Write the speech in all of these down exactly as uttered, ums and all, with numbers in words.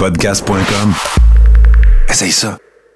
podcast point com. Essaye ça.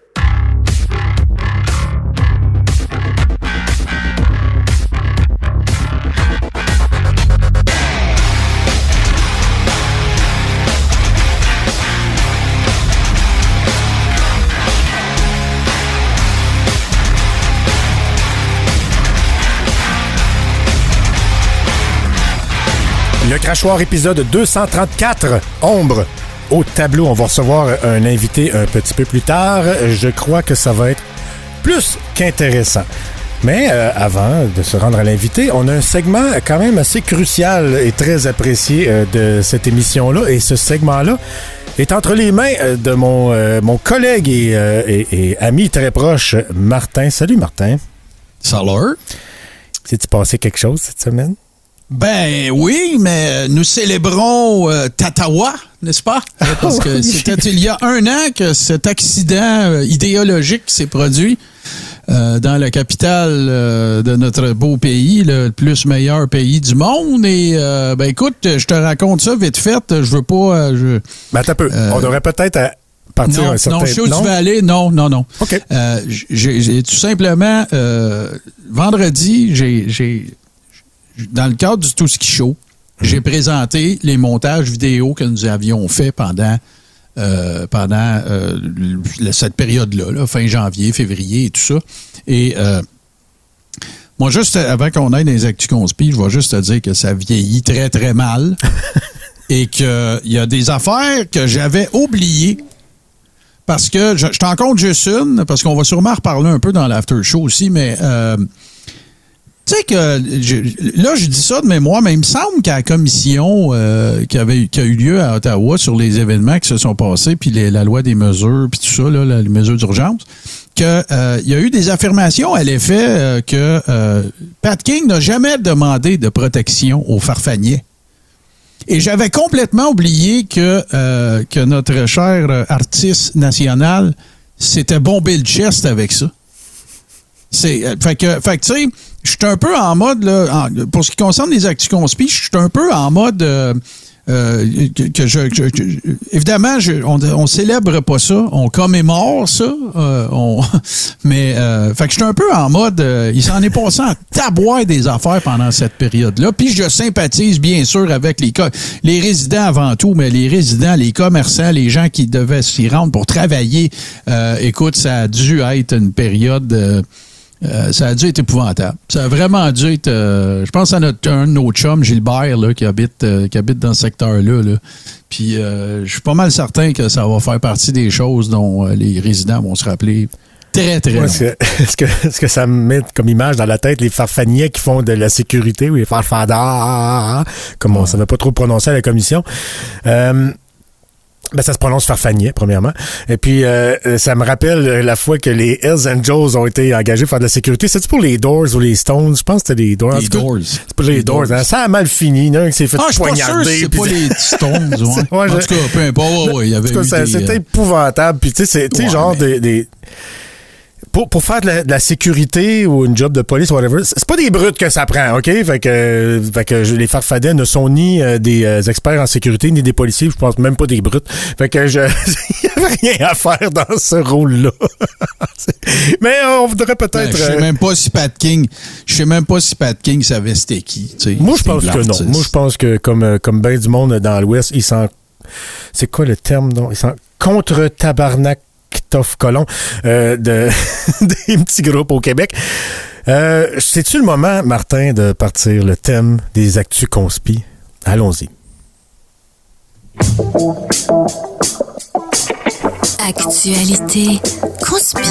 Le Crachoir épisode deux cent trente-quatre, Ombre. Au tableau, on va recevoir un invité un petit peu plus tard. Je crois que ça va être plus qu'intéressant. Mais euh, avant de se rendre à l'invité, on a un segment quand même assez crucial et très apprécié euh, de cette émission-là. Et ce segment-là est entre les mains euh, de mon, euh, mon collègue et, euh, et, et ami très proche, Martin. Salut, Martin. Salut. S'est-il passé quelque chose cette semaine? Ben oui, mais nous célébrons euh, Tatawa, n'est-ce pas? Parce que c'était il y a un an que cet accident euh, idéologique s'est produit euh, dans la capitale euh, de notre beau pays, le plus meilleur pays du monde. Et euh, ben écoute, je te raconte ça vite fait. Je veux pas... Euh, je, ben attends un peu. Euh, On devrait peut-être... À... Partir non, un certain... non, je sais où tu vas aller. Non, non, non. OK. Euh, j'ai, j'ai tout simplement... Euh, vendredi, j'ai... j'ai dans le cadre du Tout Ski Show, mmh. j'ai présenté les montages vidéo que nous avions fait pendant, euh, pendant euh, cette période-là, là, fin janvier, février et tout ça. Et euh, moi, juste avant qu'on aille dans les Actus Conspi, je vais juste te dire que ça vieillit très, très mal et qu'il y a des affaires que j'avais oubliées. Parce que, je, je t'en compte juste une, parce qu'on va sûrement reparler un peu dans l'after show aussi, mais... Euh, Tu sais que, je, là, je dis ça de mémoire, mais il me semble qu'à la commission euh, qui, avait, qui a eu lieu à Ottawa sur les événements qui se sont passés, puis les, la loi des mesures, puis tout ça, là, les mesures d'urgence, qu'il euh, y a eu des affirmations à l'effet euh, que euh, Pat King n'a jamais demandé de protection aux farfaniers. Et j'avais complètement oublié que, euh, que notre cher artiste national s'était bombé le chest avec ça. C'est, fait que, fait que tu sais, je suis un peu en mode, là, en, pour ce qui concerne les Actus Conspi, je suis un peu en mode euh, euh, que, que je, que, que, évidemment, je, on, on célèbre pas ça, on commémore ça, euh, on, mais euh, fait que je suis un peu en mode, euh, il s'en est passé en tabouin des affaires pendant cette période-là, puis je sympathise bien sûr avec les les résidents avant tout, mais les résidents, les commerçants, les gens qui devaient s'y rendre pour travailler, euh, écoute, ça a dû être une période... Euh, Euh, ça a dû être épouvantable. Ça a vraiment dû être... Euh, je pense à notre, un de nos chums, Gilbert, là, qui, habite, euh, qui habite dans ce secteur-là. Là. Puis euh, je suis pas mal certain que ça va faire partie des choses dont euh, les résidents vont se rappeler très, très ouais, est-ce, que, est-ce, que, est-ce que ça me met comme image dans la tête les farfaniers qui font de la sécurité ou les farfadars, comme on ne savait pas trop prononcer à la commission. Euh, Ben, ça se prononce Farfanier, premièrement. Et puis, euh, ça me rappelle la fois que les Hells Angels ont été engagés pour faire de la sécurité. C'est-tu pour les Doors ou les Stones? Je pense que c'était les Doors. Les Doors. C'est pour les, les Doors. Doors. Hein? Ça a mal fini. Il y en a un qui s'est fait ah, poignarder. Je suis pas sûr c'est pas les Stones. Ouais. ouais, en tout cas, peu importe. Ouais, il y avait en tout cas, eu ça, des, c'était euh... épouvantable. Puis, tu sais, c'est, tu sais, ouais, genre mais... des... des... Pour, pour faire de la, de la sécurité ou une job de police, whatever, c'est pas des brutes que ça prend, OK? Fait que, fait que les farfadets ne sont ni euh, des euh, experts en sécurité, ni des policiers, je pense même pas des brutes. Fait que je... il y avait rien à faire dans ce rôle-là. Mais euh, on voudrait peut-être... Ben, je sais euh... même pas si Pat King... Je sais même pas si Pat King savait c'était qui. T'sais, Moi, je pense que non. Moi, je pense que comme, euh, comme ben du monde dans l'Ouest, ils s'en... C'est quoi le terme, non? Ils s'en... Contre-tabarnak Toff Colon euh, de, des petits groupes au Québec. Euh, c'est-tu le moment, Martin, de partir le thème des Actus Conspi? Allons-y. Actualité Conspi.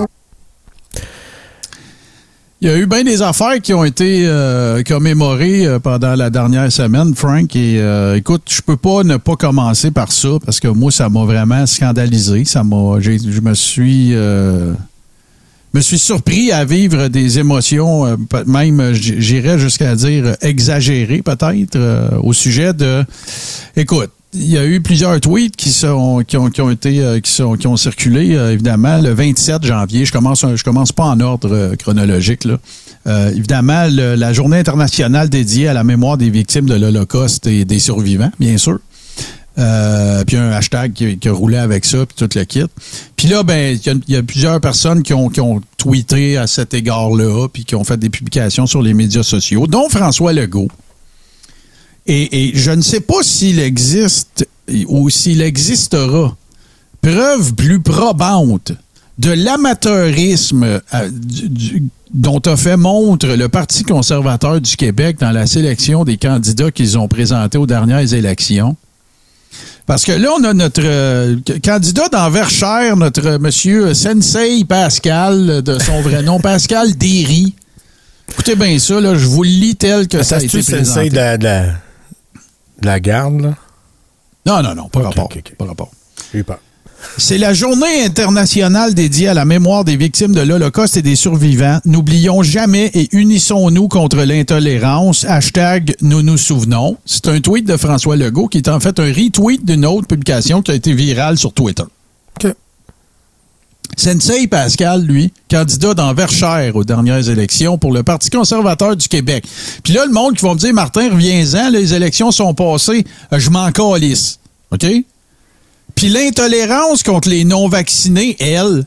Il y a eu bien des affaires qui ont été euh, commémorées euh, pendant la dernière semaine, Frank. Et euh, écoute, je peux pas ne pas commencer par ça parce que moi, ça m'a vraiment scandalisé. Ça m'a, j'ai, je me suis, euh, me suis surpris à vivre des émotions, euh, même, j'irais jusqu'à dire exagérées peut-être, euh, au sujet de. Écoute. Il y a eu plusieurs tweets qui sont qui ont qui ont été euh, qui sont qui ont circulé euh, évidemment le vingt-sept janvier. Je commence je commence pas en ordre euh, chronologique là. Euh, évidemment le, la journée internationale dédiée à la mémoire des victimes de l'Holocauste et des survivants, bien sûr. Euh, puis un hashtag qui, qui roulait avec ça, puis tout le kit. Puis là, ben, il y, y a plusieurs personnes qui ont, qui ont tweeté à cet égard-là, puis qui ont fait des publications sur les médias sociaux, dont François Legault. Et, et je ne sais pas s'il existe ou s'il existera preuve plus probante de l'amateurisme euh, du, du, dont a fait montre le Parti conservateur du Québec dans la sélection des candidats qu'ils ont présentés aux dernières élections. Parce que là, on a notre euh, candidat dans Verchères, notre euh, monsieur Sensei Pascal, de son vrai nom, Pascal Derry. Écoutez bien ça, là, je vous le lis tel que ça a été présenté. C'est Sensei de la, de, la, de la garde, là? Non, non, non, pas okay, rapport. Okay, okay. Pas rapport. J'ai eu peur. C'est la journée internationale dédiée à la mémoire des victimes de l'Holocauste et des survivants. N'oublions jamais et unissons-nous contre l'intolérance. Hashtag nous nous souvenons. C'est un tweet de François Legault qui est en fait un retweet d'une autre publication qui a été virale sur Twitter. OK. Sensei Pascal, lui, candidat dans Verchères aux dernières élections pour le Parti conservateur du Québec. Puis là, le monde qui va me dire, Martin, reviens-en, les élections sont passées, je m'en calisse. OK? Puis l'intolérance contre les non-vaccinés, elle...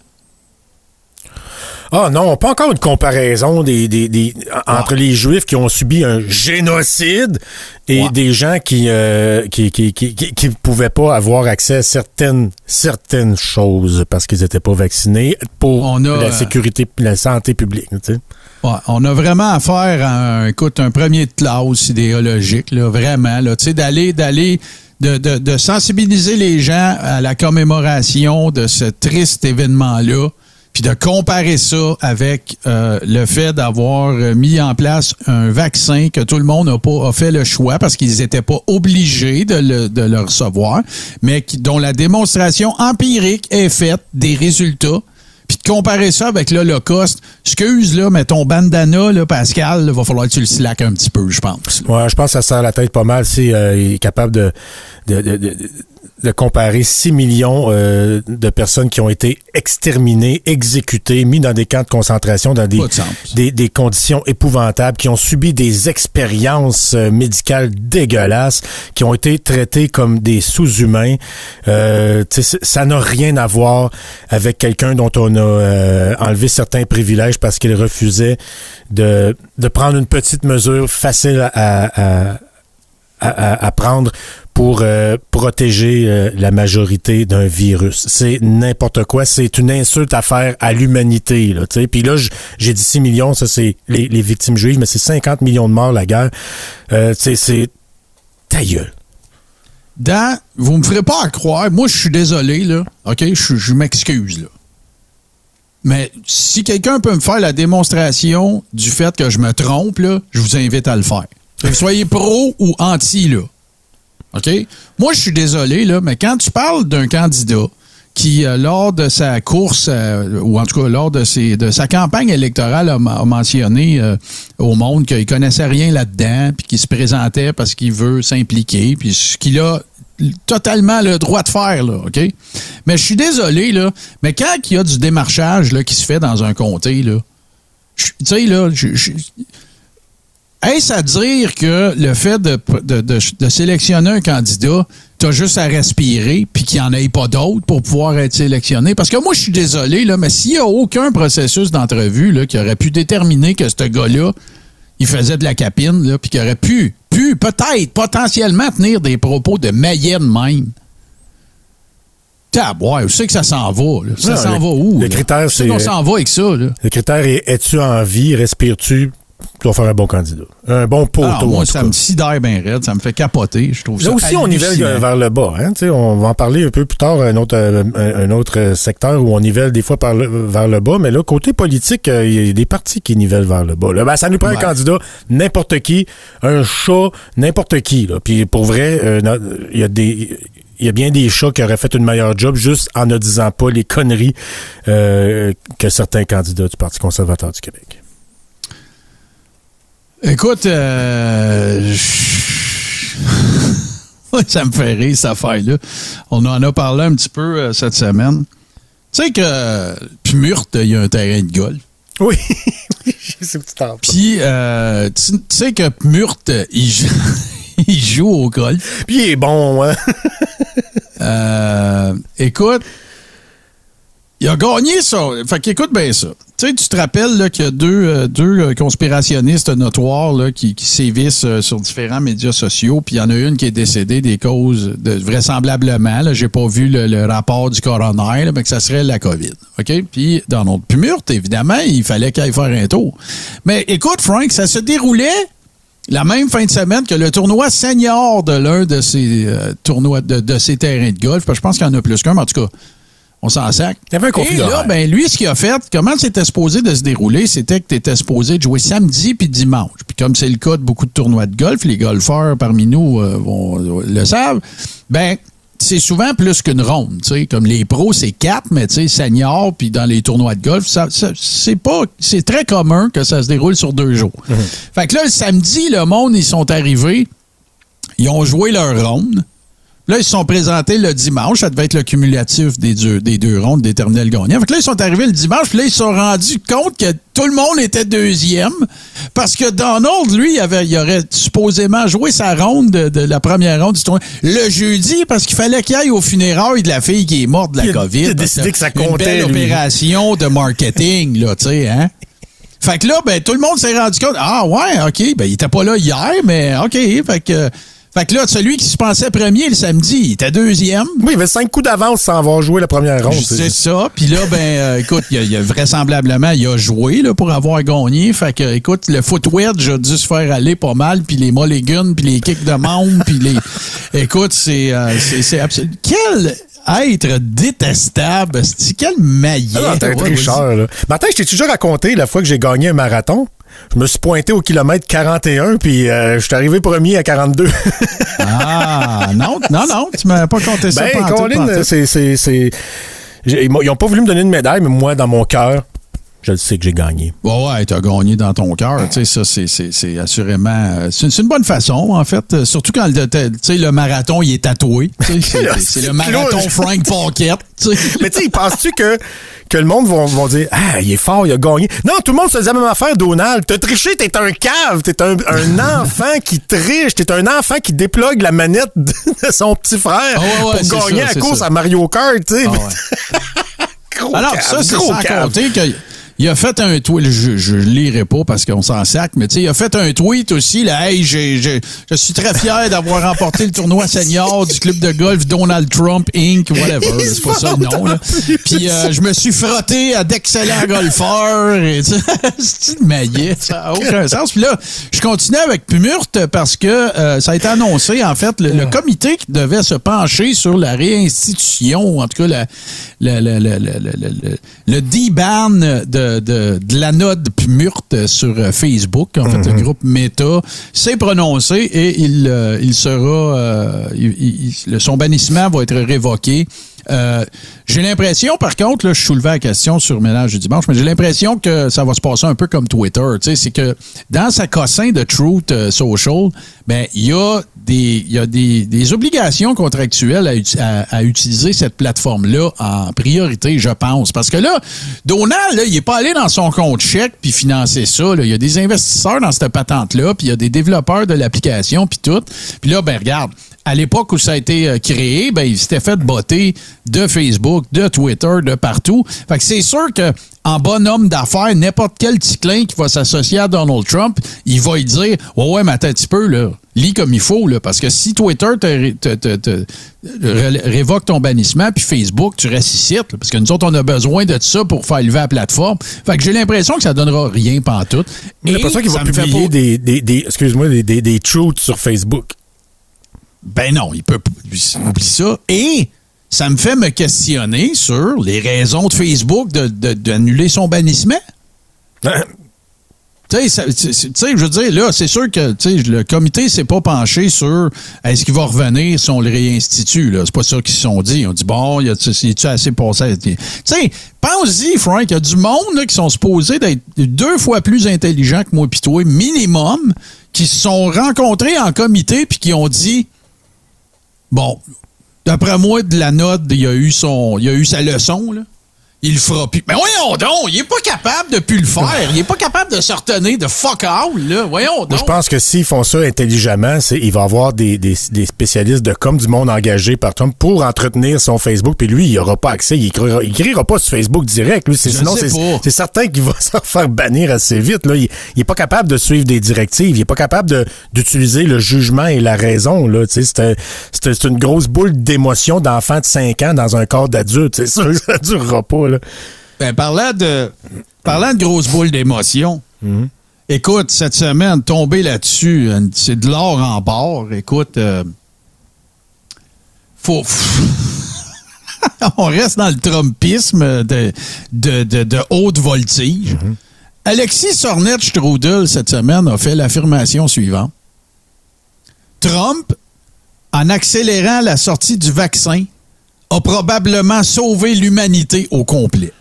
Ah non, pas encore une comparaison des, des, des, entre ouais. les Juifs qui ont subi un génocide et ouais. des gens qui, euh, qui, qui, qui, qui, qui pouvaient pas avoir accès à certaines, certaines choses parce qu'ils étaient pas vaccinés pour on a, la sécurité, la santé publique. Tu sais. Ouais, on a vraiment affaire à un, écoute, un premier de classe idéologique, là, vraiment, là, tu sais, d'aller, d'aller, de, de, de sensibiliser les gens à la commémoration de ce triste événement-là. Puis de comparer ça avec euh, le fait d'avoir mis en place un vaccin que tout le monde a pas a fait le choix parce qu'ils n'étaient pas obligés de le, de le recevoir, mais qui, dont la démonstration empirique est faite des résultats. Puis de comparer ça avec l'Holocauste, excuse, là, mais ton bandana, là, Pascal, il va falloir que tu le slackes un petit peu, je pense. Ouais, je pense que ça sert la tête pas mal si euh, il est capable de... de, de, de de comparer six millions euh, de personnes qui ont été exterminées, exécutées, mis dans des camps de concentration, dans des, de des, des conditions épouvantables, qui ont subi des expériences euh, médicales dégueulasses, qui ont été traités comme des sous-humains. Euh, ça n'a rien à voir avec quelqu'un dont on a euh, enlevé certains privilèges parce qu'il refusait de, de prendre une petite mesure facile à, à, à, à prendre pour euh, protéger euh, la majorité d'un virus. C'est n'importe quoi. C'est une insulte à faire à l'humanité. Là, puis là, j'ai dit six millions, ça c'est les, les victimes juives, mais c'est cinquante millions de morts, la guerre. Euh, c'est ta gueule. Dans, vous me ferez pas à croire, moi je suis désolé, là, OK, je, je m'excuse, là. Mais si quelqu'un peut me faire la démonstration du fait que je me trompe, là, je vous invite à le faire. Que vous soyez pro ou anti, là. OK? Moi, je suis désolé, là, mais quand tu parles d'un candidat qui, euh, lors de sa course, euh, ou en tout cas, lors de, ses, de sa campagne électorale, a, a mentionné euh, au monde qu'il connaissait rien là-dedans, puis qu'il se présentait parce qu'il veut s'impliquer, puis ce qu'il a totalement le droit de faire, là, OK? Mais je suis désolé, là, mais quand il y a du démarchage là, qui se fait dans un comté, là, tu sais, là, je... je est-ce à dire que le fait de, de, de, de sélectionner un candidat, t'as juste à respirer puis qu'il n'y en ait pas d'autres pour pouvoir être sélectionné? Parce que moi, je suis désolé, là, mais s'il n'y a aucun processus d'entrevue là, qui aurait pu déterminer que ce gars-là, il faisait de la capine, là, puis qu'il aurait pu, pu peut-être, potentiellement tenir des propos de Mayenne même. Tabouais, où c'est que ça s'en va? Là? Ça s'en va où? Le critère, c'est... qu'on s'en va avec ça, là? Le critère est, es-tu en vie, respires-tu? Tu vas faire un bon candidat. Un bon poteau. Alors, moi, ça cas. me sidère bien raide, ça me fait capoter. Je trouve Là ça aussi, on nivelle vers le bas. Hein? On va en parler un peu plus tard, un autre, un, un autre secteur où on nivelle des fois par le, vers le bas. Mais là, côté politique, il euh, y a des partis qui nivellent vers le bas. Là, ben, ça nous prend ouais. un candidat, n'importe qui, un chat, n'importe qui. Là. Puis pour vrai, il euh, y a des... Il y a bien des chats qui auraient fait une meilleure job juste en ne disant pas les conneries euh, que certains candidats du Parti conservateur du Québec. Écoute, euh, ça me fait rire, cette affaire-là. On en a parlé un petit peu euh, cette semaine. Tu sais que Pmurt, il y a un terrain de golf. Oui, je sais que tu t'en parles. Puis, euh, tu sais que Pmurt, il, il joue au golf. Puis il est bon, hein? euh, écoute, il a gagné ça. Fait qu'écoute bien ça. Tu sais, tu te rappelles là, qu'il y a deux, euh, deux conspirationnistes notoires là, qui, qui sévissent euh, sur différents médias sociaux, puis il y en a une qui est décédée des causes, de, vraisemblablement, là, j'ai pas vu le, le rapport du coroner, là, mais que ça serait la COVID. OK? Puis Donald Plumurt, évidemment, il fallait qu'il aille faire un tour. Mais écoute, Frank, ça se déroulait la même fin de semaine que le tournoi senior de l'un de ces euh, tournois, de, de ces terrains de golf. Je pense qu'il y en a plus qu'un, mais en tout cas, on s'en sac. Il y avait un conflit Et là, ben, lui, ce qu'il a fait, comment c'était supposé de se dérouler, c'était que tu étais supposé de jouer samedi puis dimanche. Puis comme c'est le cas de beaucoup de tournois de golf, les golfeurs parmi nous euh, vont, le savent, ben, c'est souvent plus qu'une ronde. T'sais. Comme les pros, c'est quatre, mais tu sais, senior, puis dans les tournois de golf, ça, ça, c'est pas, c'est très commun que ça se déroule sur deux jours. Mm-hmm. Fait que là, le samedi, le monde, ils sont arrivés, ils ont joué leur ronde. Là, ils se sont présentés le dimanche. Ça devait être le cumulatif des deux, des deux rondes déterminait le gagnant. Fait que là, ils sont arrivés le dimanche, puis là, ils se sont rendus compte que tout le monde était deuxième parce que Donald, lui, il, avait, il aurait supposément joué sa ronde de, de la première ronde du tournoi le jeudi parce qu'il fallait qu'il aille au funérailles de la fille qui est morte de la il COVID. Il a décidé que ça comptait, une belle lui. opération de marketing, là, tu sais, hein? Fait que là, ben, tout le monde s'est rendu compte. Ah, ouais, OK, ben, il était pas là hier, mais OK, fait que... Fait que là, celui qui se pensait premier le samedi, il était deuxième. Oui, il avait cinq coups d'avance sans avoir joué la première ronde. C'est ça. Puis là, ben, euh, écoute, il a, il a vraisemblablement, il a joué là, pour avoir gagné. Fait que, écoute, le foot wedge a dû se faire aller pas mal. Puis les mulligans, puis les kicks de membres, puis les... Écoute, c'est, euh, c'est, c'est absolument... Quel... être détestable. C'est quel maillet. Ah, t'es un ouais, tricheur, là. Martin, je t'ai toujours raconté la fois que j'ai gagné un marathon. Je me suis pointé au kilomètre quarante et un, puis euh, je suis arrivé premier à quarante-deux. Ah, non, non, non, tu m'avais pas compté ça. Ben, pantoute, Colin, pantoute. c'est, c'est, c'est... Ils n'ont pas voulu me donner une médaille, mais moi, dans mon cœur, je le sais que j'ai gagné. Ouais, ouais, t'as gagné dans ton cœur. Tu sais, ça, c'est, c'est, c'est assurément... C'est, c'est une bonne façon, en fait. Surtout quand le, tu sais, le marathon, il est tatoué. Tu sais, c'est, c'est le marathon Frank Paquette. Tu sais. Mais tu sais, penses-tu que, que le monde va, va dire « Ah, il est fort, il a gagné. » Non, tout le monde se disait la même affaire, Donald. T'as triché, t'es un cave. T'es un, un enfant qui triche. T'es un enfant qui déplogue la manette de son petit frère oh, ouais, ouais, pour gagner ça, à c'est course ça. à Mario Kart, tu sais. Ah, ouais. Gros Alors, cave, ça, c'est gros sans cave. compter que... Il a fait un tweet, je, je lirai pas parce qu'on s'en sac, mais tu sais, il a fait un tweet aussi, là, hey, j'ai, j'ai, je suis très fier d'avoir remporté le tournoi senior du club de golf Donald Trump Incorporated, whatever, là, c'est pas ça le nom, là. Puis euh, je me suis frotté à d'excellents golfeurs, et tu sais, c'est une maillet, ça n'a aucun sens. Puis là, je continue avec Plumurt parce que euh, ça a été annoncé, en fait, le, le comité qui devait se pencher sur la réinstitution, en tout cas, la, la, la, la, la, la, la, le D-ban de De, de l'anode Plumurt sur Facebook, en fait, mm-hmm. le groupe Meta, s'est prononcé et il, euh, il sera, euh, il, il, son bannissement va être révoqué. Euh, j'ai l'impression, par contre, là, je soulevais la question sur Ménage du dimanche, mais j'ai l'impression que ça va se passer un peu comme Twitter. Tu sais, c'est que dans sa cossin de Truth euh, Social, ben il y a des, il y a des, des obligations contractuelles à, à, à utiliser cette plateforme-là en priorité, je pense. Parce que là, Donald, là, il n'est pas allé dans son compte chèque puis financer ça. Là. Il y a des investisseurs dans cette patente-là, puis il y a des développeurs de l'application, puis tout. Puis là, ben regarde, à l'époque où ça a été créé, ben il s'était fait botter de Facebook, de Twitter, de partout. Fait que c'est sûr que en bonhomme d'affaires, n'importe quel ticlin qui va s'associer à Donald Trump, il va lui dire « Ouais, ouais, mais attends un petit peu, là. Lis comme il faut, là. Parce que si Twitter te, te, te, te ré- révoque ton bannissement, puis Facebook, tu restes ici, là, parce que nous autres, on a besoin de ça pour faire lever la plateforme. » Fait que j'ai l'impression que ça donnera rien pantoute. J'ai l'impression qu'il va publier des, des, des, excuse-moi, des, des, des truths sur Facebook. Ben non, il peut oublie ça. Et ça me fait me questionner sur les raisons de Facebook de, de, d'annuler son bannissement. Hein? Tu sais, je veux dire, là, c'est sûr que le comité s'est pas penché sur est-ce qu'il va revenir si on le réinstitue. Là. C'est pas ça qu'ils se sont dit. On dit, bon, y a-tu assez passé? Tu sais, pense-y, Frank, il y a du monde là, qui sont supposés d'être deux fois plus intelligents que moi pis toi, minimum, qui se sont rencontrés en comité puis qui ont dit, bon, d'après moi, de la note, il a eu son, il a eu sa leçon, là. il le fera plus. Mais voyons donc, il est pas capable de plus le faire. Il est pas capable de se retenir de fuck all, là. Voyons donc. Moi, je pense que s'ils font ça intelligemment, c'est, il va y avoir des, des, des spécialistes de com du monde engagés par Trump pour entretenir son Facebook, puis lui, il n'aura pas accès. Il écrira, il écrira pas sur Facebook direct. Lui, c'est, sinon, c'est, c'est certain qu'il va se faire bannir assez vite. Là. Il n'est pas capable de suivre des directives. Il est pas capable de, d'utiliser le jugement et la raison. Là. C'est, c'est, c'est une grosse boule d'émotion d'enfant de cinq ans dans un corps d'adulte. C'est sûr que ça ne durera pas. Là. Ben, parlant de, parlant de grosses boules d'émotion, mm-hmm. Écoute, cette semaine, tomber là-dessus, c'est de l'or en barre. Écoute, euh, faut... on reste dans le trumpisme de, de, de, de haute voltige. Mm-hmm. Alexis Sornette-Strudel, cette semaine, a fait l'affirmation suivante. Trump, en accélérant la sortie du vaccin, a probablement sauvé l'humanité au complet.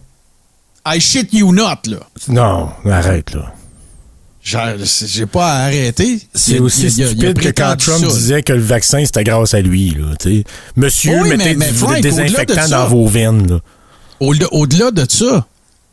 I shit you not, là. Non, arrête, là. J'ai, j'ai pas à arrêter. C'est aussi il y a, stupide il y a que quand Trump ça. disait que le vaccin, c'était grâce à lui, là. T'sais. Monsieur, oui, mettez mais, mais Frank, du désinfectant de dans vos veines, là. Au-delà, au-delà de ça,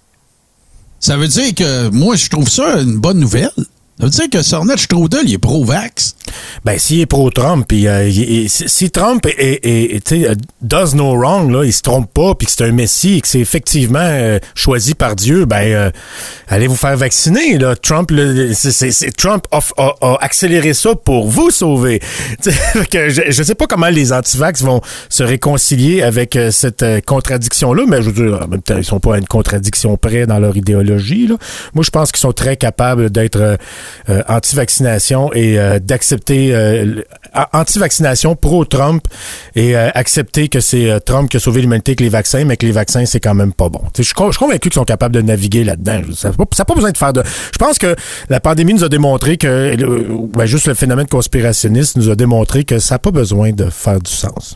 ça veut dire que moi, je trouve ça une bonne nouvelle. Ça veut dire que Sornette-Strudel, il est pro-vax. Ben, s'il est pro-Trump, puis euh, si Trump est, est, est, est, does no wrong, là, il se trompe pas, puis que c'est un messie, et que c'est effectivement euh, choisi par Dieu, ben, euh, allez vous faire vacciner, là. Trump, le, c'est, c'est, c'est, Trump a, a, a accéléré ça pour vous sauver. que je, je sais pas comment les anti-vax vont se réconcilier avec euh, cette euh, contradiction-là, mais je veux dire, en même temps, ils sont pas à une contradiction près dans leur idéologie, là. Moi, je pense qu'ils sont très capables d'être euh, Euh, anti-vaccination et euh, d'accepter euh, anti-vaccination pro-Trump et euh, accepter que c'est euh, Trump qui a sauvé l'humanité avec les vaccins, mais que les vaccins, c'est quand même pas bon. Je suis convaincu qu'ils sont capables de naviguer là-dedans. Ça n'a pas, pas besoin de faire de... Je pense que la pandémie nous a démontré que... Ben, juste le phénomène conspirationniste nous a démontré que ça n'a pas besoin de faire du sens.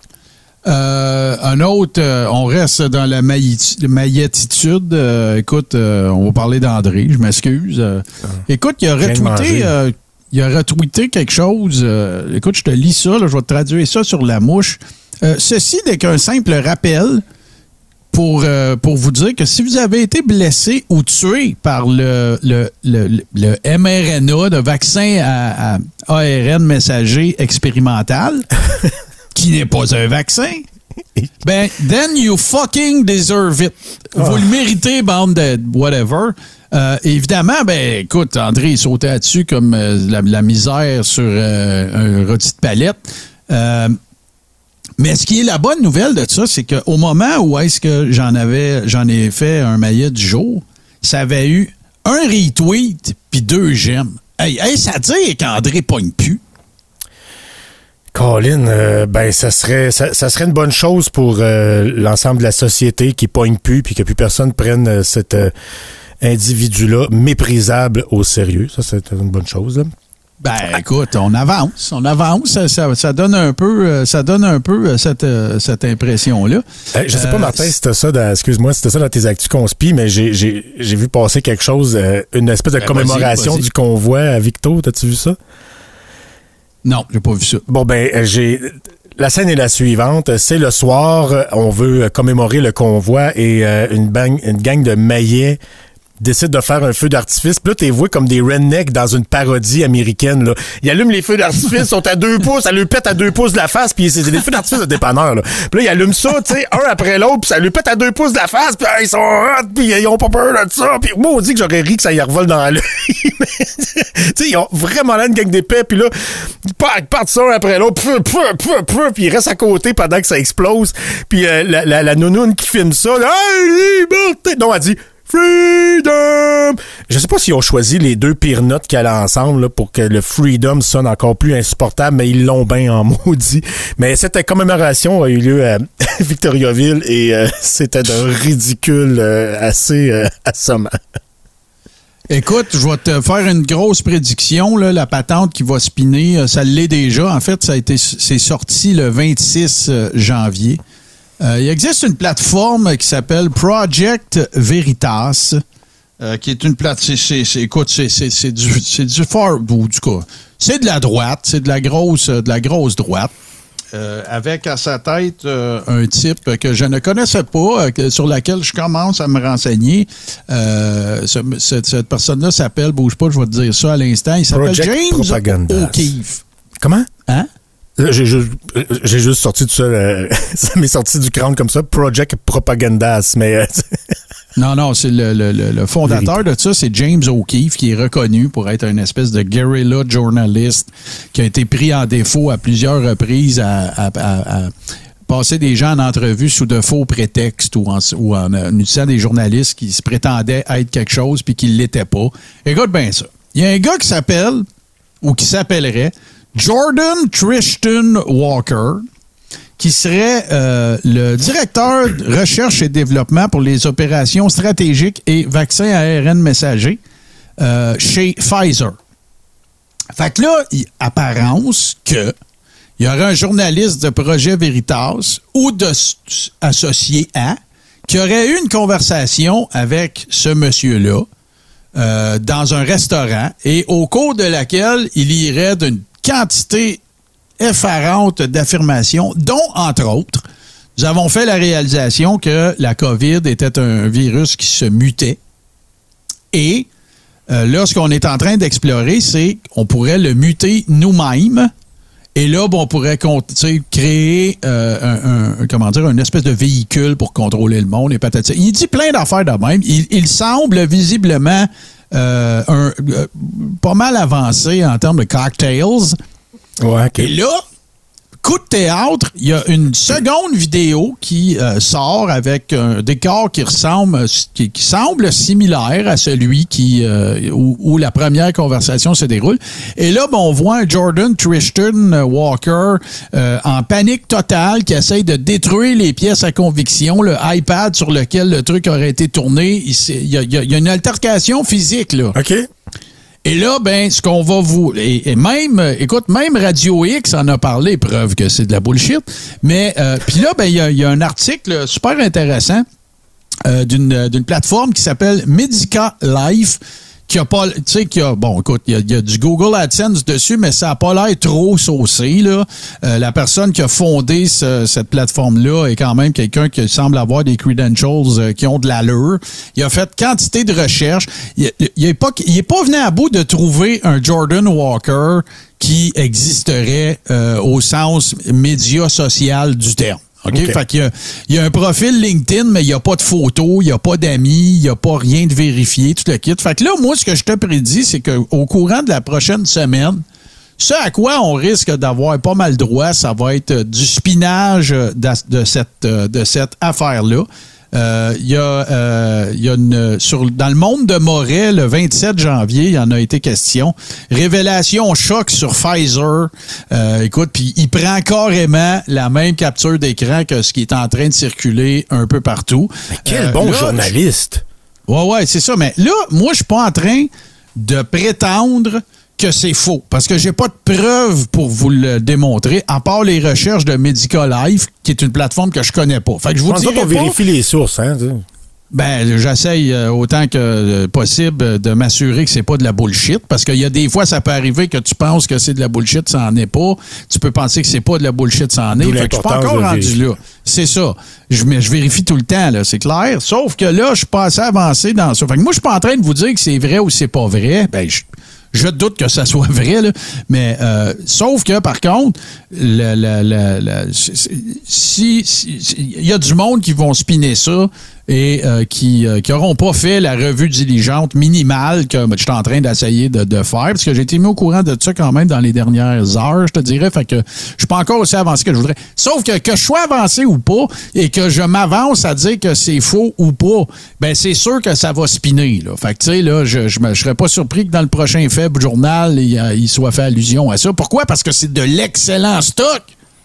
Euh, un autre, euh, on reste dans la mailletitude. Euh, écoute, euh, on va parler d'André, je m'excuse. Euh, écoute, il a retweeté, euh, il a retweeté quelque chose. Euh, écoute, je te lis ça, là, je vais te traduire ça sur la mouche. Euh, ceci n'est qu'un simple rappel pour, euh, pour vous dire que si vous avez été blessé ou tué par le, le, le, le M R N A, le vaccin à, à A R N messager expérimental, qui n'est pas un vaccin, ben, then you fucking deserve it. Vous oh. le méritez, bande de whatever. Euh, évidemment, ben, écoute, André, il sautait là-dessus comme euh, la, la misère sur euh, un rôti de palette. Euh, mais ce qui est la bonne nouvelle de ça, c'est qu'au moment où est-ce que j'en avais, j'en ai fait un maillet du jour, ça avait eu un retweet puis deux j'aime. Hey, hey, ça veut dire qu'André pogne plus. Colin, euh, ben ça serait ça, ça serait une bonne chose pour euh, l'ensemble de la société qui pogne plus puis que plus personne prenne euh, cet euh, individu-là méprisable au sérieux. Ça, c'est une bonne chose, là. Ben, écoute, on avance, on avance, ça, ça, ça donne un peu, ça donne un peu cette, cette impression-là. Euh, je sais pas, Martin, si c'était ça, dans, excuse-moi, si c'était ça dans tes actus conspi, mais j'ai, j'ai, j'ai vu passer quelque chose, euh, une espèce de ben, commémoration vas-y, vas-y. du convoi à Victo. T'as-tu vu ça? Non, j'ai pas vu ça. Bon, ben, j'ai... La scène est la suivante. C'est le soir, on veut commémorer le convoi et euh, une, bang, une gang de maillets décide de faire un feu d'artifice. Puis là, t'es voué comme des rednecks dans une parodie américaine, là. Ils allument les feux d'artifice, sont à deux pouces, ça lui pète à deux pouces de la face, puis c'est des feux d'artifice de dépanneur, là. Puis là, ils allument ça, tu sais, un après l'autre, puis ça lui pète à deux pouces de la face, puis ils sont hot, puis ils ont pas peur de ça. Puis moi, on dit que j'aurais ri que ça y revole dans l'œil. Tu sais, ils ont vraiment là une gang d'épais, puis là, ils partent ça un après l'autre, puis ils restent à côté pendant que ça explose. Puis euh, la, la, la nounoune qui filme ça, là, hey, liberté! Non, elle dit Freedom! Je sais pas s'ils ont choisi les deux pires notes qui allaient ensemble là, pour que le Freedom sonne encore plus insupportable, mais ils l'ont bien en maudit. Mais cette commémoration a eu lieu à Victoriaville et euh, c'était d'un ridicule euh, assez euh, assommant. Écoute, je vais te faire une grosse prédiction. Là, la patente qui va spinner, ça l'est déjà. En fait, ça a été, c'est sorti le vingt-six janvier. Euh, il existe une plateforme qui s'appelle Project Veritas, euh, qui est une plateforme. C'est, c'est, écoute, c'est, c'est, c'est du, c'est du far, ou du cas, c'est de la droite, c'est de la grosse, de la grosse droite. euh, avec à sa tête euh, un type que je ne connaissais pas, euh, que, sur laquelle je commence à me renseigner. Euh, ce, cette, cette personne-là s'appelle, bouge pas, je vais te dire ça à l'instant, il s'appelle Project James Propagandas. O'Keefe. Comment? Hein? J'ai juste, j'ai juste sorti de ça, euh, ça m'est sorti du crâne comme ça, Project Propagandas, mais... Euh, non, non, c'est le, le, le fondateur de ça, c'est James O'Keefe, qui est reconnu pour être une espèce de guerrilla journaliste qui a été pris en défaut à plusieurs reprises à, à, à, à passer des gens en entrevue sous de faux prétextes ou en, ou en, en utilisant des journalistes qui se prétendaient être quelque chose puis qui ne l'étaient pas. Écoute bien ça. Il y a un gars qui s'appelle, ou qui s'appellerait, Jordan Trishton Walker, qui serait euh, le directeur de recherche et développement pour les opérations stratégiques et vaccins à A R N messager euh, chez Pfizer. Fait que là, il apparence que il y aurait un journaliste de Projet Veritas ou de associé à qui aurait eu une conversation avec ce monsieur-là euh, dans un restaurant et au cours de laquelle il irait d'une quantité effarante d'affirmations, dont, entre autres, nous avons fait la réalisation que la COVID était un virus qui se mutait. Et euh, là, ce qu'on est en train d'explorer, c'est qu'on pourrait le muter nous-mêmes. Et là, bon, on pourrait créer euh, un, un, comment dire, une espèce de véhicule pour contrôler le monde et peut-être ça. Il dit plein d'affaires de même. Il, il semble visiblement euh, un, euh, pas mal avancé en termes de cocktails. Ouais, okay. Et là, coup de théâtre, il y a une seconde vidéo qui euh, sort avec un décor qui ressemble, qui, qui semble similaire à celui qui euh, où, où la première conversation se déroule. Et là, ben, on voit un Jordan Trishton Walker euh, en panique totale qui essaye de détruire les pièces à conviction, le iPad sur lequel le truc aurait été tourné. Il y a, il y a, il y a une altercation physique, là. OK. Et là, ben, ce qu'on va vous... Et, et même, écoute, même Radio X en a parlé, preuve que c'est de la bullshit. Mais, euh, puis là, ben, il y, y a un article super intéressant euh, d'une, d'une plateforme qui s'appelle Medica Life, qui a pas... Tu sais, qui a... Bon, écoute, il y, y a du Google AdSense dessus, mais ça n'a pas l'air trop saucé, là. Euh, la personne qui a fondé ce, cette plateforme-là est quand même quelqu'un qui semble avoir des credentials euh, qui ont de l'allure. Il a fait quantité de recherches. Il n'est pas, il est pas venu à bout de trouver un Jordan Walker qui existerait euh, au sens média social du terme. OK? Okay. Fait qu'il y a, il y a un profil LinkedIn, mais il n'y a pas de photos, il n'y a pas d'amis, il n'y a pas rien de vérifié, tout le kit. Fait que là, moi, ce que je te prédis, c'est qu'au courant de la prochaine semaine, ce à quoi on risque d'avoir pas mal droit, ça va être du spinage de, de cette, de cette affaire-là. Euh, il y a, euh, il y a une, sur, dans le monde de Moret, le vingt-sept janvier, il y en a été question. Révélation choc sur Pfizer. Euh, écoute, puis il prend carrément la même capture d'écran que ce qui est en train de circuler un peu partout. Mais quel euh, bon là, journaliste! Ouais, ouais, c'est ça. Mais là, moi, je suis pas en train de prétendre que c'est faux, parce que j'ai pas de preuves pour vous le démontrer, à part les recherches de Medica Life, qui est une plateforme que je connais pas. Fait que je vous dirais qu'on vérifie les sources, hein? Ben, j'essaye euh, autant que euh, possible de m'assurer que c'est pas de la bullshit, parce qu'il y a des fois, ça peut arriver que tu penses que c'est de la bullshit, ça en est pas. Tu peux penser que c'est pas de la bullshit, ça en est. Fait que je suis pas encore rendu là. C'est ça. Je, je vérifie tout le temps, là, c'est clair. Sauf que là, je suis pas assez avancé dans ça. Fait que moi, je suis pas en train de vous dire que c'est vrai ou c'est pas vrai. Ben, je... Je doute que ça soit vrai, là. Mais euh, sauf que, par contre, le, le, le, le, si il si, y a du monde qui vont spinner ça et euh, qui euh, qui auront pas fait la revue diligente minimale que je suis en train d'essayer de, de faire, parce que j'ai été mis au courant de ça quand même dans les dernières heures, je te dirais. Fait que je suis pas encore aussi avancé que je voudrais. Sauf que que je sois avancé ou pas et que je m'avance à dire que c'est faux ou pas, ben c'est sûr que ça va spinner, là. Fait que tu sais, là, je je, je serais pas surpris que dans le prochain Faible Journal, il, il soit fait allusion à ça. Pourquoi? Parce que c'est de l'excellent stock.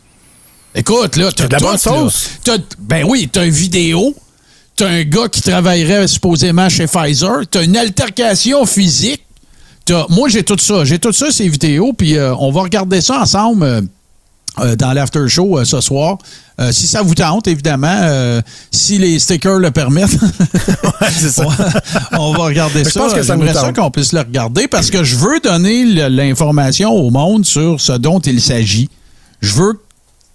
Écoute, là, t'as de la tout, bonne sauce. Là. T'as, ben oui, t'as une vidéo, t'as un gars qui travaillerait supposément chez Pfizer, t'as une altercation physique. T'as, moi, j'ai tout ça. J'ai tout ça, ces vidéos, puis euh, on va regarder ça ensemble euh, euh, dans l'after show euh, ce soir. Euh, si ça vous tente, évidemment, euh, si les stickers le permettent, ouais, c'est ça. on va regarder ça. Je pense que ça J'aimerais ça qu'on puisse le regarder parce que je veux donner l'information au monde sur ce dont il s'agit. Je veux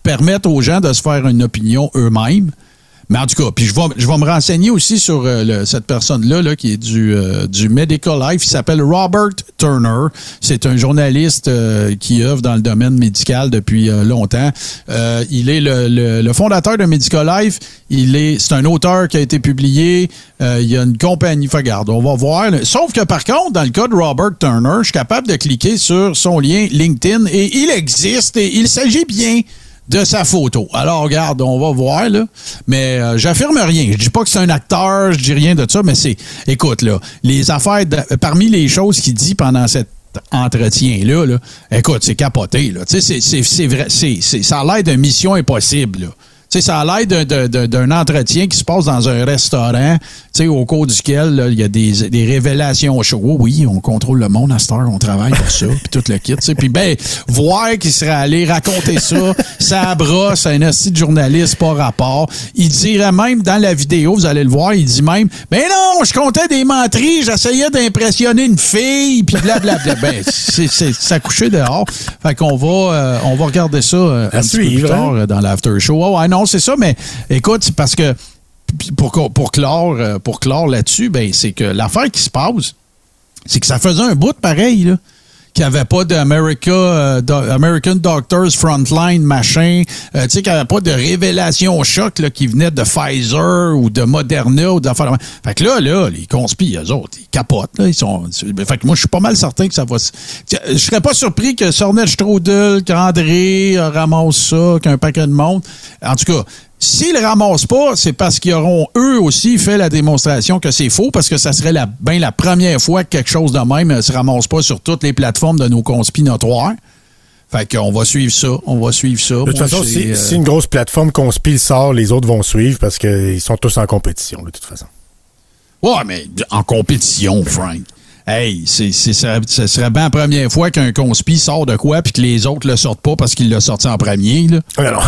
permettre aux gens de se faire une opinion eux-mêmes. Mais en tout cas, puis je vais, je vais me renseigner aussi sur euh, le, cette personne-là là, qui est du, euh, du Medical Life. Il s'appelle Robert Turner. C'est un journaliste euh, qui œuvre dans le domaine médical depuis euh, longtemps. Euh, il est le, le, le fondateur de Medical Life. Il est, c'est un auteur qui a été publié. Euh, il y a une compagnie. Fait, regarde, on va voir. Sauf que par contre, dans le cas de Robert Turner, je suis capable de cliquer sur son lien LinkedIn et il existe et il s'agit bien de sa photo. Alors, regarde, on va voir, là. Mais euh, j'affirme rien. Je dis pas que c'est un acteur, je dis rien de ça, mais c'est... Écoute, là, les affaires... De, parmi les choses qu'il dit pendant cet entretien-là, là, écoute, c'est capoté, là. Tu sais, c'est, c'est, c'est vrai... C'est, c'est, ça a l'air d'une mission impossible, là. Tu sais, ça a l'air d'un, d'un, d'un entretien qui se passe dans un restaurant, tu sais, au cours duquel là, il y a des, des révélations chaudes. Oui, on contrôle le monde à cette heure, on travaille pour ça, puis tout le kit, tu sais. Puis ben, voir qu'il serait allé raconter ça, ça brosse un assis de journaliste par rapport. Il dirait même dans la vidéo, vous allez le voir, il dit même, ben non, je comptais des menteries, j'essayais d'impressionner une fille, puis blablabla. Ben, c'est, c'est, ça couchait dehors. Fait qu'on va, euh, on va regarder ça euh, un petit peu plus tard euh, dans l'after show. Oh, ouais, non, c'est ça, mais écoute, c'est parce que pour, pour clore, pour clore là-dessus, ben, c'est que l'affaire qui se passe, c'est que ça faisait un bout de pareil, là, qu'il n'y avait pas d'America, euh, American Doctors Frontline, machin, euh, tu sais, qu'il n'y avait pas de révélation au choc là, qui venait de Pfizer ou de Moderna ou d'affaires. Fait que là, là, les conspis, eux autres, ils capotent. Là, ils sont, fait que moi, je suis pas mal certain que ça va... Je serais pas surpris que Sornette Strudel, qu'André ramasse ça, qu'un paquet de monde. En tout cas, s'ils ne le ramassent pas, c'est parce qu'ils auront, eux aussi, fait la démonstration que c'est faux, parce que ça serait la, ben la première fois que quelque chose de même ne se ramasse pas sur toutes les plateformes de nos conspis notoires. Fait qu'on va suivre ça, on va suivre ça. De toute façon, si, euh... si une grosse plateforme conspi sort, les autres vont suivre parce qu'ils sont tous en compétition, de toute façon. Ouais, mais en compétition, Frank. Hey, c'est, c'est, ça, ça serait bien la première fois qu'un conspi sort de quoi puis que les autres le sortent pas parce qu'il l'a sorti en premier, là. Alors...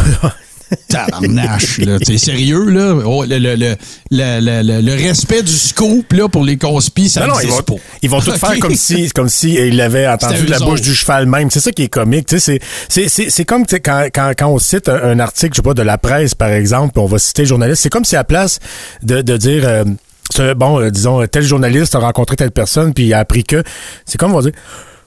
Tabarnache, là. T'es sérieux, là? Oh, le, le, le, le, le, le respect du scoop, là, pour les conspis, ça n'existe non, non, ils pas. Vont, ils vont tout okay. faire comme si, comme si il avait entendu de la bouche du cheval même. C'est ça qui est comique. Tu sais, c'est, c'est, c'est, c'est comme quand, quand, quand on cite un, un article, je sais pas, de la presse, par exemple, puis on va citer le journaliste. C'est comme si à la place de, de dire, euh, bon, euh, disons, tel journaliste a rencontré telle personne, puis il a appris que, c'est comme on va dire,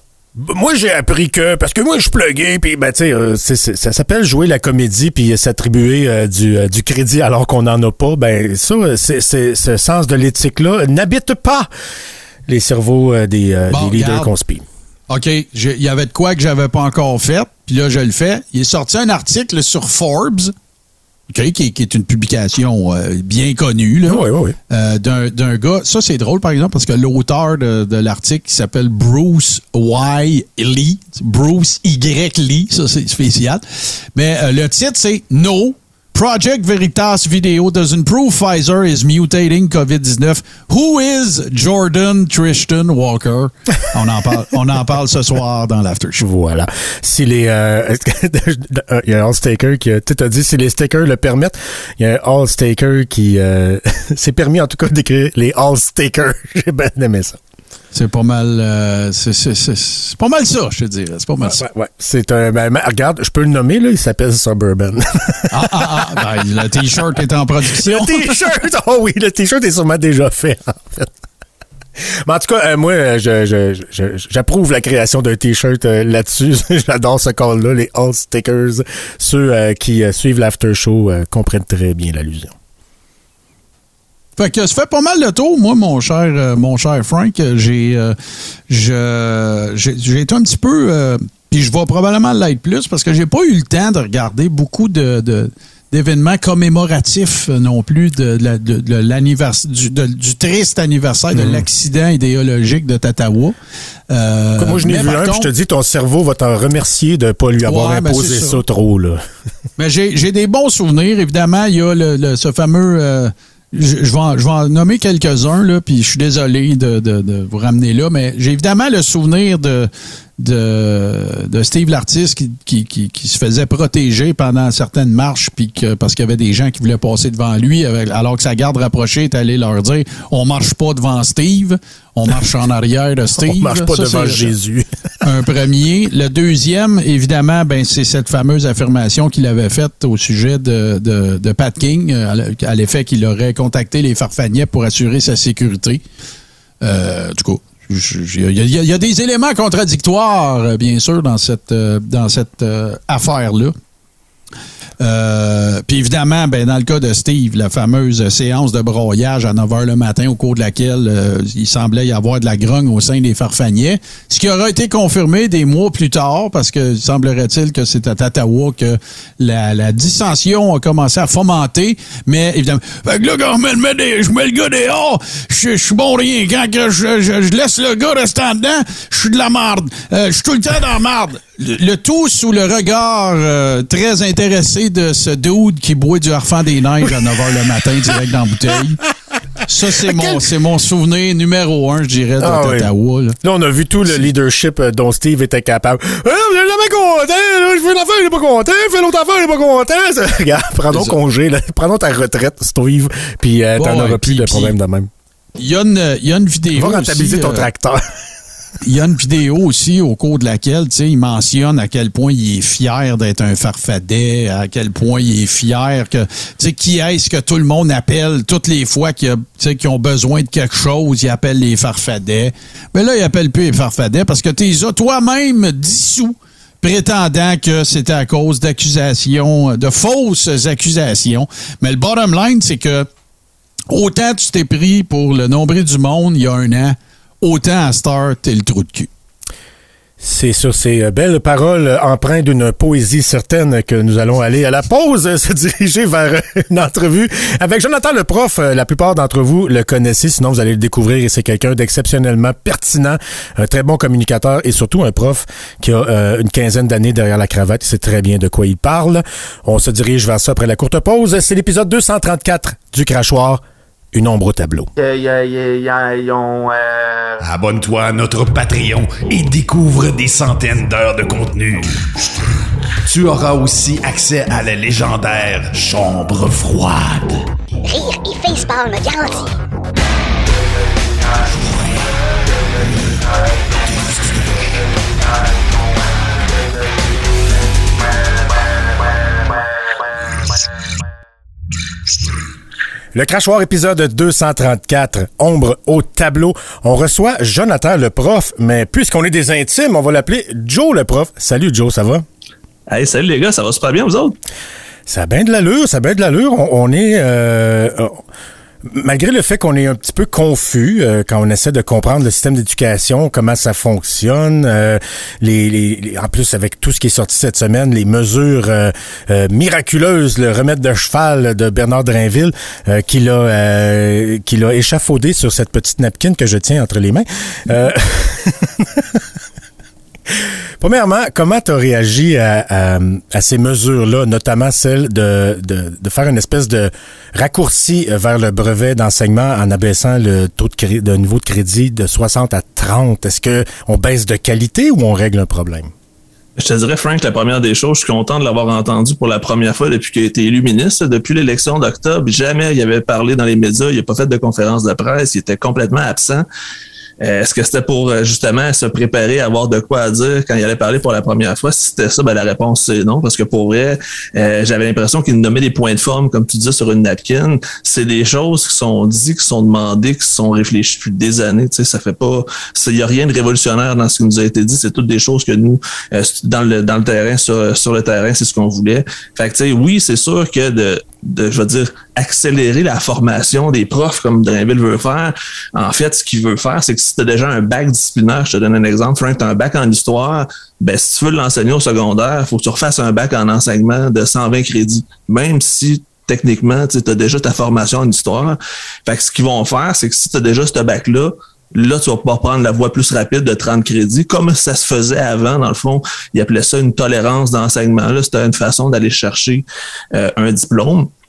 moi, j'ai appris que, parce que moi, je suis plugué, puis ben, tu sais, euh, c'est, c'est, ça s'appelle jouer la comédie, puis s'attribuer euh, du, euh, du crédit alors qu'on n'en a pas. Ben, ça, c'est, c'est, ce sens de l'éthique-là n'habite pas les cerveaux euh, des, euh, bon, des leaders conspires. OK, il y avait de quoi que j'avais pas encore fait, puis là, je le fais. Il est sorti un article sur Forbes, okay, qui, qui est une publication euh, bien connue, là, oui, oui, oui. Euh, d'un, d'un gars. Ça, c'est drôle, par exemple, parce que l'auteur de, de l'article qui s'appelle Bruce Y. Lee, Bruce Y. Lee, ça, c'est spécial. Mais euh, le titre, c'est « No, Project Veritas video doesn't prove Pfizer is mutating covid dix-neuf. Who is Jordan Tristan Walker? » On en parle, on en parle ce soir dans l'After Show. Voilà. Si les, euh, il y a un all-staker qui a, tu t'as dit si les stakers le permettent, il y a un all-staker qui, euh, c'est permis en tout cas d'écrire les all-stakers. J'ai bien aimé ça. C'est pas mal, euh, c'est, c'est, c'est, c'est pas mal ça, je te dirais. C'est pas mal ouais, ça. Ouais, ouais. C'est un, ben, regarde, je peux le nommer, là, il s'appelle Suburban. ah, ah, ah, ben, le t-shirt est en production. Le t-shirt, oh oui, le t-shirt est sûrement déjà fait, en fait. Mais en tout cas, euh, moi, je, je, je, j'approuve la création d'un t-shirt euh, là-dessus. J'adore ce call-là, les all stickers. Ceux euh, qui euh, suivent l'after show euh, comprennent très bien l'allusion. Fait que ça fait pas mal de tour, moi, mon cher, euh, mon cher Frank. J'ai, euh, je, j'ai, j'ai été un petit peu, euh, puis je vais probablement l'être plus parce que j'ai pas eu le temps de regarder beaucoup de, de d'événements commémoratifs non plus de, de, de, de l'anniversaire, du, de, du triste anniversaire mmh. de l'accident idéologique de Tatawa. Euh, moi, je n'ai vu un, puis je te dis, ton cerveau va t'en remercier de ne pas lui avoir ouais, imposé ça. ça trop, là. Mais j'ai, j'ai des bons souvenirs. Évidemment, il y a le, le, ce fameux... Euh, Je, je, vais en, je vais en nommer quelques-uns, là, puis je suis désolé de, de, de vous ramener là, mais j'ai évidemment le souvenir de, de, de Steve l'artiste qui, qui, qui, qui se faisait protéger pendant certaines marches puis que, parce qu'il y avait des gens qui voulaient passer devant lui avec, alors que sa garde rapprochée est allée leur dire on marche pas devant Steve, on marche en arrière de Steve. On marche pas Ça, devant c'est Jésus. un premier. Le deuxième, évidemment, ben c'est cette fameuse affirmation qu'il avait faite au sujet de, de, de Pat King, à l'effet qu'il aurait contacté les Farfagnets pour assurer sa sécurité. Euh, du coup, il y, y, y a des éléments contradictoires, bien sûr, dans cette, euh, dans cette euh, affaire-là. Euh, puis évidemment, ben, dans le cas de Steve, la fameuse séance de broyage à neuf heures le matin au cours de laquelle euh, il semblait y avoir de la grogne au sein des Farfagnets, ce qui aura été confirmé des mois plus tard parce que semblerait-il que c'est à Tatawa que la, la dissension a commencé à fomenter, mais évidemment, fait que là, quand je mets, le, des, je mets le gars dehors, je suis bon rien, quand que je, je, je laisse le gars rester en dedans, je suis de la marde, euh, je suis tout le temps dans la marde. Le, le tout sous le regard euh, très intéressé de ce dude qui boit du Harfang des Neiges à neuf heures le matin direct dans la bouteille. Ça, c'est mon, c'est mon souvenir numéro un, je dirais, de ah, Tatawa. Oui. Là. là, on a vu tout le leadership dont Steve était capable. Ah, vous êtes jamais content, là. Je fais une affaire, il est pas content. Fais l'autre affaire, il est pas content. Regarde, prends donc congé, là. Prends donc ta retraite, Steve, puis euh, bon, t'en auras plus de problème de même. Il y a une, y a une vidéo. Va rentabiliser aussi, ton euh, tracteur. Il y a une vidéo aussi au cours de laquelle, tu sais, il mentionne à quel point il est fier d'être un farfadet, à quel point il est fier que, tu sais, qui est-ce que tout le monde appelle toutes les fois qu'il y a, tu sais, qu'ils ont besoin de quelque chose, il appelle les farfadets. Mais là, il appelle plus les farfadets parce que tu les as toi-même dissous, prétendant que c'était à cause d'accusations, de fausses accusations. Mais le bottom line, c'est que autant tu t'es pris pour le nombril du monde il y a un an, autant à Star, t'es le trou de cul. C'est sur ces belles paroles empreintes d'une poésie certaine que nous allons aller à la pause, se diriger vers une entrevue avec Jonathan le prof. La plupart d'entre vous le connaissez, sinon vous allez le découvrir et c'est quelqu'un d'exceptionnellement pertinent, un très bon communicateur et surtout un prof qui a euh, une quinzaine d'années derrière la cravate. Il sait très bien de quoi il parle. On se dirige vers ça après la courte pause. C'est l'épisode deux cent trente-quatre du Crachoir. Une ombre au tableau. Euh, y a, y a, y a, y ont, euh... Abonne-toi à notre Patreon et découvre des centaines d'heures de contenu. Tu auras aussi accès à la légendaire Chambre froide. Rire et facepalm garanti. Le Crachoir épisode deux cent trente-quatre, Ombre au tableau. On reçoit Jonathan le prof, mais puisqu'on est des intimes, on va l'appeler Joe le prof. Salut Joe, ça va? Hey, salut les gars, ça va super bien vous autres? Ça a bien de l'allure, ça a bien de l'allure. On, on est... Euh, malgré le fait qu'on est un petit peu confus euh, quand on essaie de comprendre le système d'éducation, comment ça fonctionne, euh, les, les, les, en plus avec tout ce qui est sorti cette semaine, les mesures euh, euh, miraculeuses, le remède de cheval de Bernard Drainville euh, qu'il a euh, qu'il a échafaudé sur cette petite napkin que je tiens entre les mains. Euh... Premièrement, comment tu as réagi à, à, à ces mesures-là, notamment celle de, de, de faire une espèce de raccourci vers le brevet d'enseignement en abaissant le taux de, cré- de niveau de crédit de soixante à trente? Est-ce qu'on baisse de qualité ou on règle un problème? Je te dirais, Frank, la première des choses, je suis content de l'avoir entendu pour la première fois depuis qu'il a été élu ministre. Depuis l'élection d'octobre, jamais il avait parlé dans les médias, il n'a pas fait de conférence de presse, il était complètement absent. Est-ce que c'était pour justement se préparer à avoir de quoi à dire quand il allait parler pour la première fois? Si c'était ça, ben la réponse c'est non, parce que pour vrai, euh, j'avais l'impression qu'il nommait des points de forme, comme tu dis, sur une napkin. C'est des choses qui sont dites, qui sont demandées, qui sont réfléchies depuis des années. Tu sais, ça fait pas, il y a rien de révolutionnaire dans ce qui nous a été dit. C'est toutes des choses que nous, euh, dans le dans le terrain, sur sur le terrain, c'est ce qu'on voulait. Fait que tu sais, oui, c'est sûr que de de, je veux dire, accélérer la formation des profs comme Drainville veut faire. En fait, ce qu'il veut faire, c'est que si tu as déjà un bac disciplinaire, je te donne un exemple, Frank, tu as un bac en histoire, ben si tu veux l'enseigner au secondaire, il faut que tu refasses un bac en enseignement de cent vingt crédits, même si techniquement, tu as déjà ta formation en histoire. Fait que ce qu'ils vont faire, c'est que si tu as déjà ce bac-là, là, tu vas pouvoir prendre la voie plus rapide de trente crédits, comme ça se faisait avant, dans le fond. Ils appelaient ça une tolérance d'enseignement. Là, c'était une façon d'aller chercher euh, un diplôme.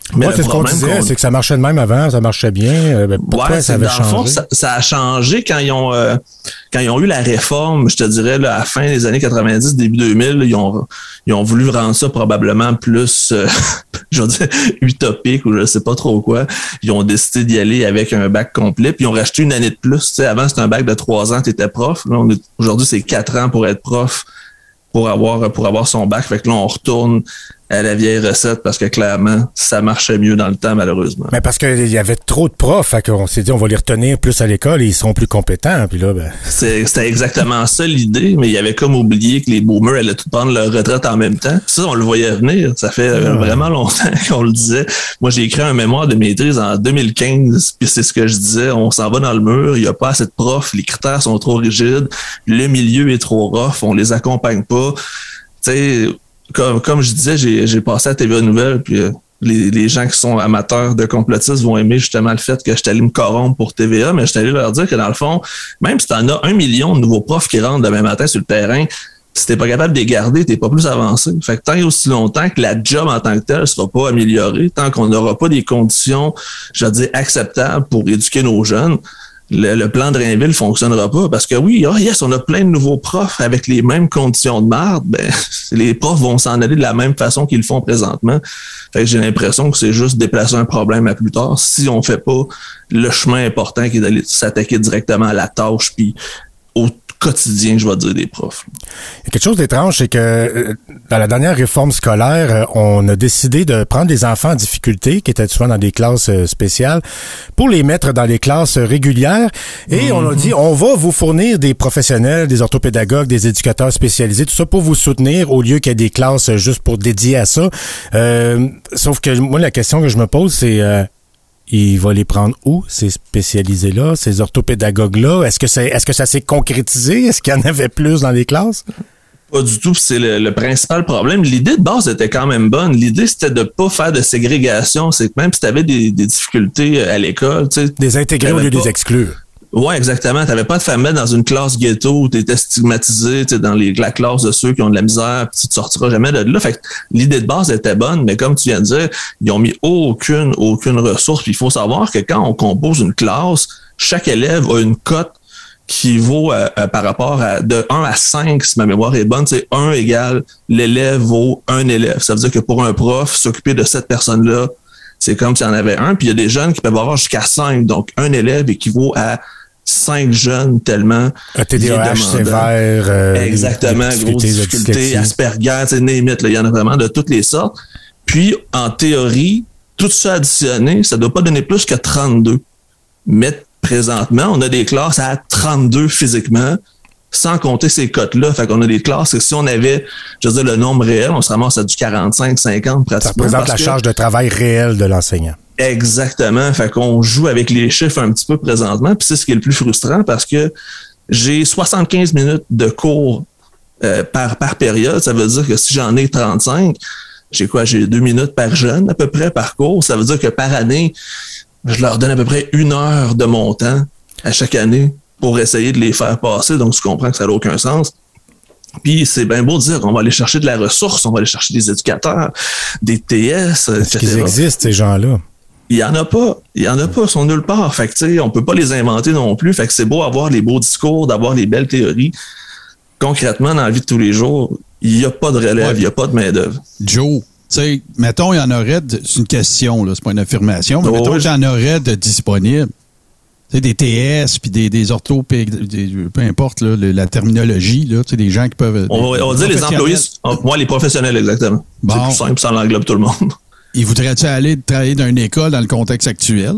Mais moi, c'est ce qu'on disait, qu'on... c'est que ça marchait de même avant, ça marchait bien. Euh, ben, pourquoi ouais, ça avait dans changé? le fond, ça, ça a changé quand ils ont euh, quand ils ont eu la réforme, je te dirais, là, à la fin des années quatre-vingt-dix, début deux mille, ils ont ils ont voulu rendre ça probablement plus, euh, je veux dire, utopique ou je sais pas trop quoi. Ils ont décidé d'y aller avec un bac complet, puis ils ont racheté une année de plus. Tu sais, avant, c'était un bac de trois ans, tu étais prof. Là, on est, aujourd'hui, c'est quatre ans pour être prof, pour avoir pour avoir son bac. Fait que là, on retourne à la vieille recette parce que clairement, ça marchait mieux dans le temps, malheureusement. Mais parce qu'il y avait trop de profs, fait qu'on s'est dit on va les retenir plus à l'école et ils seront plus compétents. Puis là, ben... C'est, c'était exactement ça l'idée, mais il y avait comme oublié que les boomers allaient tout prendre leur retraite en même temps. Ça, on le voyait venir. Ça fait euh, vraiment longtemps qu'on le disait. Moi, j'ai écrit un mémoire de maîtrise en deux mille quinze, puis c'est ce que je disais. On s'en va dans le mur, il n'y a pas assez de profs, les critères sont trop rigides, le milieu est trop rough, on les accompagne pas. Tu sais, Comme, comme je disais, j'ai, j'ai passé à T V A Nouvelles, puis euh, les, les gens qui sont amateurs de complotistes vont aimer justement le fait que je suis allé me corrompre pour T V A, mais je suis allé leur dire que dans le fond, même si tu en as un million de nouveaux profs qui rentrent demain matin sur le terrain, si t'es pas capable de les garder, t'es pas plus avancé. Fait que tant et aussi longtemps que la job en tant que telle sera pas améliorée, tant qu'on n'aura pas des conditions, je veux dire, acceptables pour éduquer nos jeunes, Le, le plan de Drainville fonctionnera pas parce que oui, oh yes, on a plein de nouveaux profs avec les mêmes conditions de merde, ben, les profs vont s'en aller de la même façon qu'ils le font présentement. Fait que j'ai l'impression que c'est juste déplacer un problème à plus tard si on fait pas le chemin important qui est d'aller s'attaquer directement à la tâche puis au quotidien, je vais dire, des profs. Il y a quelque chose d'étrange, c'est que dans la dernière réforme scolaire, on a décidé de prendre des enfants en difficulté, qui étaient souvent dans des classes spéciales, pour les mettre dans les classes régulières. Et mm-hmm. on a dit, on va vous fournir des professionnels, des orthopédagogues, des éducateurs spécialisés, tout ça pour vous soutenir, au lieu qu'il y ait des classes juste pour dédier à ça. Euh, sauf que moi, la question que je me pose, c'est... Euh, il va les prendre où, ces spécialisés-là, ces orthopédagogues-là? Est-ce que c'est, est-ce que ça s'est concrétisé? Est-ce qu'il y en avait plus dans les classes? Pas du tout, c'est le, le principal problème. L'idée de base était quand même bonne. L'idée, c'était de pas faire de ségrégation. C'est que même si tu avais des, des difficultés à l'école... Tu sais, des intégrer au lieu de les exclure. Ouais, exactement. T'avais pas de faire mettre dans une classe ghetto où t'étais stigmatisé, tu sais, dans les, la classe de ceux qui ont de la misère, puis tu te sortiras jamais de là. Fait que l'idée de base était bonne, mais comme tu viens de dire, ils ont mis aucune, aucune ressource. Puis il faut savoir que quand on compose une classe, chaque élève a une cote qui vaut euh, euh, par rapport à de un à cinq, si ma mémoire est bonne, c'est un égale l'élève vaut un élève. Ça veut dire que pour un prof, s'occuper de cette personne-là, c'est comme s'il y en avait un. Puis il y a des jeunes qui peuvent avoir jusqu'à cinq. Donc, un élève équivaut à cinq jeunes tellement... Un T D A H sévère. Euh, Exactement, grosse difficulté, Asperger, tu sais, limite, il y en a vraiment de toutes les sortes. Puis, en théorie, tout ça additionné, ça ne doit pas donner plus que trente-deux. Mais présentement, on a des classes à trente-deux physiquement, sans compter ces cotes-là. Fait qu'on a des classes que si on avait, je veux dire, le nombre réel, on se ramasse à du quarante-cinq, cinquante pratiquement. Ça représente la que... charge de travail réelle de l'enseignant. Exactement. Fait qu'on joue avec les chiffres un petit peu présentement, puis c'est ce qui est le plus frustrant parce que j'ai soixante-quinze minutes de cours euh, par, par période. Ça veut dire que si j'en ai trente-cinq, j'ai quoi? J'ai deux minutes par jeune à peu près par cours. Ça veut dire que par année, je leur donne à peu près une heure de mon temps à chaque année pour essayer de les faire passer. Donc, tu comprends que ça n'a aucun sens. Puis, c'est bien beau de dire qu'on va aller chercher de la ressource, on va aller chercher des éducateurs, des T S, et cetera. Est-ce qu'ils existent, ces gens-là? Il y en a pas. Il y en a pas. Ils sont nulle part. Fait que, tu sais, on peut pas les inventer non plus. Fait que c'est beau avoir les beaux discours, d'avoir les belles théories. Concrètement, dans la vie de tous les jours, il n'y a pas de relève, il n'y a pas de main-d'œuvre. Joe, tu sais, mettons, il y en aurait, de, c'est une question, là, c'est pas une affirmation, mais oh, mettons, oui. qu'il y en aurait de disponibles. Tu sais, des T S, puis des, des orthos, des, peu importe là, la terminologie, là, tu sais, des gens qui peuvent... On va, on va dire les employés, moi, les professionnels, exactement. Bon. C'est plus simple, ça englobe tout le monde. Ils voudraient-tu aller travailler dans une école dans le contexte actuel?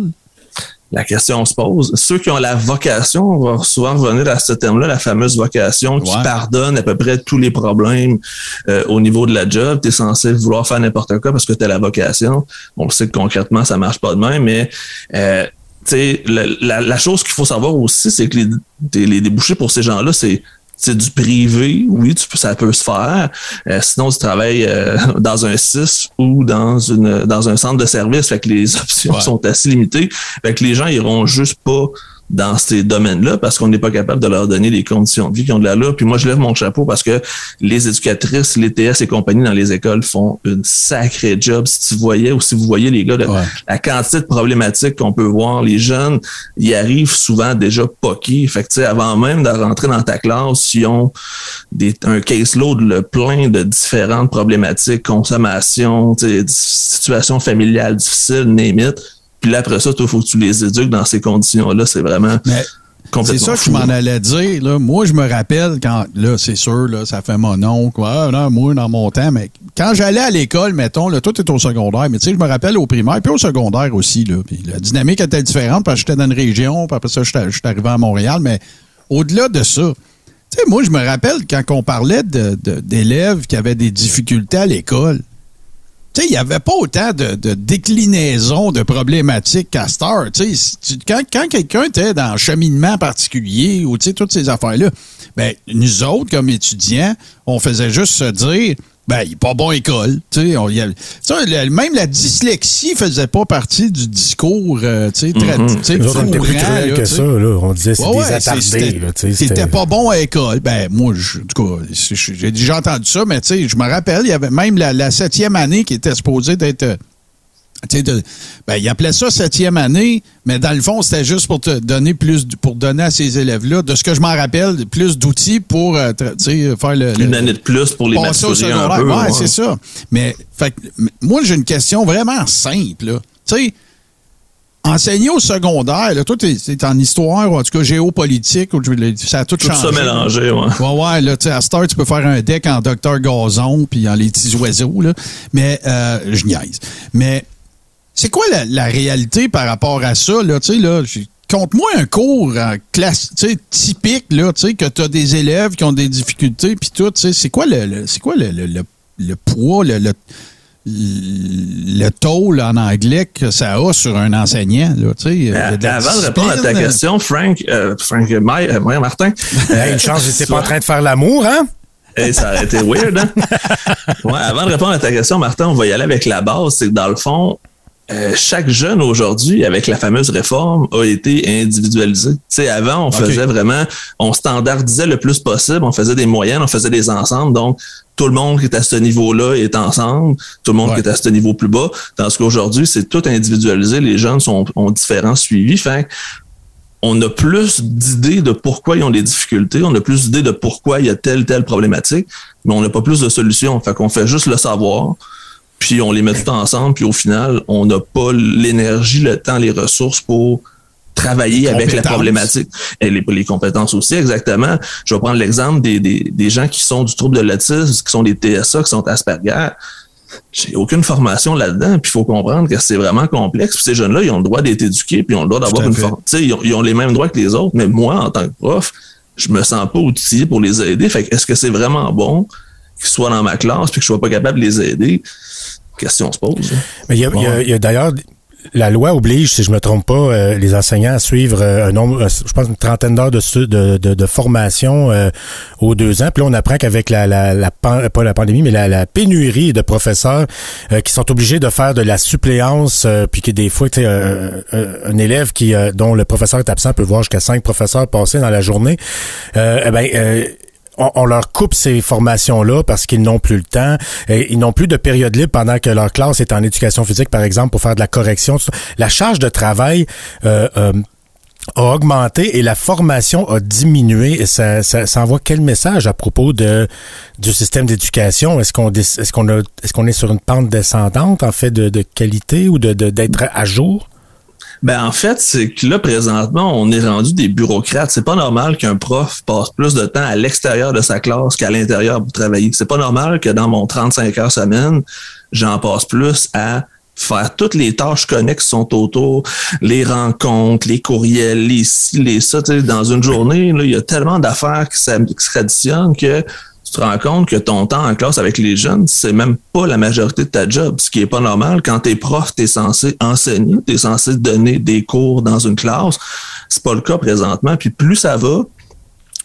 La question se pose. Ceux qui ont la vocation, on va souvent revenir à ce terme-là, la fameuse vocation qui ouais. pardonne à peu près tous les problèmes euh, au niveau de la job. Tu es censé vouloir faire n'importe quoi parce que tu as la vocation. On sait que concrètement, ça marche pas de même, mais euh, tu sais, la, la, la chose qu'il faut savoir aussi, c'est que les, les débouchés pour ces gens-là, c'est c'est du privé, oui, tu peux, ça peut se faire. Euh, sinon, tu travailles euh, dans un S I S ou dans une dans un centre de service, fait que les options ouais. sont assez limitées. Fait que les gens iront juste pas dans ces domaines-là parce qu'on n'est pas capable de leur donner les conditions de vie qui ont de l'allure. Puis moi, je lève mon chapeau parce que les éducatrices, les T S et compagnie dans les écoles font une sacrée job. Si tu voyais ou si vous voyez les gars, de, ouais. la quantité de problématiques qu'on peut voir, les jeunes, ils arrivent souvent déjà poqués. Fait que tu sais, avant même de rentrer dans ta classe, ils ont des, un caseload le plein de différentes problématiques, consommation, tu sais, situations familiales difficiles, name it. Puis là, après ça, il faut que tu les éduques dans ces conditions-là. C'est vraiment Mais complètement c'est ça que fou. je m'en allais dire. Là. Moi, je me rappelle quand, là, c'est sûr, là, ça fait mon oncle. Ah, non, moi, dans mon temps, mais quand j'allais à l'école, mettons, là, toi, t'es au secondaire, mais tu sais, je me rappelle au primaire, puis au secondaire aussi, là. Puis la dynamique était différente parce que j'étais dans une région, puis après ça, j'étais arrivé à Montréal, mais au-delà de ça, tu sais, moi, je me rappelle quand on parlait de, de, d'élèves qui avaient des difficultés à l'école. Tu sais, il n'y avait pas autant de, de déclinaisons de problématiques qu'à Star. Tu sais, quand, quand quelqu'un était dans un cheminement particulier ou tu sais, toutes ces affaires-là, ben nous autres, comme étudiants, on faisait juste se dire, ben, il n'est pas bon à l'école. Tu sais, on, y a, même la dyslexie faisait pas partie du discours, euh, tu sais, très, mm-hmm. tu sais, courant. On était plus cruel que ça, là. On disait, c'est ouais, des ouais, attardés, là. Tu sais, c'était pas bon à l'école. Ben, moi, je, en tout cas, j'ai déjà entendu ça, mais tu sais, je me rappelle, il y avait même la, la septième année qui était supposée d'être... Tu sais, de, ben, il appelait ça septième année, mais dans le fond, c'était juste pour te donner plus, pour donner à ces élèves-là, de ce que je m'en rappelle, plus d'outils pour, euh, tu sais, faire le... Une le, année de plus pour les maturer un peu. Ouais, ouais. c'est ça. Mais, fait, moi, j'ai une question vraiment simple, là. Tu sais, enseigner au secondaire, là, toi, t'es, t'es en histoire, ou en tout cas géopolitique, ou, ça a tout, tout changé. Tout ça mélangé, ouais. Ouais, ouais, là, tu sais, à Star, tu peux faire un deck en docteur Gazon, puis en les petits oiseaux, là. Mais, euh, je niaise. Mais, c'est quoi la, la réalité par rapport à ça, là, tu sais, là, conte-moi un cours en classe, tu sais, typique, là, tu sais, que tu as des élèves qui ont des difficultés, puis tout, tu sais, c'est quoi le, le c'est quoi le, le, le, le poids, le, le, le taux, en anglais, que ça a sur un enseignant, là, tu sais. Avant de répondre à ta question, Frank, euh, Frank, Mike, euh, Martin. Hey, une chance, j'étais pas en train de faire l'amour, hein? Hey, ça aurait été weird, hein? Ouais, avant de répondre à ta question, Martin, on va y aller avec la base, c'est que dans le fond, Euh, chaque jeune aujourd'hui, avec la fameuse réforme, a été individualisé. Tu sais, avant, on okay. faisait vraiment, on standardisait le plus possible, on faisait des moyennes, on faisait des ensembles, donc tout le monde qui est à ce niveau-là est ensemble, tout le monde ouais. qui est à ce niveau plus bas, tandis qu'aujourd'hui, c'est tout individualisé, les jeunes sont, ont différents suivis, fait on a plus d'idées de pourquoi ils ont des difficultés, on a plus d'idées de pourquoi il y a telle, telle problématique, mais on n'a pas plus de solutions, fait qu'on fait juste le savoir, puis on les met tout ensemble, puis au final, on n'a pas l'énergie, le temps, les ressources pour travailler avec la problématique. Et les, les compétences aussi, exactement. Je vais prendre l'exemple des, des, des gens qui sont du trouble de l'autisme, qui sont des T S A, qui sont Asperger. J'ai aucune formation là-dedans, puis il faut comprendre que c'est vraiment complexe. Puis ces jeunes-là, ils ont le droit d'être éduqués, puis ils ont le droit d'avoir une formation. Tu sais, ils ont, ils ont les mêmes droits que les autres, mais moi, en tant que prof, je me sens pas outillé pour les aider. Fait que est-ce que c'est vraiment bon qu'ils soient dans ma classe puis que je sois pas capable de les aider? Question se pose. Mais il y a, bon. y a, y a d'ailleurs, la loi oblige, si je me trompe pas, euh, les enseignants à suivre euh, un nombre, euh, je pense une trentaine d'heures de, de, de, de formation euh, aux deux ans. Puis là, on apprend qu'avec la, la, la pan, pas la pandémie, mais la, la pénurie de professeurs euh, qui sont obligés de faire de la suppléance, euh, puis que des fois, tu sais, un, un, un élève qui euh, dont le professeur est absent peut voir jusqu'à cinq professeurs passer dans la journée. Euh, eh ben euh, On, on leur coupe ces formations-là parce qu'ils n'ont plus le temps. Et ils n'ont plus de période libre pendant que leur classe est en éducation physique, par exemple, pour faire de la correction. La charge de travail euh, euh, a augmenté et la formation a diminué. Et ça, ça, ça envoie quel message à propos de du système d'éducation? Est-ce qu'on est-ce qu'on a est-ce qu'on est sur une pente descendante en fait de, de qualité ou de, de d'être à jour? Ben en fait, c'est que là, présentement, on est rendu des bureaucrates. C'est pas normal qu'un prof passe plus de temps à l'extérieur de sa classe qu'à l'intérieur pour travailler. C'est pas normal que dans mon trente-cinq heures semaine, j'en passe plus à faire toutes les tâches connexes qui sont autour, les rencontres, les courriels, les ci, les ça. Tu sais, dans une journée, là, il y a tellement d'affaires qui s'additionnent que tu te rends compte que ton temps en classe avec les jeunes, c'est même pas la majorité de ta job, ce qui est pas normal. Quand t'es prof, t'es censé enseigner, t'es censé donner des cours dans une classe. C'est pas le cas présentement. Puis plus ça va,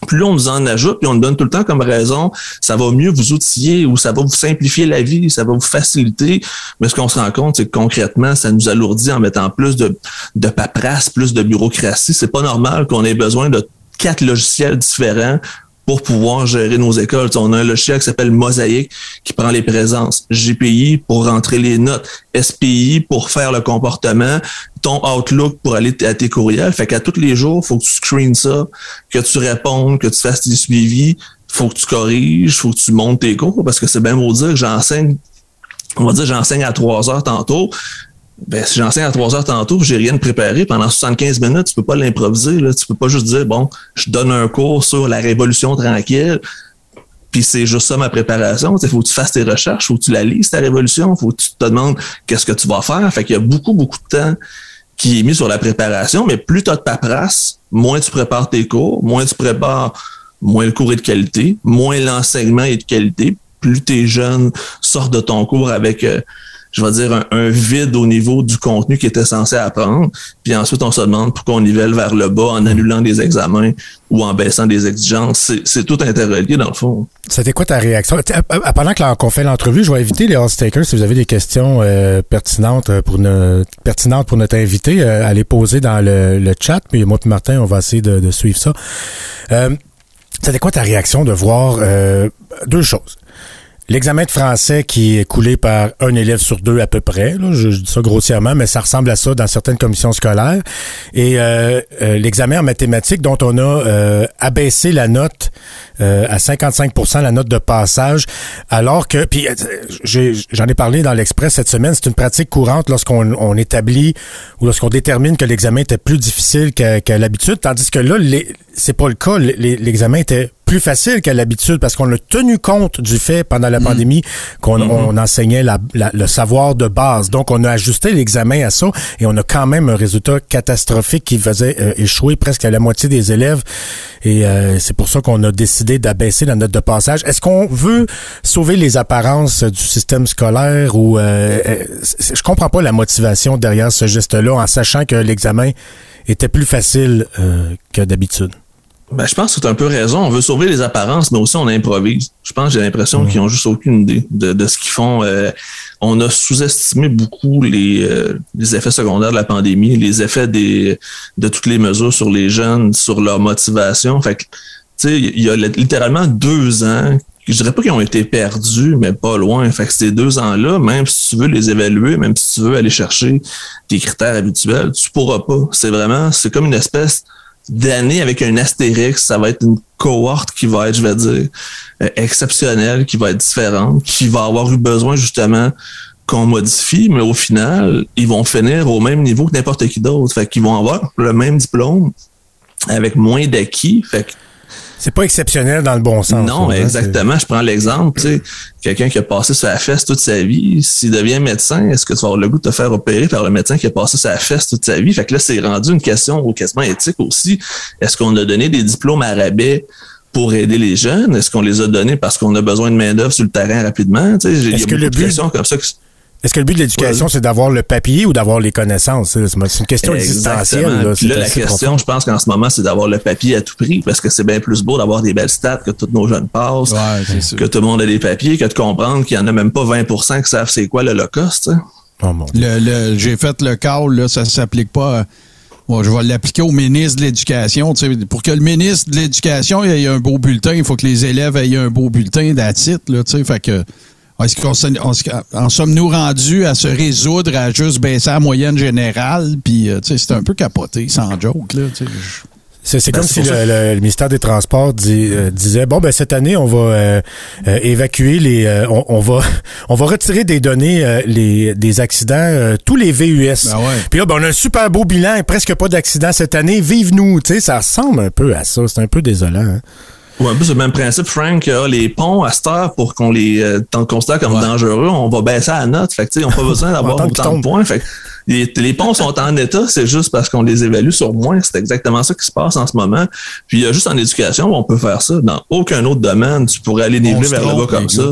plus on nous en ajoute, puis on nous donne tout le temps comme raison, ça va mieux vous outiller ou ça va vous simplifier la vie, ça va vous faciliter. Mais ce qu'on se rend compte, c'est que concrètement, ça nous alourdit en mettant plus de, de paperasse, plus de bureaucratie. C'est pas normal qu'on ait besoin de quatre logiciels différents pour pouvoir gérer nos écoles. T'sais, on a un logiciel qui s'appelle Mosaïque qui prend les présences, G P I pour rentrer les notes, S P I pour faire le comportement, ton Outlook pour aller à tes courriels. Fait qu'à tous les jours, il faut que tu screens ça, que tu répondes, que tu fasses tes suivis, faut que tu corriges, faut que tu montes tes cours, parce que c'est bien beau dire que j'enseigne, on va dire j'enseigne à trois heures tantôt. Ben, si j'enseigne à trois heures tantôt, j'ai rien de préparé pendant soixante-quinze minutes, tu peux pas l'improviser, là. Tu peux pas juste dire, bon, je donne un cours sur la révolution tranquille, puis c'est juste ça ma préparation. Il faut que tu fasses tes recherches, faut que tu la lises, ta révolution, faut que tu te demandes qu'est-ce que tu vas faire. Fait qu'il y a beaucoup, beaucoup de temps qui est mis sur la préparation, mais plus tu as de paperasse, moins tu prépares tes cours, moins tu prépares, moins le cours est de qualité, moins l'enseignement est de qualité, plus tes jeunes sortent de ton cours avec... Euh, je vais dire, un, un vide au niveau du contenu qui était censé apprendre. Puis ensuite, on se demande pourquoi on nivelle vers le bas en annulant des examens ou en baissant des exigences. C'est, c'est tout interrelié, dans le fond. C'était quoi ta réaction? Pendant que qu'on fait l'entrevue, je vais inviter les host-takers, si vous avez des questions euh, pertinentes pour notre, pertinentes pour notre invité, euh, à les poser dans le, le chat. Puis moi et Martin, on va essayer de, de suivre ça. Euh, c'était quoi ta réaction de voir euh, deux choses? L'examen de français qui est coulé par un élève sur deux à peu près, là, je, je dis ça grossièrement, mais ça ressemble à ça dans certaines commissions scolaires. Et euh, euh, l'examen en mathématiques dont on a euh, abaissé la note euh, à cinquante-cinq pour cent, la note de passage, alors que, puis j'ai, j'en ai parlé dans l'Express cette semaine, c'est une pratique courante lorsqu'on on établit ou lorsqu'on détermine que l'examen était plus difficile qu'à, qu'à l'habitude, tandis que là, les, c'est pas le cas. Les, l'examen était plus facile qu'à l'habitude parce qu'on a tenu compte du fait pendant la mmh. pandémie qu'on mmh. on enseignait la, la, le savoir de base. Donc, on a ajusté l'examen à ça et on a quand même un résultat catastrophique qui faisait euh, échouer presque à la moitié des élèves. Et euh, c'est pour ça qu'on a décidé d'abaisser la note de passage. Est-ce qu'on veut sauver les apparences du système scolaire ou euh, je comprends pas la motivation derrière ce geste-là en sachant que l'examen était plus facile euh, que d'habitude? Ben, je pense que tu as un peu raison. On veut sauver les apparences, mais aussi on improvise. Je pense que j'ai l'impression mmh. qu'ils ont juste aucune idée de, de ce qu'ils font. Euh, on a sous-estimé beaucoup les, euh, les effets secondaires de la pandémie, les effets des, de toutes les mesures sur les jeunes, sur leur motivation. Fait que, tu sais, il y a littéralement deux ans, je dirais pas qu'ils ont été perdus, mais pas loin. Fait que ces deux ans-là, même si tu veux les évaluer, même si tu veux aller chercher tes critères habituels, tu pourras pas. C'est vraiment, c'est comme une espèce d'année avec un astérix, ça va être une cohorte qui va être, je vais dire, euh, exceptionnelle, qui va être différente, qui va avoir eu besoin justement qu'on modifie, mais au final, ils vont finir au même niveau que n'importe qui d'autre. Fait qu'ils vont avoir le même diplôme avec moins d'acquis. Fait que c'est pas exceptionnel dans le bon sens. Non, là, exactement. C'est... Je prends l'exemple, tu sais, quelqu'un qui a passé sur la fesse toute sa vie, s'il devient médecin, est-ce que tu vas avoir le goût de te faire opérer par le médecin qui a passé sur la fesse toute sa vie? Fait que là, c'est rendu une question quasiment éthique aussi. Est-ce qu'on a donné des diplômes à rabais pour aider les jeunes? Est-ce qu'on les a donnés parce qu'on a besoin de main-d'œuvre sur le terrain rapidement? Tu sais, il y a beaucoup de questions comme ça. Que... Est-ce que le but de l'éducation, ouais. c'est d'avoir le papier ou d'avoir les connaissances? C'est une question existentielle. Là, Puis là, la question, profond. Je pense qu'en ce moment, c'est d'avoir le papier à tout prix parce que c'est bien plus beau d'avoir des belles stats que tous nos jeunes passent, ouais, que tout le monde a des papiers, que de comprendre qu'il n'y en a même pas vingt pour cent qui savent c'est quoi l'Holocauste. Oh, le, le, j'ai fait le call, là, ça ne s'applique pas... À... Bon, je vais l'appliquer au ministre de l'Éducation. Tu sais, pour que le ministre de l'Éducation ait un beau bulletin, il faut que les élèves aient un beau bulletin d'attitude. Là, tu sais, fait que... Est-ce qu'on on, en sommes-nous rendus à se résoudre à juste baisser la moyenne générale? Puis, euh, tu sais, c'est un peu capoté, sans joke, là. Tu sais. C'est, c'est ben, comme c'est si le, le, le ministère des Transports dit, euh, disait bon ben cette année on va euh, euh, évacuer les euh, on, on va on va retirer des données euh, les des accidents euh, tous les V U S. Ben ouais. Puis là ben, on a un super beau bilan et presque pas d'accidents cette année. Vive nous, tu sais, ça ressemble un peu à ça. C'est un peu désolant. Hein? Ouais, un peu c'est le même principe, Frank. Euh, les ponts, à cette heure, pour qu'on les euh, considère comme ouais. dangereux, on va baisser la note. Fait que, tu sais, on n'a pas besoin d'avoir autant de points. Fait que, les, les ponts sont en état, c'est juste parce qu'on les évalue sur moins. C'est exactement ça qui se passe en ce moment. Puis, il y a juste en éducation où on peut faire ça. Dans aucun autre domaine, tu pourrais aller niveler vers le bas comme ça.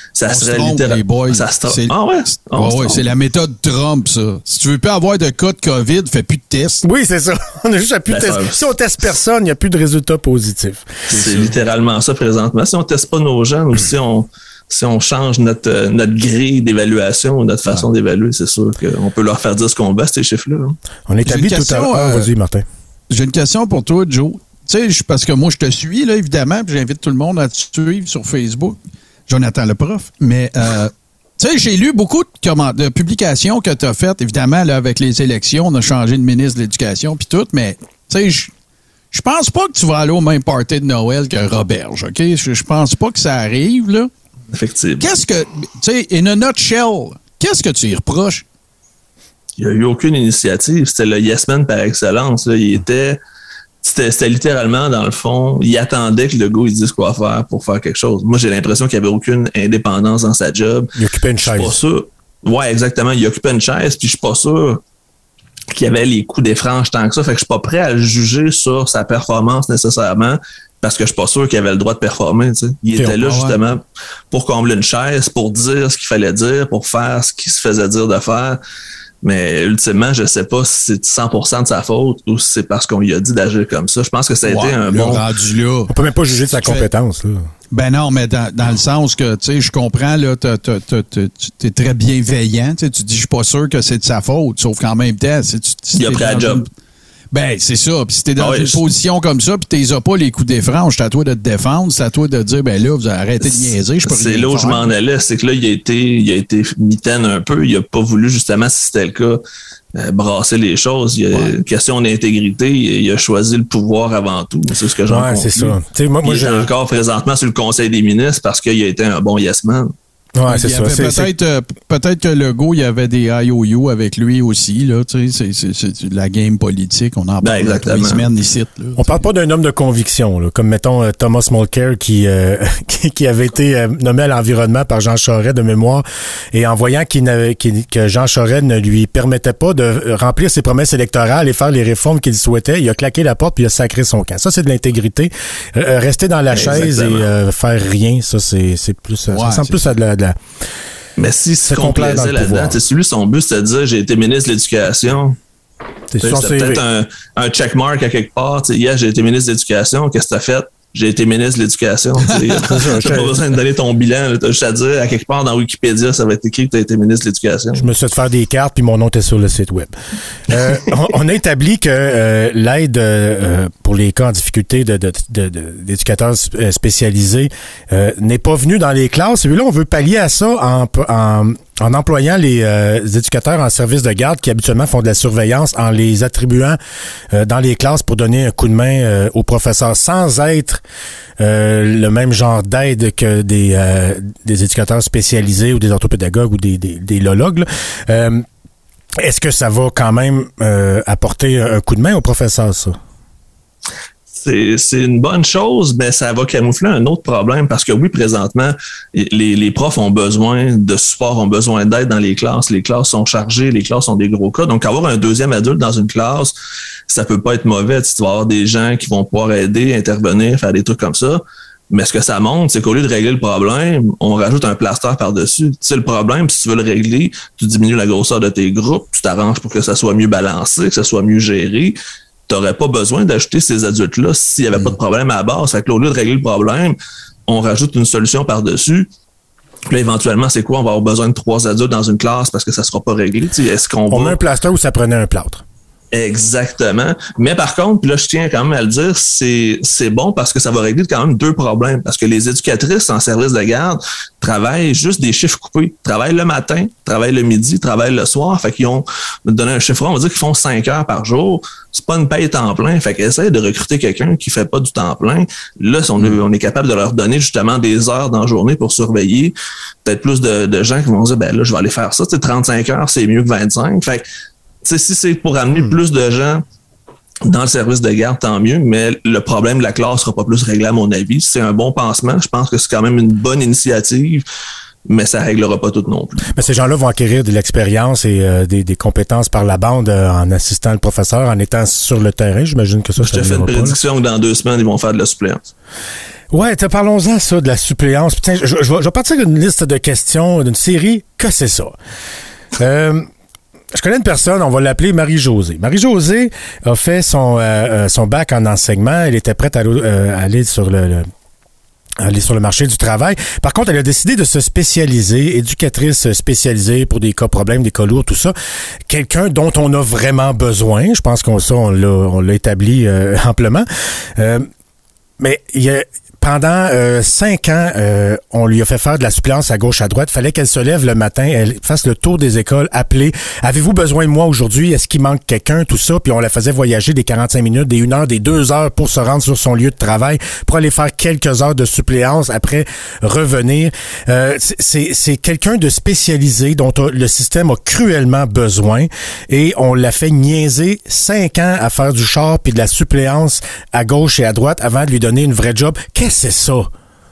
ça On serait se trompe, littéralement. les boys. Ça se trompe. C'est- Ah ouais? Ah On se ouais, trompe. c'est la méthode Trump, ça. Si tu veux pas avoir de cas de COVID, fais plus de tests. Oui, c'est ça. On a juste à plus Ben, tester. ça- Si on teste personne, il n'y a plus de résultats positifs. C'est littéralement ça présentement. Si on teste pas nos jeunes ou si on, si on change notre, euh, notre grille d'évaluation ou notre façon d'évaluer, c'est sûr qu'on peut leur faire dire ce qu'on veut, ces chiffres-là. hein. On établit J'ai une tout à question, l'heure. Ah, euh, vas-y, Martin. J'ai une question pour toi, Joe. Tu sais, je- parce que moi, je te suis, là, évidemment, puis j'invite tout le monde à te suivre sur Facebook. Jonathan le prof. Mais, euh, tu sais, j'ai lu beaucoup de, comment, de publications que tu as faites. Évidemment, là, avec les élections, on a changé de ministre de l'Éducation, puis tout, mais, tu sais, je je pense pas que tu vas aller au même party de Noël que Roberge, OK? Je je pense pas que ça arrive, là. Effectivement. Qu'est-ce que, tu sais, in a nutshell, qu'est-ce que tu y reproches? Il n'y a eu aucune initiative. C'était le Yes Man par excellence. Là. Il était, c'était, c'était littéralement, dans le fond, il attendait que le gars il dise quoi faire pour faire quelque chose. Moi, j'ai l'impression qu'il n'y avait aucune indépendance dans sa job. Il occupait une Je suis chaise. pas sûr. Ouais, exactement. Il occupait une chaise, puis je suis pas sûr qu'il y avait les coups des franges tant que ça. Fait que je suis pas prêt à le juger sur sa performance nécessairement. Parce que je suis pas sûr qu'il avait le droit de performer. Tu sais. Il T'es était là ouais. justement pour combler une chaise, pour dire ce qu'il fallait dire, pour faire ce qu'il se faisait dire de faire. Mais ultimement, je sais pas si c'est cent pour cent de sa faute ou si c'est parce qu'on lui a dit d'agir comme ça. Je pense que ça a été Ouais, un là, bon... rendu là. On peut même pas juger de sa Tu fais- compétence. Là. Ben non, mais dans, dans le sens que, tu sais, je comprends, là, t'as- t'as- t'as- t'as- tu es très bienveillant. Tu sais, tu dis, je suis pas sûr que c'est de sa faute. Sauf qu'en même temps, si tu. si Il a t'es pris la dans job. une- Ben, c'est ça. Puis si t'es dans Ah ouais, une je- position comme ça, puis t'es as pas les coups des franges, c'est à toi de te défendre, c'est à toi de dire, ben là, vous arrêtez de niaiser, je peux C'est rien là où je faire. m'en allais. C'est que là, il a été, il a été mitaine un peu. Il a pas voulu, justement, si c'était le cas, euh, brasser les choses. Il a Ouais. une question d'intégrité. Il, il a choisi le pouvoir avant tout. C'est ce que j'en Ouais, c'est conclus. ça. Tu sais, moi, moi, il est j'ai- encore présentement sur le Conseil des ministres parce qu'il a été un bon yes man. Ouais, c'est Il y ça. avait C'est- c'est- peut-être, euh, peut-être que Legault, il y avait des I O U avec lui aussi. Là, tu sais, c'est, c'est, c'est de la game politique. On en Ben, parle dans trois exactement. semaines ici. Là, On parle pas d'un homme de conviction, là, comme mettons euh, Thomas Mulcair qui, euh, qui qui avait été euh, nommé à l'environnement par Jean Charest de mémoire et en voyant qu'il n'avait, qu'il- que Jean Charest ne lui permettait pas de remplir ses promesses électorales et faire les réformes qu'il souhaitait, il a claqué la porte puis il a sacré son camp. Ça c'est de l'intégrité. Euh, rester dans la chaise et Exactement. euh, faire rien, ça c'est c'est plus ça Ouais, ressemble c'est plus à de la, de la- Mais si Se se complaire dans complaisait le pouvoir. là-dedans, tu sais, celui, son but, c'était de dire j'ai été ministre de l'Éducation. c'est Tu sais, son C'était C V. peut-être un, un checkmark à quelque part. Tu sais, hier, j'ai été ministre de l'Éducation. Qu'est-ce que tu as fait? J'ai été ministre de l'Éducation. Tu sais, t'as pas besoin de donner ton bilan. Tu as juste à dire, à quelque part dans Wikipédia, ça va être écrit que tu as été ministre de l'Éducation. Je me suis fait faire des cartes, puis mon nom était sur le site web. Euh, on, on a établi que euh, l'aide euh, pour les cas en difficulté de, de, de, de- d'éducateurs sp- spécialisés euh, n'est pas venue dans les classes. Et là, on veut pallier à ça en, en, en employant les, euh, les éducateurs en service de garde qui habituellement font de la surveillance, en les attribuant euh, dans les classes pour donner un coup de main euh, aux professeurs sans être euh, le même genre d'aide que des, euh, des éducateurs spécialisés ou des orthopédagogues ou des, des, des lologues. là. Euh, est-ce que ça va quand même euh, apporter un coup de main aux professeurs, ça? C'est, c'est une bonne chose, mais ça va camoufler un autre problème parce que oui, présentement, les, les profs ont besoin de support, ont besoin d'aide dans les classes. Les classes sont chargées, les classes ont des gros cas. Donc, avoir un deuxième adulte dans une classe, ça peut pas être mauvais. Tu vas avoir des gens qui vont pouvoir aider, intervenir, faire des trucs comme ça. Mais ce que ça montre, c'est qu'au lieu de régler le problème, on rajoute un plaster par-dessus. Tu sais, le problème, si tu veux le régler, tu diminues la grosseur de tes groupes, tu t'arranges pour que ça soit mieux balancé, que ça soit mieux géré. Tu n'aurais pas besoin d'ajouter ces adultes-là s'il n'y avait pas de problème à la base. Fait que là, au lieu de régler le problème, on rajoute une solution par-dessus. Puis là, éventuellement, c'est quoi? On va avoir besoin de trois adultes dans une classe parce que ça ne sera pas réglé. Tu sais, est-ce qu'on On va... met un plaster où ça prenait un plâtre. Exactement. Mais par contre, puis là, je tiens quand même à le dire, c'est, c'est bon parce que ça va régler quand même deux problèmes. Parce que les éducatrices en service de garde travaillent juste des chiffres coupés. Travaillent le matin, travaillent le midi, travaillent le soir. Fait qu'ils ont donné un chiffre, on va dire qu'ils font cinq heures par jour. C'est pas une paye temps plein. Fait qu'ils essaient de recruter quelqu'un qui fait pas du temps plein. Là, si on, est, on est capable de leur donner justement des heures dans la journée pour surveiller, peut-être plus de, de gens qui vont dire, ben là, je vais aller faire ça. Tu sais, trente-cinq heures, c'est mieux que vingt-cinq. Fait que, tu sais, si c'est pour amener Hmm. plus de gens dans le service de garde, tant mieux, mais le problème de la classe sera pas plus réglé à mon avis. C'est un bon pansement. Je pense que c'est quand même une bonne initiative, mais ça réglera pas tout non plus. Mais ces gens-là vont acquérir de l'expérience et euh, des, des compétences par la bande euh, en assistant le professeur, en étant sur le terrain. J'imagine que ça, Je ça te fais viendra une pas, là. prédiction que dans deux semaines, ils vont faire de la suppléance. Ouais, t'as, parlons-en, ça, de la suppléance. Putain, je, je, je vais partir d'une liste de questions, d'une série. Que c'est ça? Euh... Je connais une personne, on va l'appeler Marie-Josée. Marie-Josée a fait son, euh, son bac en enseignement. Elle était prête à aller, euh, aller sur le, le aller sur le marché du travail. Par contre, elle a décidé de se spécialiser, éducatrice spécialisée pour des cas problèmes, des cas lourds, tout ça. Quelqu'un dont on a vraiment besoin. Je pense qu'on ça, on l'a, on l'a établi euh, amplement. Euh, mais il y a Pendant euh, cinq ans, euh, on lui a fait faire de la suppléance à gauche, à droite. Fallait qu'elle se lève le matin, elle fasse le tour des écoles, appeler. Avez-vous besoin de moi aujourd'hui? Est-ce qu'il manque quelqu'un? Tout ça. Puis on la faisait voyager des quarante-cinq minutes, des une heure, des deux heures pour se rendre sur son lieu de travail, pour aller faire quelques heures de suppléance, après revenir. Euh, c'est, c'est quelqu'un de spécialisé dont le système a cruellement besoin. Et on l'a fait niaiser cinq ans à faire du char puis de la suppléance à gauche et à droite avant de lui donner une vraie job. Qu'est-ce que c'est ça?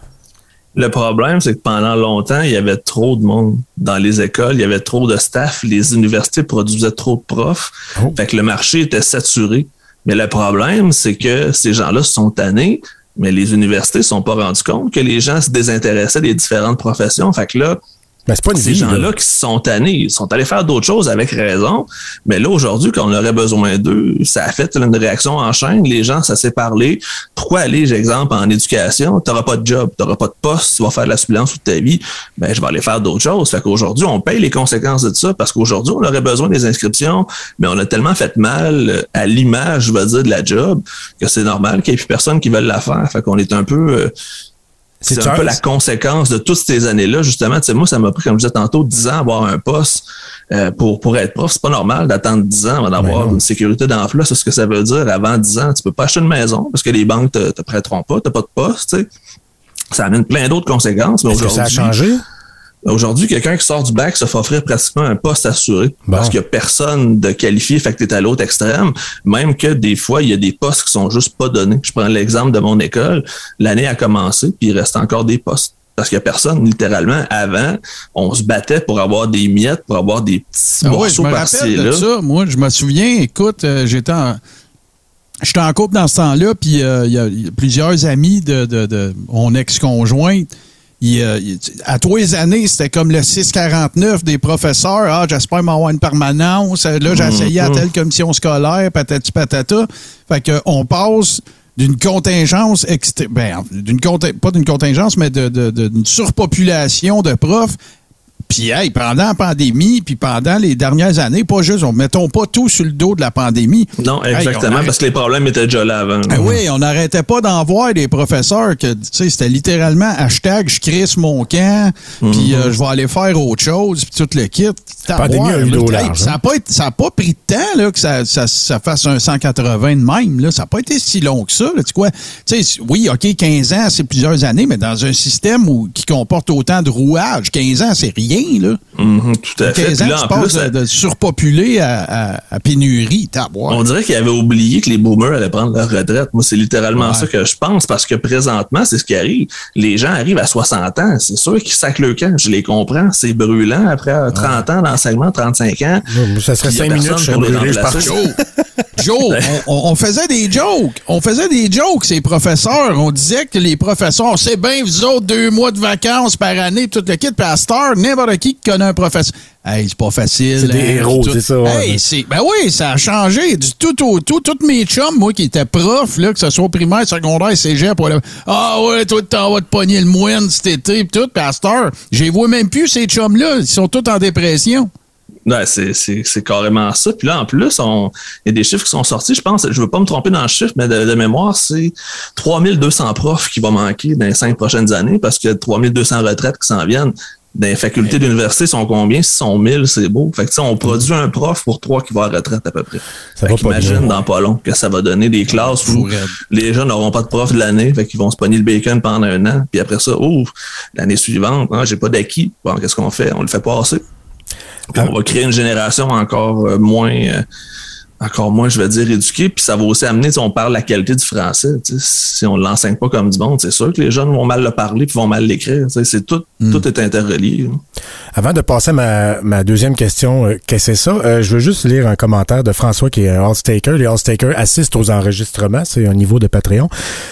Le problème, c'est que pendant longtemps, il y avait trop de monde dans les écoles, il y avait trop de staff, les universités produisaient trop de profs, oh. Fait que le marché était saturé. Mais le problème, c'est que ces gens-là se sont tannés, mais les universités ne se sont pas rendus compte que les gens se désintéressaient des différentes professions. Fait que là, mais c'est pas une ces vie, gens-là là. qui se sont tannés, ils sont allés faire d'autres choses avec raison. Mais là, aujourd'hui, quand on aurait besoin d'eux, ça a fait une réaction en chaîne. Les gens, ça s'est parlé. Pourquoi aller, j'ai exemple, en éducation? Tu n'auras pas de job, tu n'auras pas de poste, tu vas faire de la suppléance toute ta vie. Ben, je vais aller faire d'autres choses. Fait qu'aujourd'hui, on paye les conséquences de ça parce qu'aujourd'hui, on aurait besoin des inscriptions, mais on a tellement fait mal à l'image, je veux dire, de la job que c'est normal qu'il n'y ait plus personne qui veuille la faire. Fait qu'on est un peu... Euh, C'est, c'est un peu la conséquence de toutes ces années-là, justement. Tu sais, moi, ça m'a pris, comme je disais tantôt, dix ans à avoir un poste euh, pour pour être prof. C'est pas normal d'attendre dix ans avant d'avoir une sécurité d'emploi. C'est ce que ça veut dire. Avant dix ans, tu peux pas acheter une maison parce que les banques te, te prêteront pas. T'as pas de poste, tu sais. Ça amène plein d'autres conséquences. Mais Est-ce que ça a changé? Aujourd'hui, quelqu'un qui sort du bac se fait offrir pratiquement un poste assuré bon. Parce qu'il n'y a personne de qualifié, fait que tu es à l'autre extrême. Même que des fois, il y a des postes qui sont juste pas donnés. Je prends l'exemple de mon école. L'année a commencé, puis il reste encore des postes. Parce qu'il n'y a personne, littéralement. Avant, on se battait pour avoir des miettes, pour avoir des petits ah morceaux oui, par-ci et là. Ça. Moi, je me souviens, écoute, euh, j'étais en... J'étais en couple dans ce temps-là, puis il euh, y, y a plusieurs amis de, de, de mon ex-conjointe. Il, euh, il, à tous les années, c'était comme le six quarante-neuf des professeurs. Ah, j'espère m'avoir une permanence. Là, j'ai essayé à telle commission scolaire, patati patata. Fait que on passe d'une contingence, exté- ben, d'une conti- pas d'une contingence, mais de, de, de, d'une surpopulation de profs. Puis, hey, pendant la pandémie, puis pendant les dernières années, pas juste, on mettons pas tout sur le dos de la pandémie. Non, exactement, hey, parce que les problèmes étaient déjà là avant. Ah oui, on n'arrêtait pas d'en voir des professeurs que, tu sais, c'était littéralement hashtag je crisse mon camp, puis mm-hmm. euh, je vais aller faire autre chose, puis tout le kit. La pandémie a eu l'eau large. Ça n'a pas, pas pris de temps là, que ça, ça, ça fasse un cent quatre-vingts de même. Là. Ça n'a pas été si long que ça. Là, tu quoi? Tu sais, oui, OK, quinze ans, c'est plusieurs années, mais dans un système où, qui comporte autant de rouages, quinze ans, c'est rien. Là. Mm-hmm, tout à fait. quinze ans, là, tu en passes plus, de, de surpopulé à, à, à pénurie. Taboire. On dirait qu'ils avaient oublié que les boomers allaient prendre leur retraite. Moi, c'est littéralement ouais. ça que je pense, parce que présentement, c'est ce qui arrive. Les gens arrivent à soixante ans. C'est sûr qu'ils sacent le camp. Je les comprends. C'est brûlant. Après trente ouais. ans d'enseignement, trente-cinq ans. Ça serait cinq minutes, je serais brûlé, je pars. Joe, Joe on, on faisait des jokes. On faisait des jokes, ces professeurs. On disait que les professeurs, c'est bien, vous autres, deux mois de vacances par année, tout le kit, puis à Star, n'importe qui qui connaît un professeur. Hey, c'est pas facile. C'est hein, des héros, c'est ça. Ouais. Hey, c'est, ben oui, ça a changé du tout au tout. Tous mes chums, moi, qui étaient profs, là, que ce soit primaire, secondaire, cégep, pour le... Ah ouais, toi, t'en vas te pogner le moine cet été, pis tout, pis à cette heure, je les vois même plus, ces chums-là. Ils sont tous en dépression. Ouais, c'est, c'est, c'est carrément ça. Puis là, en plus, on, il y a des chiffres qui sont sortis. Je pense, je veux pas me tromper dans le chiffre, mais de, de mémoire, c'est trois mille deux cents profs qui vont manquer dans les cinq prochaines années parce qu'il y a trois mille deux cents retraites qui s'en viennent. Dans les facultés d'université, sont combien? Si sont mille, c'est beau. Fait que, tu sais, on produit un prof pour trois qui vont à la retraite à peu près. Ça fait va pas imagine dans pas long que ça va donner des classes où les gens n'auront pas de prof de l'année. Fait qu'ils vont se pogner le bacon pendant un an. Puis après ça, oh, l'année suivante, hein, j'ai pas d'acquis. Bon, qu'est-ce qu'on fait? On le fait passer. Puis on va créer une génération encore euh, moins, euh, encore moins, je vais dire, éduquée. Puis ça va aussi amener, si on parle de la qualité du français, si on ne l'enseigne pas comme du bon, c'est sûr que les jeunes vont mal le parler puis vont mal l'écrire. C'est tout, mm. tout est interrelié. Avant de passer à ma, ma deuxième question, euh, qu'est-ce que c'est ça? Euh, je veux juste lire un commentaire de François qui est un All-Staker. Les All-Stakers assistent aux enregistrements, c'est un niveau de Patreon.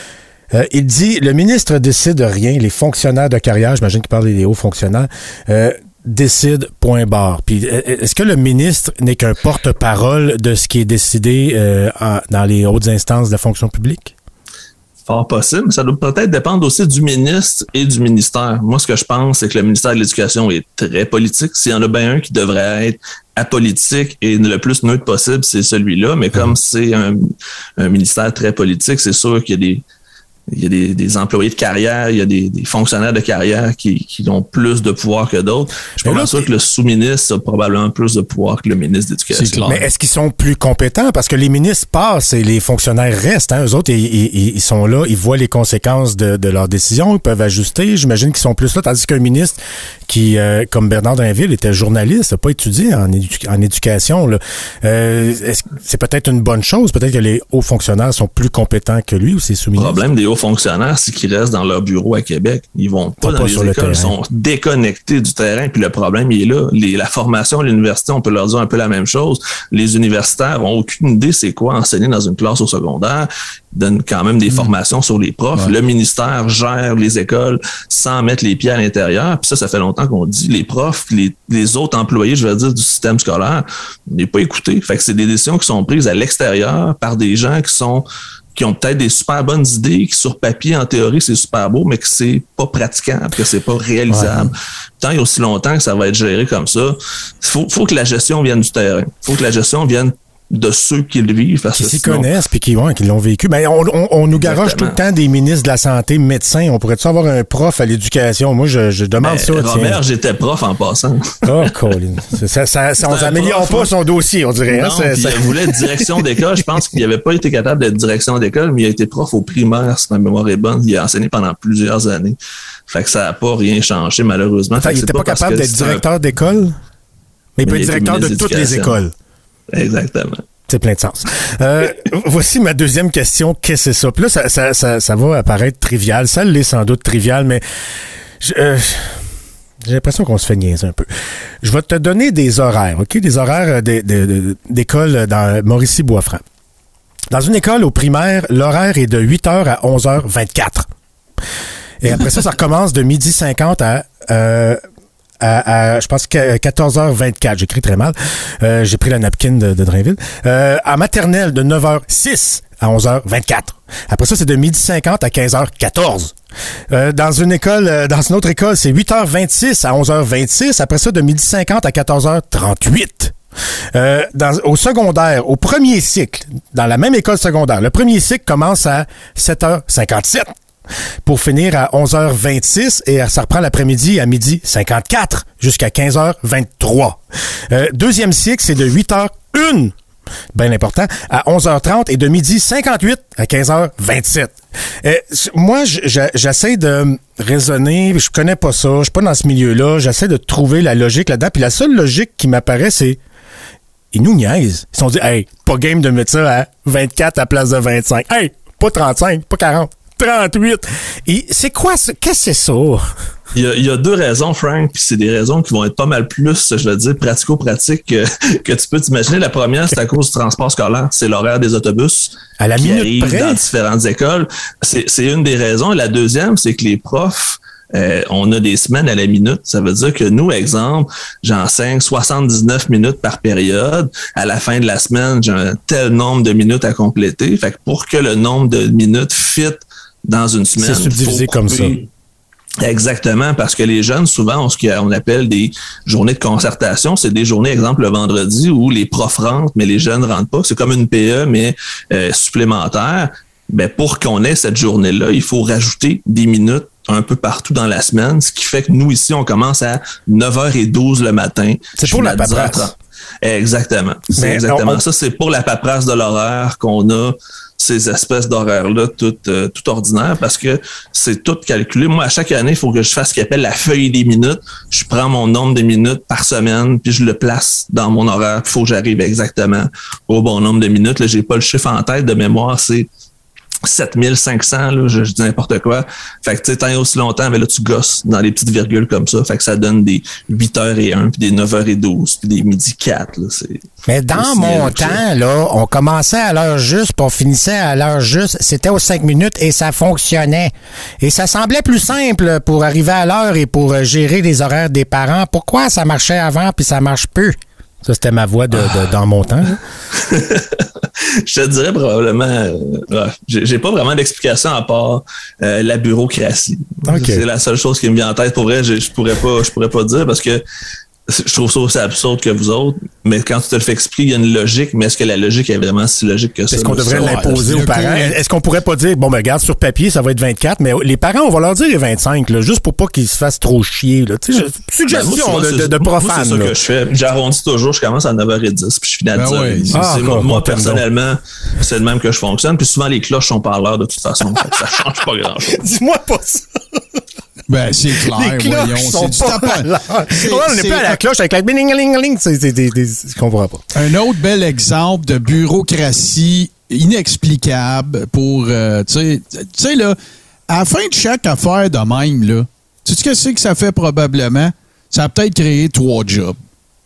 Euh, il dit, le ministre décide rien, les fonctionnaires de carrière, j'imagine qu'il parle des hauts fonctionnaires, euh, décide, point barre. Puis, est-ce que le ministre n'est qu'un porte-parole de ce qui est décidé euh, en, dans les hautes instances de la fonction publique? Fort possible. Ça doit peut-être dépendre aussi du ministre et du ministère. Moi, ce que je pense, c'est que le ministère de l'Éducation est très politique. S'il y en a bien un qui devrait être apolitique et le plus neutre possible, c'est celui-là. Mais comme c'est un, un ministère très politique, c'est sûr qu'il y a des Il y a des, des employés de carrière, il y a des, des fonctionnaires de carrière qui, qui ont plus de pouvoir que d'autres. Je suis pas là, sûr que le sous-ministre a probablement plus de pouvoir que le ministre d'Éducation. Mais est-ce qu'ils sont plus compétents? Parce que les ministres passent et les fonctionnaires restent. Hein? Eux autres, ils, ils, ils sont là, ils voient les conséquences de, de leurs décisions, ils peuvent ajuster. J'imagine qu'ils sont plus là. Tandis qu'un ministre qui, euh, comme Bernard Drinville, était journaliste, n'a pas étudié en, édu- en éducation. Là. Euh, est-ce, c'est peut-être une bonne chose. Peut-être que les hauts fonctionnaires sont plus compétents que lui ou ses sous-ministres. Le problème des hauts fonctionnaires, c'est qu'ils restent dans leur bureau à Québec. Ils vont pas, pas dans pas les écoles, ils sont déconnectés du terrain. Puis le problème, il est là. Les, la formation à l'université, on peut leur dire un peu la même chose. Les universitaires ont aucune idée c'est quoi enseigner dans une classe au secondaire. Ils donnent quand même des mmh. formations sur les profs. Ouais. Le ministère gère les écoles sans mettre les pieds à l'intérieur. Puis ça, ça fait longtemps qu'on dit les profs, les, les autres employés, je veux dire, du système scolaire, n'est pas écouté. Fait que c'est des décisions qui sont prises à l'extérieur par des gens qui sont qui ont peut-être des super bonnes idées, qui sur papier, en théorie, c'est super beau, mais que c'est pas praticable, que c'est pas réalisable. Ouais. Tant et aussi longtemps que ça va être géré comme ça, il faut, faut que la gestion vienne du terrain. Il faut que la gestion vienne de ceux qui le vivent. Parce qui que s'y sinon... connaissent puis qui, ouais, qui l'ont vécu. Ben, on, on, on nous garoche Exactement. Tout le temps des ministres de la Santé, médecins. On pourrait-tu avoir un prof à l'éducation? Moi, je, je demande ben, ça. Robert, tiens. j'étais prof en passant. Oh, Colin. Ça, ça, ça, on n'améliore pas son dossier, on dirait. Non, hein, c'est, puis ça... il voulait direction d'école. Je pense qu'il n'avait pas été capable d'être direction d'école, mais il a été prof au primaire, si ma mémoire est bonne. Il a enseigné pendant plusieurs années. Fait que ça n'a pas rien changé, malheureusement. Attends, il n'était pas, pas capable d'être directeur un... d'école? Mais il peut être directeur de toutes les écoles. Exactement. C'est plein de sens. Euh, voici ma deuxième question. Qu'est-ce que c'est ça? Puis là, ça, ça, ça, ça va apparaître trivial. Ça l'est sans doute trivial, mais je, euh, j'ai l'impression qu'on se fait niaiser un peu. Je vais te donner des horaires, OK? Des horaires de, de, de, d'école dans Mauricie-Boisfranc. Dans une école au primaire, l'horaire est de huit heures à onze heures vingt-quatre. Et après ça, ça recommence de midi cinquante à... Euh, À, à, je pense que quatorze heures vingt-quatre, j'écris très mal. Euh, j'ai pris la napkin de, de Drainville. Euh, à maternelle, de neuf heures six à onze heures vingt-quatre. Après ça, c'est de midi cinquante à quinze heures quatorze. Euh, dans une école, euh, dans une autre école, c'est huit heures vingt-six à onze heures vingt-six. Après ça, de midi cinquante à quatorze heures trente-huit. Euh, dans, au secondaire, au premier cycle, dans la même école secondaire, le premier cycle commence à sept heures cinquante-sept. Pour finir à onze heures vingt-six et ça reprend l'après-midi à midi cinquante-quatre jusqu'à quinze heures vingt-trois. Euh, deuxième cycle, c'est de huit heures une, bien important, à onze heures trente et de midi cinquante-huit à quinze heures vingt-sept. Euh, moi, j'essaie de raisonner, je connais pas ça, je suis pas dans ce milieu-là, j'essaie de trouver la logique là-dedans, puis la seule logique qui m'apparaît, c'est ils nous niaisent. Ils se sont dit, hey, pas game de mettre ça à vingt-quatre à place de vingt-cinq. Hey, pas trente-cinq, pas quarante. trente-huit. Et c'est quoi ça? Qu'est-ce que c'est ça? Il y, a, il y a deux raisons, Frank, puis c'est des raisons qui vont être pas mal plus, je veux dire, pratico-pratiques que, que tu peux t'imaginer. La première, c'est à cause du transport scolaire. C'est l'horaire des autobus à la qui minute arrivent près. Dans différentes écoles. C'est, c'est une des raisons. Et la deuxième, c'est que les profs, Euh, on a des semaines à la minute. Ça veut dire que nous, exemple, j'enseigne soixante-dix-neuf minutes par période. À la fin de la semaine, j'ai un tel nombre de minutes à compléter. Fait que pour que le nombre de minutes fit dans une semaine, c'est subdivisé comme ça. Exactement, parce que les jeunes, souvent, ont ce qu'on appelle des journées de concertation. C'est des journées, exemple, le vendredi, où les profs rentrent, mais les jeunes ne rentrent pas. C'est comme une P E, mais euh, supplémentaire. Ben, pour qu'on ait cette journée-là, il faut rajouter des minutes un peu partout dans la semaine, ce qui fait que nous, ici, on commence à neuf heures douze le matin. C'est pour la paperasse. Exactement. C'est Mais exactement on, on... ça. C'est pour la paperasse de l'horaire qu'on a ces espèces d'horaires-là toutes euh, tout ordinaires parce que c'est tout calculé. Moi, à chaque année, il faut que je fasse ce qu'on appelle la feuille des minutes. Je prends mon nombre de minutes par semaine, puis je le place dans mon horaire. Il faut que j'arrive exactement au bon nombre de minutes. Là, j'ai pas le chiffre en tête de mémoire. C'est sept mille cinq cents, là, je, je dis n'importe quoi. Fait que tu sais, tant et aussi longtemps, mais là, tu gosses dans les petites virgules comme ça. Fait que ça donne des huit heures et un, puis des neuf heures et douze, puis des midi quatre. Là, c'est, mais dans mon temps, là, on commençait à l'heure juste, puis on finissait à l'heure juste. C'était aux cinq minutes et ça fonctionnait. Et ça semblait plus simple pour arriver à l'heure et pour gérer les horaires des parents. Pourquoi ça marchait avant puis ça marche plus? Ça, c'était ma voix de, de, dans mon temps. Je te dirais probablement... Euh, ouais, j'ai, j'ai pas vraiment d'explication à part euh, la bureaucratie. Okay. C'est la seule chose qui me vient en tête. Pour vrai, je, je pourrais pas je pourrais pas dire parce que je trouve ça aussi absurde que vous autres, mais quand tu te le fais expliquer, il y a une logique, mais est-ce que la logique est vraiment si logique que ça? Est-ce qu'on devrait ça, l'imposer ouais, aux parents? Est-ce qu'on pourrait pas dire, bon, ben, regarde, sur papier, ça va être vingt-quatre, mais les parents, on va leur dire vingt-cinq, là, juste pour pas qu'ils se fassent trop chier, là. Tu sais, suggestion ben, moi, de, de, de profane, c'est ça là. que je fais. J'arrondis toujours, je commence à neuf heures dix, puis je finis à dix heures. Ben ouais. c'est, ah, c'est, quoi, moi, personnellement, donc. C'est le même que je fonctionne, puis souvent, les cloches sont par l'heure, de toute façon. Ça change pas grand-chose. Dis-moi pas ça! Ben, c'est clair, les voyons. Sont c'est pas du tapage. C'est, ouais, on n'est plus à la cloche avec la bling-ling-ling. C'est, c'est, c'est, c'est, je comprends pas. Un autre bel exemple de bureaucratie inexplicable pour, euh, tu sais, là, à la fin de chaque affaire de même, là, tu sais ce que c'est que ça fait probablement? Ça a peut-être créé trois jobs.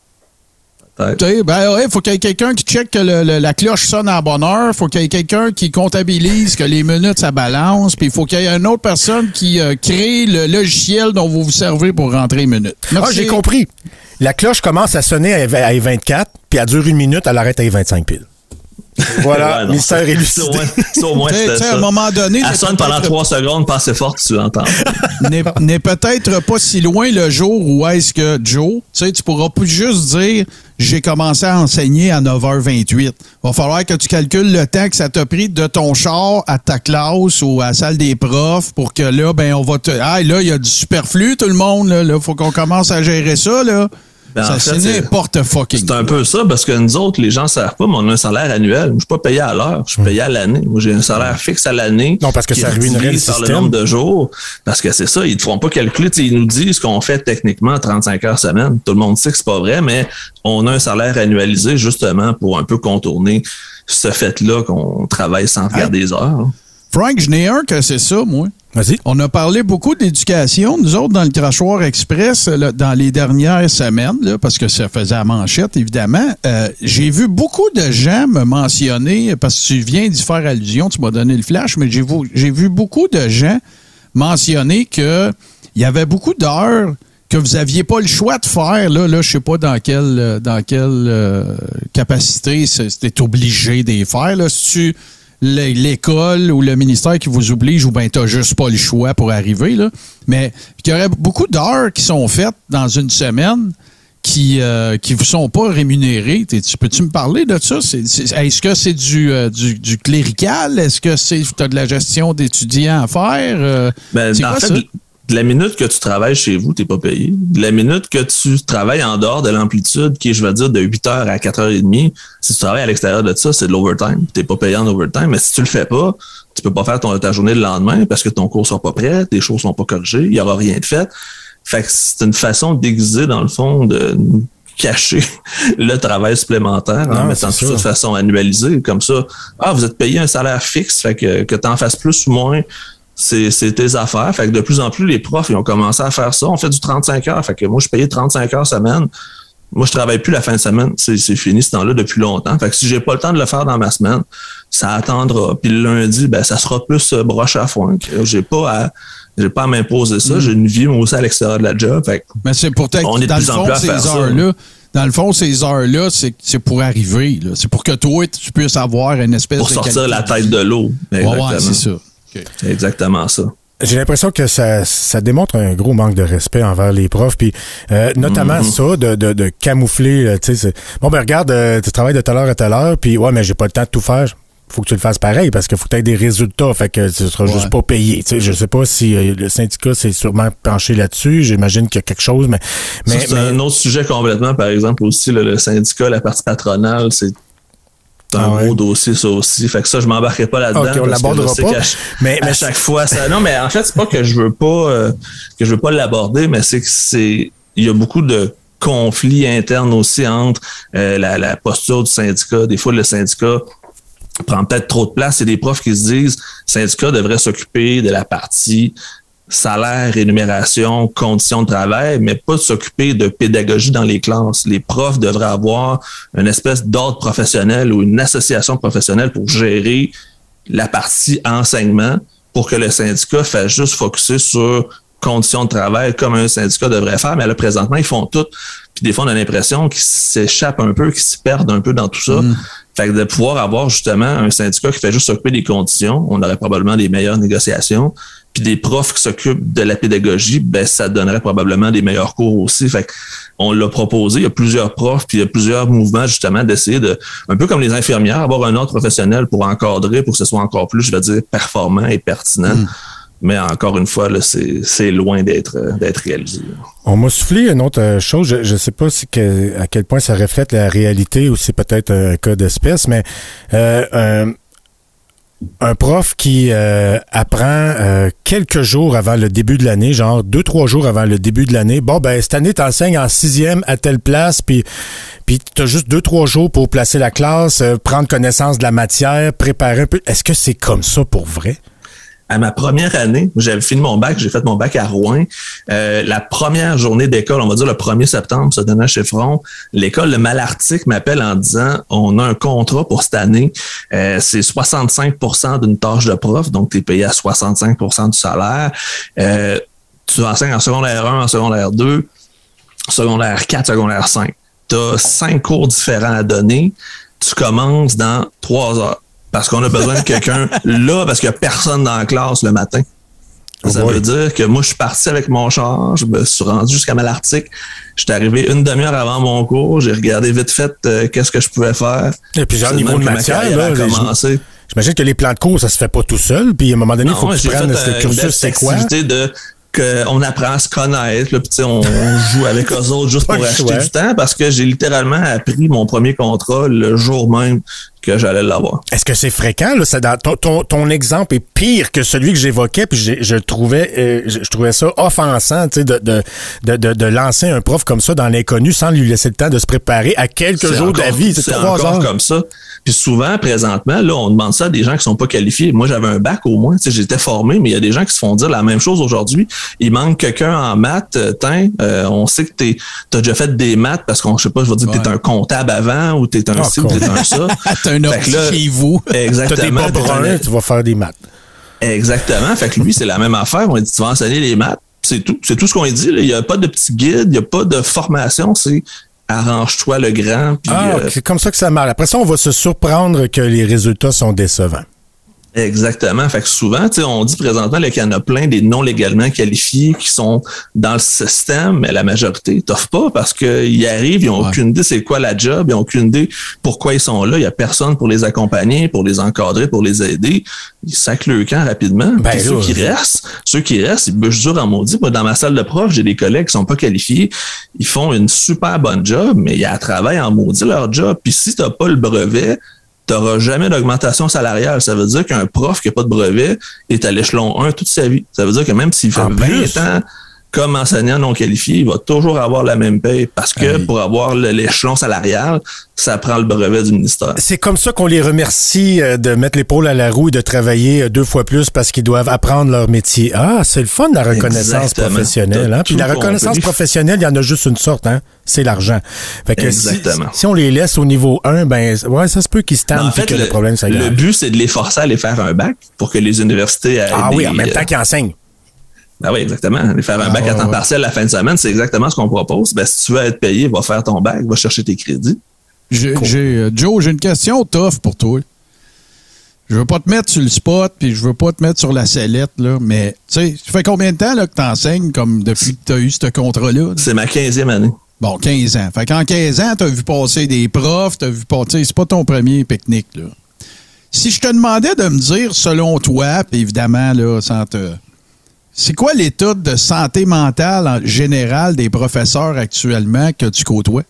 Il ben, ouais, faut qu'il y ait quelqu'un qui check que le, le, la cloche sonne à la bonne heure. Il faut qu'il y ait quelqu'un qui comptabilise que les minutes, ça balance. Puis il faut qu'il y ait une autre personne qui euh, crée le logiciel dont vous vous servez pour rentrer les minutes. Merci. Ah, j'ai compris. La cloche commence à sonner à vingt-quatre, puis elle dure une minute, elle arrête à vingt-cinq piles. Voilà, ouais, non, mystère élucidé. C'est au moins c'était ça. À un moment donné... Elle sonne pendant trois secondes, pas assez forte, tu l'entends. n'est, n'est peut-être pas si loin le jour où est-ce que, Joe, tu sais, tu pourras plus juste dire « j'ai commencé à enseigner à neuf heures vingt-huit ». Il va falloir que tu calcules le temps que ça t'a pris de ton char à ta classe ou à la salle des profs pour que là, ben on va te... Ah, là, il y a du superflu, tout le monde. Là, là, faut qu'on commence à gérer ça, là. Ben ça, c'est n'importe fucking. C'est un peu ça, parce que nous autres, les gens ne savent pas, mais on a un salaire annuel. Je ne suis pas payé à l'heure, je suis payé à l'année. Moi, j'ai un salaire fixe à l'année. Non, parce que ça ruinerait le système. Par le nombre de jours. Parce que c'est ça, ils ne te font pas calculer. T'sais, ils nous disent qu'on fait techniquement trente-cinq heures semaine. Tout le monde sait que c'est pas vrai, mais on a un salaire annualisé justement pour un peu contourner ce fait-là qu'on travaille sans regarder ah. les heures. Frank, je n'ai un que c'est ça, moi. Vas-y. On a parlé beaucoup d'éducation, nous autres, dans le Crachoir Express, là, dans les dernières semaines, là, parce que ça faisait la manchette, évidemment. Euh, j'ai vu beaucoup de gens me mentionner, parce que tu viens d'y faire allusion, tu m'as donné le flash, mais j'ai vu, j'ai vu beaucoup de gens mentionner qu'il y avait beaucoup d'heures que vous n'aviez pas le choix de faire. Là, là je ne sais pas dans quelle, dans quelle euh, capacité c'était obligé de les faire. Là, si tu... l'école ou le ministère qui vous oblige ou bien t'as juste pas le choix pour arriver, là. Mais il y aurait beaucoup d'heures qui sont faites dans une semaine qui euh, qui vous sont pas rémunérées. T'es, peux-tu me parler de ça? C'est, c'est, est-ce que c'est du, euh, du, du clérical? Est-ce que c'est t'as de la gestion d'étudiants à faire? Euh, ben, c'est quoi, en fait, ça? De la minute que tu travailles chez vous, t'es pas payé. De la minute que tu travailles en dehors de l'amplitude, qui est, je vais dire, de huit heures à quatre heures trente, si tu travailles à l'extérieur de ça, c'est de l'overtime. T'es pas payé en overtime, mais si tu le fais pas, tu peux pas faire ton, ta journée le lendemain parce que ton cours sera pas prêt, tes choses sont pas corrigées, il y aura rien de fait. Fait que c'est une façon déguisée, dans le fond, de cacher le travail supplémentaire en mettant tout ça de façon annualisée. Comme ça, ah, vous êtes payé un salaire fixe, fait que, que t'en fasses plus ou moins, C'est, c'est tes affaires. Fait que de plus en plus, les profs, ils ont commencé à faire ça. On fait du trente-cinq heures. Fait que moi, je payais trente-cinq heures semaine. Moi, je travaille plus la fin de semaine. C'est, c'est fini ce temps-là depuis longtemps. Fait que si j'ai pas le temps de le faire dans ma semaine, ça attendra. Puis le lundi, ben, ça sera plus euh, broche à foin. J'ai pas à, j'ai pas à m'imposer ça. Mm. J'ai une vie, moi aussi, à l'extérieur de la job. Fait que mais c'est pour on est de plus en plus à faire ça. Dans le fond, ces heures-là, c'est, c'est pour arriver. Là. C'est pour que toi, tu puisses avoir une espèce pour de... Pour sortir la tête de l'eau. Ouais, ouais, c'est ça. Okay. C'est exactement ça. J'ai l'impression que ça, ça démontre un gros manque de respect envers les profs, puis euh, notamment mm-hmm. ça, de, de, de camoufler, tu sais, bon ben regarde, euh, tu travailles de telle heure à telle heure, puis ouais, mais j'ai pas le temps de tout faire. Faut que tu le fasses pareil, parce qu'il faut que tu aies des résultats, fait que tu seras ouais. juste pas payé. Tu sais, je sais pas si euh, le syndicat s'est sûrement penché là-dessus, j'imagine qu'il y a quelque chose, mais... mais ça, c'est mais... un autre sujet complètement, par exemple, aussi, le, le syndicat, la partie patronale, c'est C'est un ah gros ouais. dossier, ça aussi. Fait que ça, je m'embarquerai pas là-dedans. OK, on l'abordera pas. À, mais, à mais chaque fois, ça. Non, mais en fait, c'est pas que je veux pas euh, que je veux pas l'aborder, mais c'est que c'est. Il y a beaucoup de conflits internes aussi entre euh, la, la posture du syndicat. Des fois, le syndicat prend peut-être trop de place. Il y a des profs qui se disent syndicat devrait s'occuper de la partie salaire, rémunération, conditions de travail, mais pas s'occuper de pédagogie dans les classes. Les profs devraient avoir une espèce d'ordre professionnel ou une association professionnelle pour gérer la partie enseignement pour que le syndicat fasse juste focusser sur conditions de travail comme un syndicat devrait faire. Mais là, présentement, ils font tout. Puis des fois, on a l'impression qu'ils s'échappent un peu, qu'ils se perdent un peu dans tout ça. Mmh. Fait que de pouvoir avoir justement un syndicat qui fait juste s'occuper des conditions, on aurait probablement des meilleures négociations. Puis des profs qui s'occupent de la pédagogie, ben ça donnerait probablement des meilleurs cours aussi. Fait qu'on l'a proposé, il y a plusieurs profs, puis il y a plusieurs mouvements justement d'essayer de, un peu comme les infirmières, avoir un ordre professionnel pour encadrer, pour que ce soit encore plus, je vais dire, performant et pertinent. Mmh. Mais encore une fois, là, c'est, c'est loin d'être, d'être réalisé. On m'a soufflé une autre chose. Je ne sais pas si que, à quel point ça reflète la réalité ou c'est peut-être un cas d'espèce, mais euh, un, un prof qui euh, apprend euh, quelques jours avant le début de l'année, genre deux, trois jours avant le début de l'année. Bon, ben cette année, tu enseignes en sixième à telle place, puis puis tu as juste deux, trois jours pour placer la classe, euh, prendre connaissance de la matière, préparer un peu. Est-ce que c'est comme ça pour vrai? À ma première année, j'avais fini mon bac, j'ai fait mon bac à Rouen. Euh, la première journée d'école, on va dire le premier septembre, ça donnait à Chiffron, l'école, le Malartic m'appelle en disant « On a un contrat pour cette année, euh, c'est soixante-cinq pour cent d'une tâche de prof, donc tu es payé à soixante-cinq pour cent du salaire. Euh, tu enseignes en secondaire un, en secondaire deux, secondaire quatre, secondaire cinq. Tu as cinq cours différents à donner. Tu commences dans trois heures. Parce qu'on a besoin de quelqu'un là, parce qu'il n'y a personne dans la classe le matin. Oh ça boy. veut dire que moi, je suis parti avec mon char, je me suis rendu jusqu'à Malartic. Je suis arrivé une demi-heure avant mon cours, j'ai regardé vite fait euh, qu'est-ce que je pouvais faire. Il y a plusieurs niveaux de matière, là. Commencé. J'imagine que les plans de cours, ça se fait pas tout seul, puis à un moment donné, il faut que tu prennes ce cursus, c'est quoi? De qu'on apprend à se connaître, là, puis on, on joue avec eux autres juste pour acheter choix. Du temps, parce que j'ai littéralement appris mon premier contrat le jour même que j'allais l'avoir. Est-ce que c'est fréquent? Là, c'est dans, ton, ton, ton exemple est pire que celui que j'évoquais, puis je, je trouvais euh, je, je trouvais ça offensant de, de, de, de, de lancer un prof comme ça dans l'inconnu sans lui laisser le temps de se préparer à quelques c'est jours d'avis. C'est, c'est trois encore heures. Comme ça. Puis souvent, présentement, là, on demande ça à des gens qui sont pas qualifiés. Moi, j'avais un bac au moins, tu sais, j'étais formé, mais il y a des gens qui se font dire la même chose aujourd'hui. Il manque quelqu'un en maths, euh, tiens, euh, on sait que t'es, t'as déjà fait des maths parce qu'on, je sais pas, je vais dire que ouais. t'es un comptable avant ou t'es un oh, ci ou t'es un ça. T'as un ordi chez vous. Exactement. T'as des bas bruns, tu vas faire des maths. Exactement. Fait que lui, c'est la même affaire. On dit, tu vas enseigner les maths. C'est tout. C'est tout ce qu'on lui dit. Là. Il n'y a pas de petit guide, il n'y a pas de formation. C'est arrange-toi le grand. Puis, ah, euh, c'est comme ça que ça marche. Après ça, on va se surprendre que les résultats sont décevants. Exactement. Fait que souvent, tu sais, on dit présentement là, qu'il y en a plein des non légalement qualifiés qui sont dans le système, mais la majorité t'offre pas parce qu'ils arrivent, ils n'ont ouais. aucune idée c'est quoi la job, ils n'ont aucune idée pourquoi ils sont là. Il n'y a personne pour les accompagner, pour les encadrer, pour les aider. Ils sacent le camp rapidement. Ben, Puis ceux qui restent, ceux qui restent, ils bûchent dur en maudit. Moi, dans ma salle de prof, j'ai des collègues qui sont pas qualifiés. Ils font une super bonne job, mais ils travaillent en maudit leur job. Puis si t'as pas le brevet, tu n'auras jamais d'augmentation salariale. Ça veut dire qu'un prof qui n'a pas de brevet est à l'échelon un toute sa vie. Ça veut dire que même s'il fait vingt ans comme enseignant non qualifié, il va toujours avoir la même paye parce que Aïe. Pour avoir l'échelon salarial, ça prend le brevet du ministère. C'est comme ça qu'on les remercie de mettre l'épaule à la roue et de travailler deux fois plus parce qu'ils doivent apprendre leur métier. Ah, c'est le fun, la reconnaissance Exactement. Professionnelle. Hein? Puis la reconnaissance compris. Professionnelle, il y en a juste une sorte, hein? C'est l'argent. Fait que Exactement. Si, si on les laisse au niveau un, ben ouais, ça se peut qu'ils se tannent en fait, que le, le problème ça Le but, c'est de les forcer à aller faire un bac pour que les universités aient Ah des, oui, en même temps qu'ils enseignent. Ben oui, exactement. Aller faire un ah, bac à temps ouais. partiel la fin de semaine, c'est exactement ce qu'on propose. Ben, si tu veux être payé, va faire ton bac, va chercher tes crédits. J'ai, cool. j'ai, euh, Joe, j'ai une question tough pour toi. Je veux pas te mettre sur le spot, puis je veux pas te mettre sur la sellette, là, mais tu sais, ça fait combien de temps là, que tu enseignes comme depuis que tu as eu ce contrat-là? Là? C'est ma quinzième année. Bon, quinze ans. Fait qu'en quinze ans, tu as vu passer des profs, tu as vu passer. C'est pas ton premier pique-nique, là. Si je te demandais de me dire, selon toi, puis évidemment, là, sans te. C'est quoi l'état de santé mentale en général des professeurs actuellement que tu côtoies?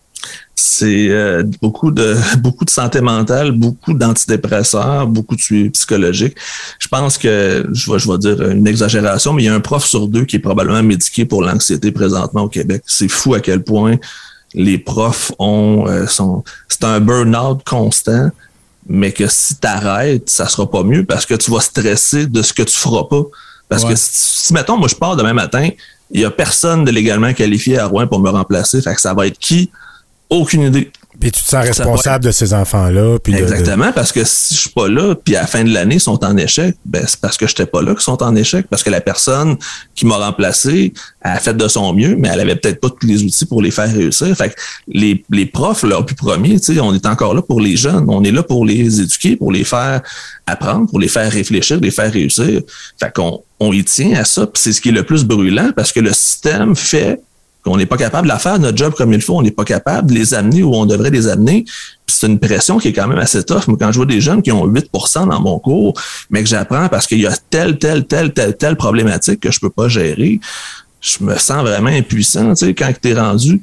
C'est euh, beaucoup de beaucoup de santé mentale, beaucoup d'antidépresseurs, beaucoup de suivi psychologique. Je pense que, je vais, je vais dire une exagération, mais il y a un prof sur deux qui est probablement médiqué pour l'anxiété présentement au Québec. C'est fou à quel point les profs ont euh, sont. C'est un burn-out constant. mais que si t'arrêtes, ça sera pas mieux parce que tu vas stresser de ce que tu feras pas. Parce ouais. que si, si, mettons, moi, je pars demain matin, il y a personne de légalement qualifié à Rouen pour me remplacer. Fait que ça va être qui? Aucune idée. Puis tu te sens responsable de ces enfants-là. Puis exactement, de, de... parce que si je suis pas là, puis à la fin de l'année, ils sont en échec, ben c'est parce que j'étais pas là qu'ils sont en échec, parce que la personne qui m'a remplacé a fait de son mieux, mais elle avait peut-être pas tous les outils pour les faire réussir. Fait que les, les profs, leur plus premier, tu sais, on est encore là pour les jeunes, on est là pour les éduquer, pour les faire apprendre, pour les faire réfléchir, les faire réussir. Fait qu'on on y tient à ça, puis c'est ce qui est le plus brûlant, parce que le système fait on n'est pas capable de la faire, notre job comme il faut, on n'est pas capable de les amener où on devrait les amener. Puis c'est une pression qui est quand même assez tough. Moi, quand je vois des jeunes qui ont huit pour cent dans mon cours, mais que j'apprends parce qu'il y a telle, telle, telle, telle, telle problématique que je peux pas gérer, je me sens vraiment impuissant. Tu sais, quand tu es rendu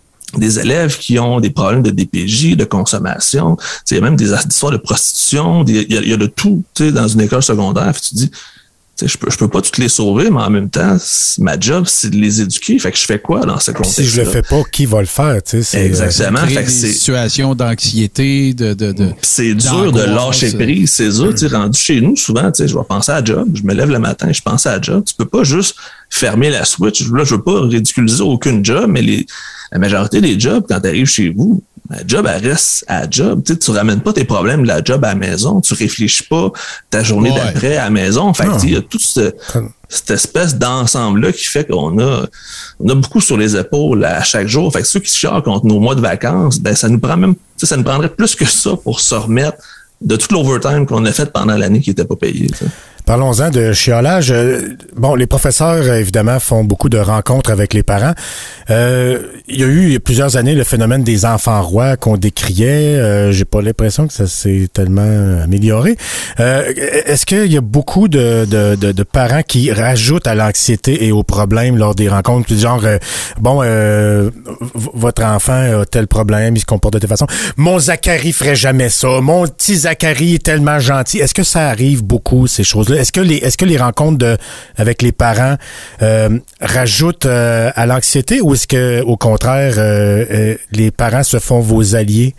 des élèves qui ont des problèmes de D P J, de consommation, tu sais, il y a même des histoires de prostitution, il y a, il y a de tout, tu sais, dans une école secondaire. Puis tu te dis, je peux, je peux pas toutes les sauver, mais en même temps, ma job, c'est de les éduquer. Fait que je fais quoi dans ce contexte-là? Si je le fais pas, qui va le faire? Tu sais, c'est, exactement. Fait fait que que c'est c'est une situation d'anxiété, de, de, de c'est dur de lâcher prise, c'est dur. Tu sais, rendu chez nous, souvent, tu sais, je vais penser à la job. Je me lève le matin, je pense à la job. Tu peux pas juste fermer la switch. Là, je veux pas ridiculiser aucune job, mais les, la majorité des jobs, quand tu arrives chez vous, la job, elle reste à la job. Tu sais, tu ramènes pas tes problèmes de la job à la maison. Tu réfléchis pas ta journée ouais. d'après à la maison. Fait que, il y a toute ce, cette espèce d'ensemble-là qui fait qu'on a, on a beaucoup sur les épaules à chaque jour. Fait que ceux qui se chargent contre nos mois de vacances, ben, ça nous prend même, tu sais, ça nous prendrait plus que ça pour se remettre de tout l'overtime qu'on a fait pendant l'année qui était pas payé, tu sais. Parlons-en de chiolage. Bon, les professeurs, évidemment, font beaucoup de rencontres avec les parents. Euh, il y a eu il y a plusieurs années le phénomène des enfants rois qu'on décriait. Euh, j'ai pas l'impression que ça s'est tellement amélioré. Euh, est-ce qu'il y a beaucoup de, de, de, de parents qui rajoutent à l'anxiété et aux problèmes lors des rencontres? Puis genre, euh, bon, euh, v- votre enfant a tel problème, il se comporte de telle façon. Mon Zachary ferait jamais ça. Mon petit Zachary est tellement gentil. Est-ce que ça arrive beaucoup, ces choses-là? Est-ce que les est-ce que les rencontres de avec les parents euh, rajoutent euh, à l'anxiété ou est-ce que au contraire euh, euh, les parents se font vos alliés?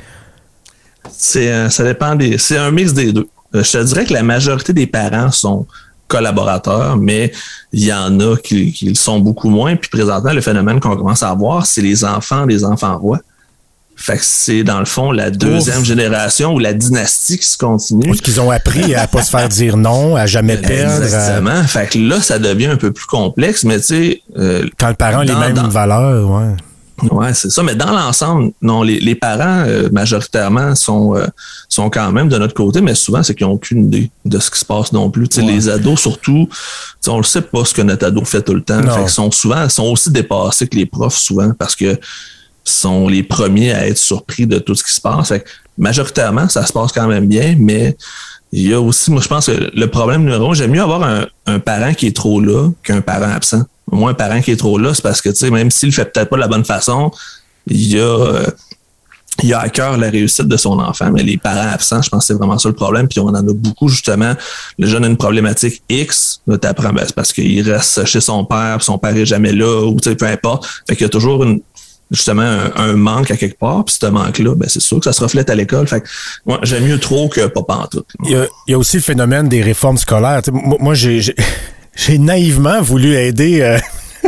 C'est euh, ça dépend des c'est un mix des deux. Euh, je te dirais que la majorité des parents sont collaborateurs, mais il y en a qui, qui le sont beaucoup moins. Puis présentement, le phénomène qu'on commence à voir, c'est les enfants des enfants rois. Fait que c'est, dans le fond, la deuxième Ouf. génération ou la dynastie qui se continue. Parce qu'ils ont appris à pas se faire dire non, à jamais perdre. Exactement. À... Fait que là, ça devient un peu plus complexe, mais tu sais... Euh, Quand le parent a les mêmes dans... valeurs, ouais. Ouais, c'est ça. Mais dans l'ensemble, non, les, les parents, euh, majoritairement, sont euh, sont quand même de notre côté, mais souvent, c'est qu'ils n'ont aucune idée de ce qui se passe non plus. Tu sais, ouais. Les ados, surtout, on ne sait pas ce que notre ado fait tout le temps. Non. Fait qu'ils sont souvent, sont aussi dépassés que les profs, souvent, parce que sont les premiers à être surpris de tout ce qui se passe. Fait que, majoritairement, ça se passe quand même bien, mais il y a aussi, moi, je pense que le problème numéro un, j'aime mieux avoir un, un parent qui est trop là qu'un parent absent. Moi, un parent qui est trop là, c'est parce que, tu sais, même s'il le fait peut-être pas de la bonne façon, il y a, euh, il a à cœur la réussite de son enfant, mais les parents absents, je pense que c'est vraiment ça le problème, puis on en a beaucoup, justement. Le jeune a une problématique X, là, t'apprends, ben, c'est parce qu'il reste chez son père, puis son père est jamais là, ou, tu sais, peu importe. Fait qu'il y a toujours une, justement un, un manque à quelque part, puis ce manque-là, ben c'est sûr que ça se reflète à l'école. Fait que moi, j'aime mieux trop que pas pantoute. Il y a, il y a aussi le phénomène des réformes scolaires. T'sais, moi, moi, j'ai, j'ai, j'ai naïvement voulu aider euh,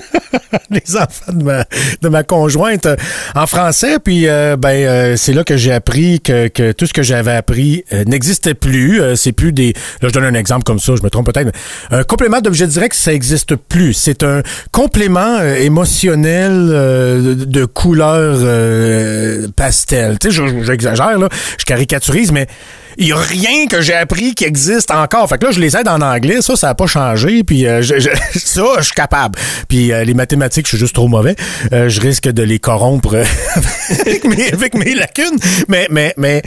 les enfants de ma, de ma conjointe euh, en français, puis euh, ben euh, c'est là que j'ai appris que, que tout ce que j'avais appris euh, n'existait plus. Euh, c'est plus des... Là, je donne un exemple comme ça, je me trompe peut-être. Un complément d'objet direct, ça existe plus. C'est un complément euh, émotionnel euh, de, de couleur euh, pastel. Tu sais, j'exagère, là, je caricaturise, mais il y a rien que j'ai appris qui existe encore. Fait que là, je les aide en anglais, ça, ça n'a pas changé, puis euh, je, je, ça, je suis capable. Puis euh, les mathématiques, je suis juste trop mauvais. Euh, je risque de les corrompre avec, mes, avec mes lacunes. Mais, mais, mais,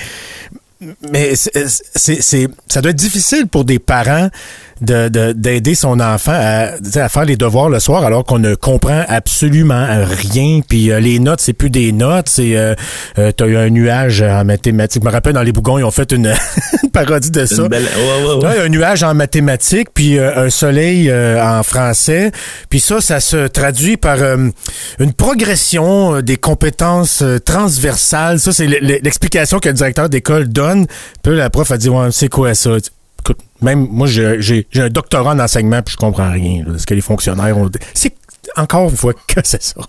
mais c'est, c'est, c'est, ça doit être difficile pour des parents de, de, d'aider son enfant à, à faire les devoirs le soir alors qu'on ne comprend absolument rien. Puis euh, les notes, c'est plus des notes, c'est euh, euh, t'as eu un nuage en mathématiques. Je me rappelle, dans Les Bougons, ils ont fait une, une parodie de ça. Belle... Ouais, ouais, ouais. Ouais, un nuage en mathématiques, puis euh, un soleil euh, en français. Puis ça, ça se traduit par euh, une progression des compétences euh, transversales. Ça, c'est l'explication que le directeur d'école donne. jeune. Puis la prof a dit, ouais, c'est quoi ça? Écoute, même moi, j'ai, j'ai, j'ai un doctorat en enseignement, puis je comprends rien là, de ce que les fonctionnaires ont. C'est encore une fois que c'est ça.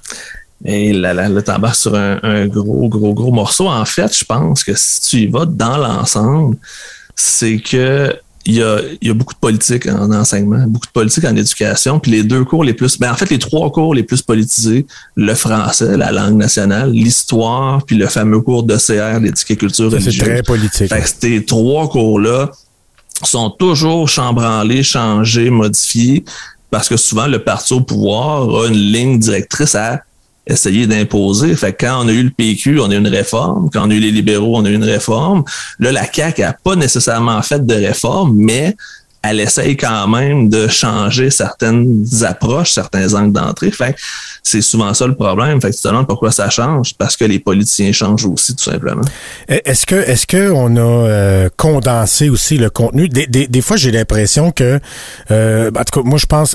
Et là, là, là t'embarques sur un, un gros, gros, gros morceau. En fait, je pense que si tu y vas dans l'ensemble, c'est que il y a, il y a beaucoup de politique en enseignement, beaucoup de politique en éducation, puis les deux cours les plus, ben en fait les trois cours les plus politisés, le français, la langue nationale, l'histoire, puis le fameux cours d'E C R, l'éthique et culture religieuse. C'est très politique. Fait que ces trois cours-là sont toujours chambranlés, changés, modifiés, parce que souvent le parti au pouvoir a une ligne directrice à essayer d'imposer. Fait que quand on a eu le P Q, on a eu une réforme. Quand on a eu les libéraux, on a eu une réforme. Là, la C A Q n'a pas nécessairement fait de réforme, mais elle essaye quand même de changer certaines approches, certains angles d'entrée. Fait que c'est souvent ça le problème. Fait que tu te demandes pourquoi ça change. Parce que les politiciens changent aussi, tout simplement. Est-ce que, est-ce que on a euh, condensé aussi le contenu? Des, des, des fois, j'ai l'impression que, euh, en tout cas, moi, je pense...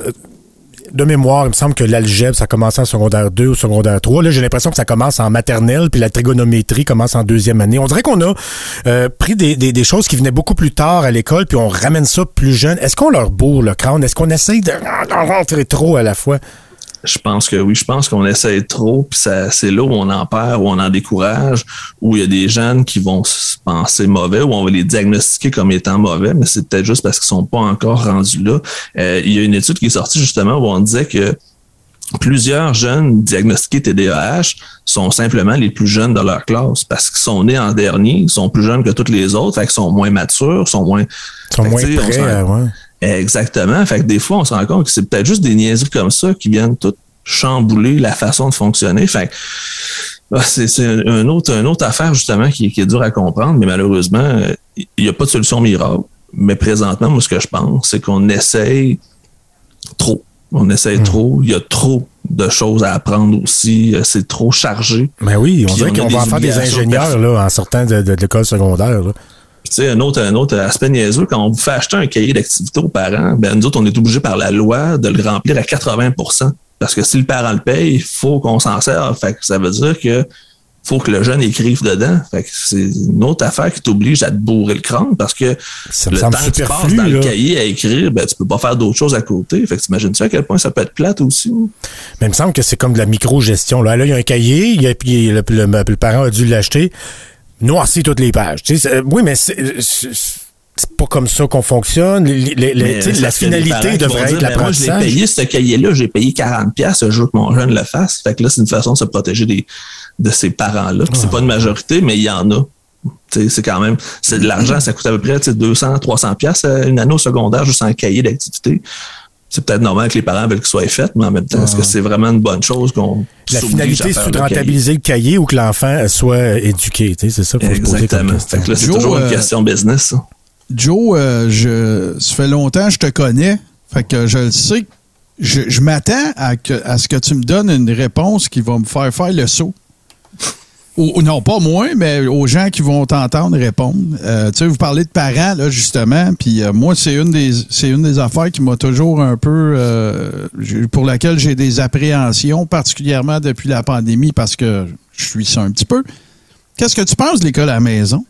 De mémoire, il me semble que l'algèbre, ça commence en secondaire deux ou secondaire trois. Là, j'ai l'impression que ça commence en maternelle, puis la trigonométrie commence en deuxième année. On dirait qu'on a euh, pris des, des, des choses qui venaient beaucoup plus tard à l'école, puis on ramène ça plus jeune. Est-ce qu'on leur bourre le crâne? Est-ce qu'on essaye de rentrer trop à la fois? Je pense que oui, je pense qu'on essaie trop, puis ça, c'est là où on en perd, où on en décourage, où il y a des jeunes qui vont se penser mauvais, où on va les diagnostiquer comme étant mauvais, mais c'est peut-être juste parce qu'ils sont pas encore rendus là. Euh, il y a une étude qui est sortie justement où on disait que plusieurs jeunes diagnostiqués T D A H sont simplement les plus jeunes de leur classe parce qu'ils sont nés en dernier, ils sont plus jeunes que tous les autres, fait qu'ils sont moins matures, sont moins... Ils sont moins prêts, à, ouais. Exactement. Fait que des fois, on se rend compte que c'est peut-être juste des niaiseries comme ça qui viennent tout chambouler la façon de fonctionner. Fait que c'est, c'est un autre, une autre affaire, justement, qui, qui est dure à comprendre, mais malheureusement, il n'y a pas de solution miracle. Mais présentement, moi, ce que je pense, c'est qu'on essaye trop. On essaye mmh. trop. Il y a trop de choses à apprendre aussi. C'est trop chargé. Mais oui, on dirait qu'on va en faire des ingénieurs là, en sortant de, de, de l'école secondaire. Là. Tu sais, un autre, un autre aspect niaiseux, quand on vous fait acheter un cahier d'activité aux parents, ben nous autres, on est obligés par la loi de le remplir à quatre-vingts pour cent. Parce que si le parent le paye, il faut qu'on s'en serve. Fait que ça veut dire que faut que le jeune écrive dedans. Fait que c'est une autre affaire qui t'oblige à te bourrer le crâne parce que ça le temps que tu passes dans là. le cahier à écrire, ben tu peux pas faire d'autres choses à côté. Fait que t'imagines-tu à quel point ça peut être plate aussi? Mais il me semble que c'est comme de la micro-gestion. Là, là il y a un cahier, il y a, puis le, le, le, le parent a dû l'acheter. Noircir toutes les pages. Tu sais, oui, mais c'est, c'est, c'est pas comme ça qu'on fonctionne. Les, les, les, la finalité devrait être l'apprentissage. Moi, je l'ai payé, ce cahier-là, j'ai payé quarante dollars je veux que mon jeune le fasse. Fait que là, c'est une façon de se protéger des, de ces parents-là. Oh. C'est pas une majorité, mais il y en a. T'sais, c'est quand même, c'est de l'argent, ça coûte à peu près deux cents, trois cents dollars une année au secondaire juste en cahier d'activité. C'est peut-être normal que les parents veulent qu'il soit fait, mais en même temps, ah. est-ce que c'est vraiment une bonne chose qu'on la finalité, c'est de rentabiliser le cahier ou que l'enfant soit éduqué, tu sais, c'est ça qu'il faut se poser comme question. Fait que là, c'est Joe, toujours une question euh, business, ça. Joe, euh, je, ça fait longtemps que je te connais, fait que je le sais. Je, je m'attends à, que, à ce que tu me donnes une réponse qui va me faire faire le saut. Ou, non, pas moi, mais aux gens qui vont t'entendre répondre. Euh, tu sais, vous parlez de parents, là, justement, puis euh, moi, c'est une des c'est une des affaires qui m'a toujours un peu... Euh, pour laquelle j'ai des appréhensions, particulièrement depuis la pandémie, parce que je suis ça un petit peu. Qu'est-ce que tu penses de l'école à la maison?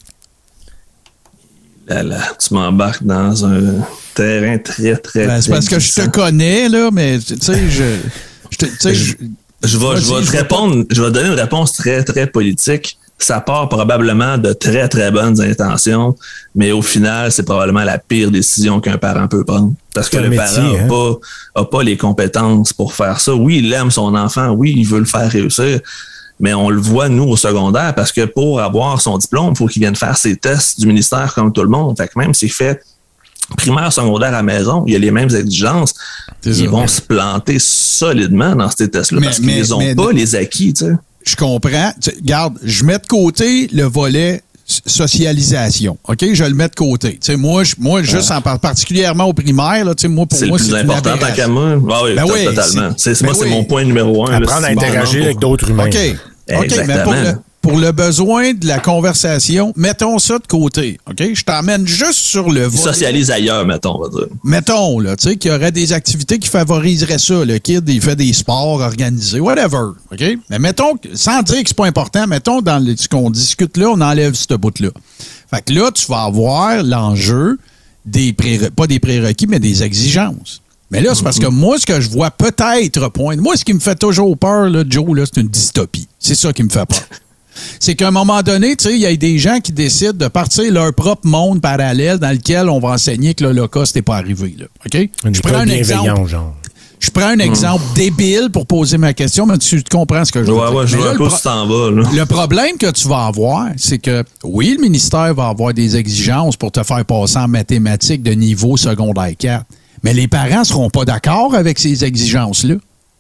Là, là, tu m'embarques dans un terrain très, très... Ben, c'est parce que je te connais, là, mais tu sais, je... je, te, je, je Je vais, je vais te répondre, je vais donner une réponse très, très politique. Ça part probablement de très, très bonnes intentions, mais au final, c'est probablement la pire décision qu'un parent peut prendre. Parce que le métier, parent n'a hein? pas, a pas les compétences pour faire ça. Oui, il aime son enfant, oui, il veut le faire réussir, mais on le voit, nous, au secondaire, parce que pour avoir son diplôme, il faut qu'il vienne faire ses tests du ministère comme tout le monde. Fait que même s'il fait primaire, secondaire à la maison, il y a les mêmes exigences. C'est ils ça, vont ouais. se planter solidement dans ces tests-là mais, parce qu'ils mais, n'ont pas les acquis. Tu sais. Je comprends. Regarde, je mets de côté le volet socialisation. OK? Je le mets de côté. Tu sais, moi, je, moi juste ah. en particulièrement au primaire, là, tu sais, moi, pour c'est moi, c'est le plus important tant qu'à moi. Ah oui, ben oui, totalement. C'est, c'est, moi, ben c'est oui. mon point numéro un. Apprendre là, à interagir bon, avec d'autres humains. OK. OK, mais pour le, pour le besoin de la conversation, mettons ça de côté, OK? Je t'emmène juste sur le volet. Socialise ailleurs, mettons, on va dire. Mettons, là, tu sais, qu'il y aurait des activités qui favoriseraient ça. Le kid, il fait des sports organisés, whatever, OK? Mais mettons, sans dire que c'est pas important, mettons, dans ce qu'on discute là, on enlève ce bout-là. Fait que là, tu vas avoir l'enjeu des pré- pas des prérequis, mais des exigences. Mais là, c'est parce que moi, ce que je vois peut-être poindre, moi, ce qui me fait toujours peur, là, Joe, là, c'est une dystopie. C'est ça qui me fait peur. C'est qu'à un moment donné, tu sais, il y a des gens qui décident de partir leur propre monde parallèle dans lequel on va enseigner que l'Holocauste n'est pas arrivé. Là. OK? Une Je prends un exemple. genre. Je prends un exemple mmh. débile pour poser ma question, mais tu comprends ce que je veux ouais, dire. Ouais, je vois un peu où tu t'en vas. Là. Le problème que tu vas avoir, c'est que, oui, le ministère va avoir des exigences pour te faire passer en mathématiques de niveau secondaire quatre. Mais les parents ne seront pas d'accord avec ces exigences-là.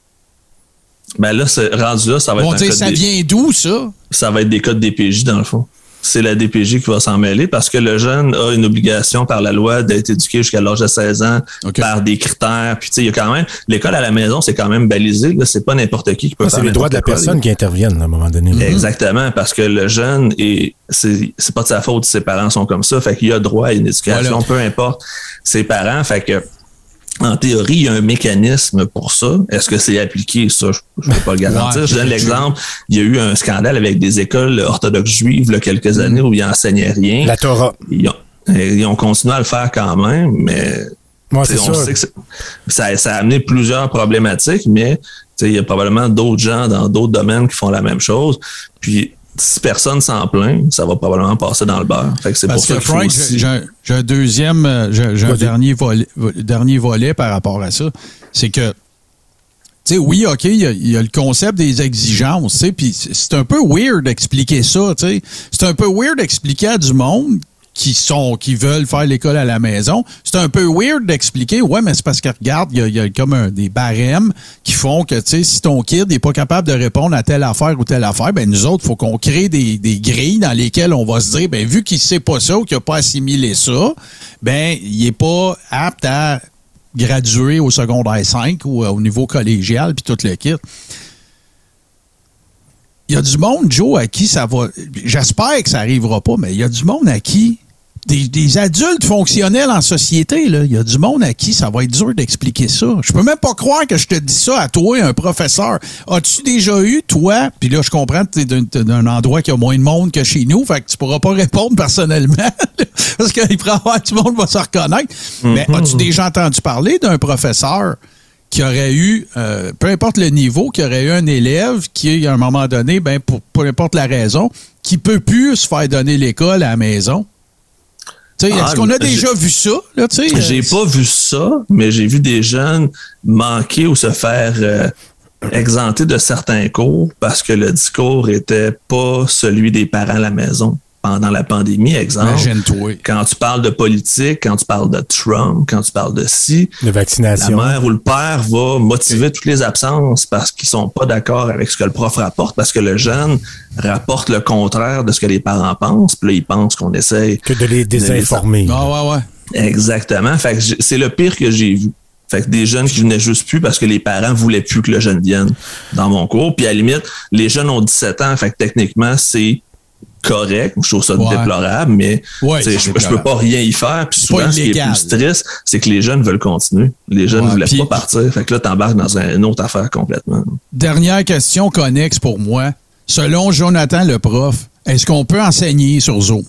Ben là, c'est, rendu là, ça va Ils vont être un dire, code ça des... vient d'où, ça? Ça va être des codes D P J, dans le fond. C'est la D P J qui va s'en mêler parce que le jeune a une obligation par la loi d'être éduqué jusqu'à l'âge de seize ans okay. par des critères. Puis, tu sais, il y a quand même... L'école à la maison, c'est quand même balisé. Là. C'est pas n'importe qui qui peut ah, faire c'est les droits de la personne là. Qui interviennent à un moment donné. Mm-hmm. Exactement, parce que le jeune, est, c'est, c'est pas de sa faute si ses parents sont comme ça. Fait qu'il a droit à une éducation, voilà. Peu importe ses parents. Fait que... En théorie, il y a un mécanisme pour ça. Est-ce que c'est appliqué? Ça, je ne peux pas le garantir. Ouais, je donne l'exemple. Il y a eu un scandale avec des écoles orthodoxes juives il y a quelques années où ils n'enseignaient rien. La Torah. Ils ont, ils ont continué à le faire quand même, mais ouais, c'est on ça. sait que c'est, ça, ça a amené plusieurs problématiques, mais il y a probablement d'autres gens dans d'autres domaines qui font la même chose. Puis, si personne s'en plaint, ça va probablement passer dans le beurre. Fait que c'est Parce pour que ça Frank, aussi... j'ai, j'ai un deuxième, j'ai, j'ai un dernier volet, dernier volet par rapport à ça. C'est que, tu sais, oui, OK, il y, y a le concept des exigences, tu sais, puis c'est un peu weird d'expliquer ça, tu sais. C'est un peu weird d'expliquer à du monde qui sont qui veulent faire l'école à la maison. C'est un peu weird d'expliquer, ouais, mais c'est parce que, regarde, il y a, y a comme un, des barèmes qui font que, tu sais, si ton kid n'est pas capable de répondre à telle affaire ou telle affaire, ben nous autres, il faut qu'on crée des, des grilles dans lesquelles on va se dire, ben vu qu'il ne sait pas ça ou qu'il n'a pas assimilé ça, ben il n'est pas apte à graduer au secondaire cinq ou au niveau collégial, puis tout le kit. Il y a du monde, Joe, à qui ça va... J'espère que ça n'arrivera pas, mais il y a du monde à qui... Des, des adultes fonctionnels en société, là, il y a du monde à qui ça va être dur d'expliquer ça. Je peux même pas croire que je te dis ça à toi, un professeur. As-tu déjà eu, toi... Puis là, je comprends que tu es d'un, d'un endroit qui a moins de monde que chez nous, fait que tu pourras pas répondre personnellement, parce qu'il pourrait y avoir du monde qui va se reconnaître. Mm-hmm. Mais as-tu déjà entendu parler d'un professeur qui aurait eu, euh, peu importe le niveau, qui aurait eu un élève qui, à un moment donné, ben pour peu importe la raison, qui peut plus se faire donner l'école à la maison? T'sais, ah, est-ce qu'on a déjà vu ça? Là, j'ai euh, pas vu ça, mais j'ai vu des jeunes manquer ou se faire euh, exempter de certains cours parce que le discours était pas celui des parents à la maison. Pendant la pandémie, exemple, imagine-toi. Quand tu parles de politique, quand tu parles de Trump, quand tu parles de ci, de vaccination, la mère ou le père va motiver toutes les absences parce qu'ils sont pas d'accord avec ce que le prof rapporte, parce que le jeune rapporte le contraire de ce que les parents pensent, puis là, ils pensent qu'on essaie... Que de les désinformer. De les... Ah ouais, ouais. Exactement. Fait que c'est le pire que j'ai vu. Fait que des jeunes qui venaient juste plus parce que les parents voulaient plus que le jeune vienne dans mon cours. Puis à la limite, les jeunes ont dix-sept ans, fait que techniquement, c'est correct, je trouve ça ouais. déplorable, mais ouais, je, je peux pas rien y faire. Puis souvent, ce qui est plus triste, c'est que les jeunes veulent continuer. Les jeunes ne ouais, voulaient puis... pas partir. Fait que là, t'embarques dans un, une autre affaire complètement. Dernière question connexe pour moi. Selon Jonathan le prof, est-ce qu'on peut enseigner sur Zoom?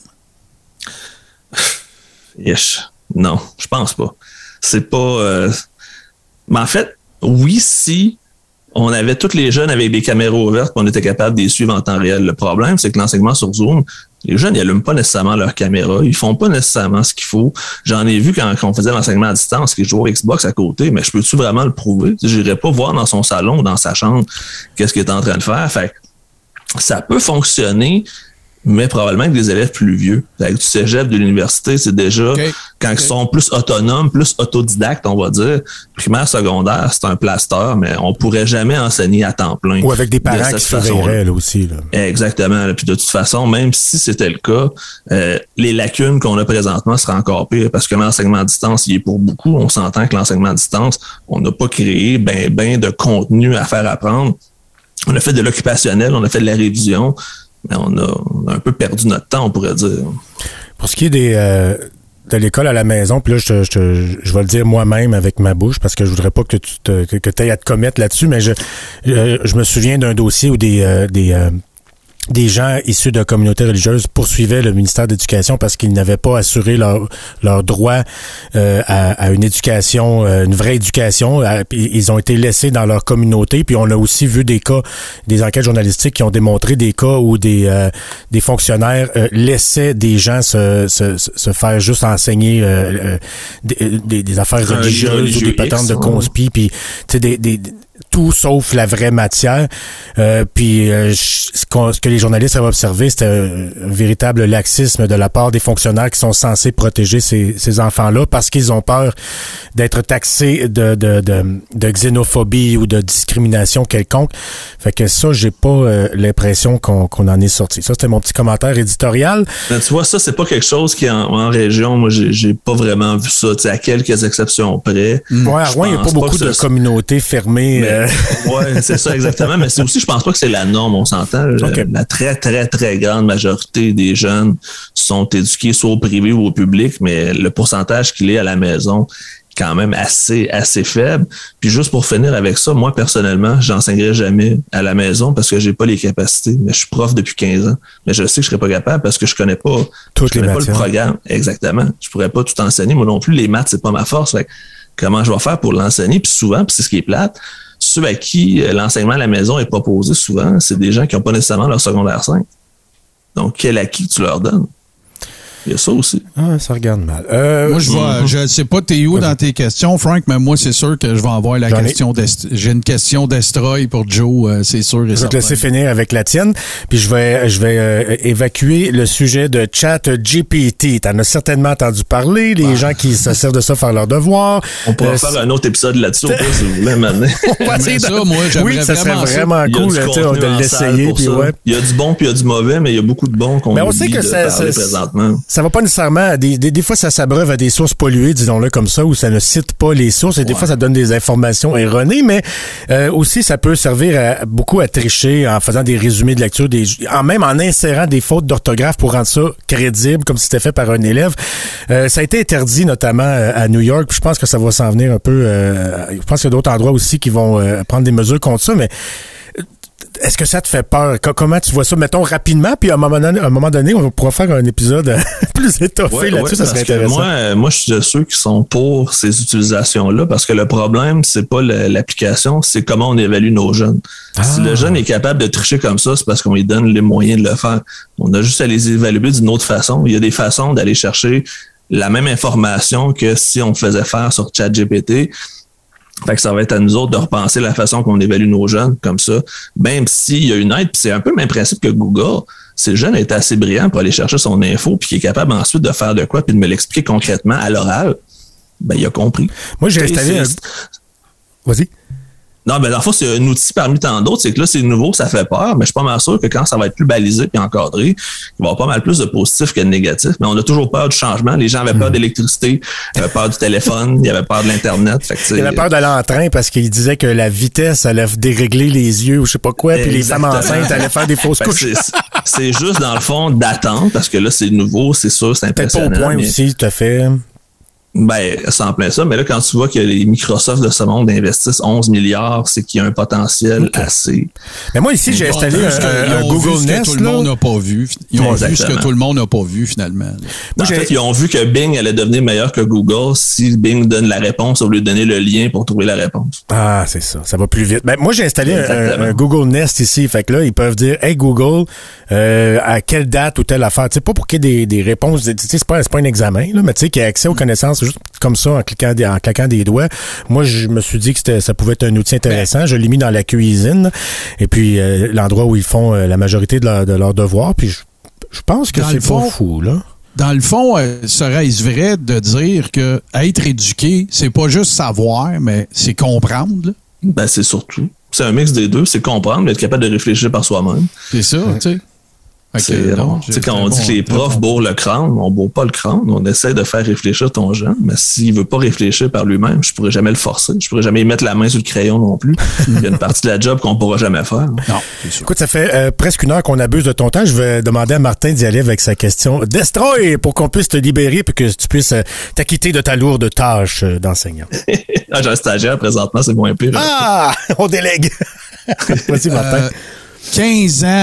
Ish. Non, je pense pas. C'est pas... Euh... Mais en fait, oui, si... on avait tous les jeunes avec des caméras ouvertes et on était capable de les suivre en temps réel. Le problème, c'est que l'enseignement sur Zoom, les jeunes, ils n'allument pas nécessairement leur caméra. Ils font pas nécessairement ce qu'il faut. J'en ai vu quand, quand on faisait l'enseignement à distance, qu'ils jouaient au Xbox à côté, mais je peux-tu vraiment le prouver? Je n'irais pas voir dans son salon ou dans sa chambre qu'est-ce qu'il est en train de faire. Fait que ça peut fonctionner, mais probablement avec des élèves plus vieux. Avec du cégep, de l'université, c'est déjà okay. quand okay. ils sont plus autonomes, plus autodidactes, on va dire. Primaire, secondaire, c'est un plaster, mais on pourrait jamais enseigner à temps plein. Ou avec des parents qui surveilleraient, là aussi. Là. Exactement. Puis de toute façon, même si c'était le cas, euh, les lacunes qu'on a présentement seraient encore pires parce que l'enseignement à distance, il est pour beaucoup. On s'entend que l'enseignement à distance, on n'a pas créé ben, ben de contenu à faire apprendre. On a fait de l'occupationnel, on a fait de la révision. Mais on a, on a un peu perdu notre temps, on pourrait dire. Pour ce qui est des, euh, de l'école à la maison, puis là, je, je, je vais le dire moi-même avec ma bouche, parce que je voudrais pas que tu te, que tu aies à te commettre là-dessus, mais je, je, je me souviens d'un dossier où des, euh, des, euh, des gens issus de communautés religieuses poursuivaient le ministère de l'Éducation parce qu'ils n'avaient pas assuré leur leur droit euh, à, à une éducation, euh, une vraie éducation. À, ils ont été laissés dans leur communauté. Puis on a aussi vu des cas, des enquêtes journalistiques qui ont démontré des cas où des euh, des fonctionnaires euh, laissaient des gens se se, se faire juste enseigner euh, euh, des, des, des affaires religieuses ou des patterns de conspi. Puis tu sais des, des tout sauf la vraie matière. Euh, puis euh, ce, qu'on, ce que les journalistes avaient observé, c'était un, un véritable laxisme de la part des fonctionnaires qui sont censés protéger ces, ces enfants-là parce qu'ils ont peur d'être taxés de, de, de, de xénophobie ou de discrimination quelconque. Fait que ça, j'ai pas euh, l'impression qu'on, qu'on en est sorti. Ça, c'était mon petit commentaire éditorial. Mais tu vois, ça, c'est pas quelque chose qui, en, en région, moi, j'ai, j'ai pas vraiment vu ça. Tu sais, à quelques exceptions près. Mmh. Ouais, à Rouen, il n'y a pas beaucoup pas de ça, communautés fermées. Mais, euh... ouais, c'est ça, exactement. Mais c'est aussi, je pense pas que c'est la norme, on s'entend. Okay. La très, très, très grande majorité des jeunes sont éduqués soit au privé ou au public, mais le pourcentage qu'il est à la maison, quand même assez assez faible. Puis juste pour finir avec ça, moi personnellement, j'enseignerai jamais à la maison parce que j'ai pas les capacités. Mais je suis prof depuis quinze ans. Mais je sais que je serais pas capable parce que je connais pas, Toutes je connais les pas le programme. Exactement. Je pourrais pas tout enseigner. Moi non plus, les maths, c'est pas ma force. Fait que comment je vais faire pour l'enseigner? Puis souvent, puis c'est ce qui est plate, ceux à qui l'enseignement à la maison est proposé souvent, c'est des gens qui n'ont pas nécessairement leur secondaire cinq. Donc, quel acquis tu leur donnes? Il y a ça aussi. Ah, ça regarde mal. Euh, moi, je vais, je sais pas t'es où dans tes questions, Frank, mais moi, c'est sûr que je vais avoir la J'en question d'est... J'ai une question d'Estroy pour Joe, euh, c'est sûr. Et je vais te laisser finir avec la tienne, puis je vais, je vais euh, évacuer le sujet de ChatGPT. T'en as certainement entendu parler, les ouais. gens qui se servent de ça faire leur devoir. On pourra euh, faire c'est... un autre épisode là-dessus, pas, si vous voulez, maintenant. mais ça, moi, j'aimerais oui, ça vraiment serait vraiment cool de l'essayer. Puis ouais. Il y a du bon puis il y a du mauvais, mais il y a beaucoup de bons qu'on mais on sait que ça, ça, présentement. Ça va pas nécessairement Des, des, des fois, ça s'abreuve à des sources polluées, disons-le comme ça, où ça ne cite pas les sources. Et ouais. des fois, ça donne des informations erronées, mais euh, aussi, ça peut servir à, beaucoup à tricher en faisant des résumés de lecture, des, en même en insérant des fautes d'orthographe pour rendre ça crédible, comme si c'était fait par un élève. Euh, ça a été interdit, notamment à New York. Puis je pense que ça va s'en venir un peu. Euh, je pense qu'il y a d'autres endroits aussi qui vont euh, prendre des mesures contre ça, mais est-ce que ça te fait peur? Comment tu vois ça? Mettons rapidement, puis à un moment donné, à un moment donné on pourra faire un épisode plus étoffé ouais, là-dessus, ouais, ça serait intéressant. Moi, moi, je suis de ceux qui sont pour ces utilisations-là, parce que le problème, c'est pas le, l'application, c'est comment on évalue nos jeunes. Ah. Si le jeune est capable de tricher comme ça, c'est parce qu'on lui donne les moyens de le faire. On a juste à les évaluer d'une autre façon. Il y a des façons d'aller chercher la même information que si on faisait faire sur ChatGPT. Fait que ça va être à nous autres de repenser la façon qu'on évalue nos jeunes comme ça, même s'il y a une aide. Puis c'est un peu le même principe que Google. Si le jeune est assez brillant pour aller chercher son info puis qu'il est capable ensuite de faire de quoi puis de me l'expliquer concrètement à l'oral, ben il a compris. Moi, j'ai installé un... Vas-y. Non, mais dans le fond, c'est un outil parmi tant d'autres. C'est que là, c'est nouveau, ça fait peur, mais je suis pas mal sûr que quand ça va être plus balisé et encadré, il va y avoir pas mal plus de positifs que de négatifs. Mais on a toujours peur du changement. Les gens avaient peur d'électricité, ils avaient peur du téléphone, ils avaient peur de l'Internet. Fait que, ils avaient peur d'aller en train parce qu'ils disaient que la vitesse allait dérégler les yeux ou je sais pas quoi, puis les femmes enceintes allaient faire des fausses couches. C'est, c'est juste, dans le fond, d'attendre parce que là, c'est nouveau, c'est sûr, c'est impressionnant. Peut-être pas au point mais... aussi, tout à fait. Ben, c'est en plein ça. Mais là, quand tu vois que les Microsoft de ce monde investissent onze milliards, c'est qu'il y a un potentiel okay. assez... Mais moi, ici, j'ai installé un, un Google Nest. Tout le monde n'a pas vu. Ils ont Exactement. vu ce que tout le monde n'a pas vu, finalement. En fait, ils ont vu que Bing allait devenir meilleur que Google si Bing donne la réponse au lieu de donner le lien pour trouver la réponse. Ah, c'est ça. Ça va plus vite. Ben, moi, j'ai installé un, un Google Nest ici. Fait que là, ils peuvent dire, hey, Google, euh, à quelle date ou telle affaire. Tu sais, pas pour qu'il y ait des, des réponses. Tu sais, c'est pas, c'est pas un examen, là, mais tu sais, qu'il y ait accès aux connaissances juste comme ça en cliquant des, en claquant des doigts. Moi, je me suis dit que c'était, ça pouvait être un outil intéressant. Ben. Je l'ai mis dans la cuisine et puis euh, l'endroit où ils font euh, la majorité de, leur, de leurs devoirs. Puis je, je pense que dans c'est fond, pas fou, là. Dans le fond, euh, serait-ce vrai de dire que être éduqué, c'est pas juste savoir, mais c'est comprendre, là? Ben, c'est surtout. C'est un mix des deux. C'est comprendre, mais être capable de réfléchir par soi-même. C'est ça, ouais. tu sais. Okay, c'est, non, tu sais, quand on dit bon, que les profs bourrent le crâne, on bourre pas le crâne, on essaie de faire réfléchir ton jeune, mais s'il veut pas réfléchir par lui-même, je pourrais jamais le forcer, je pourrais jamais y mettre la main sur le crayon non plus. Il y a une partie de la job qu'on pourra jamais faire. Non, c'est sûr. Écoute, ça fait euh, presque une heure qu'on abuse de ton temps. Je vais demander à Martin d'y aller avec sa question Destroy pour qu'on puisse te libérer pour que tu puisses euh, t'acquitter de ta lourde tâche euh, d'enseignant. ah, j'ai un stagiaire présentement, c'est moins pire. Ah, on délègue. Vas-y, Martin. Euh, quinze ans...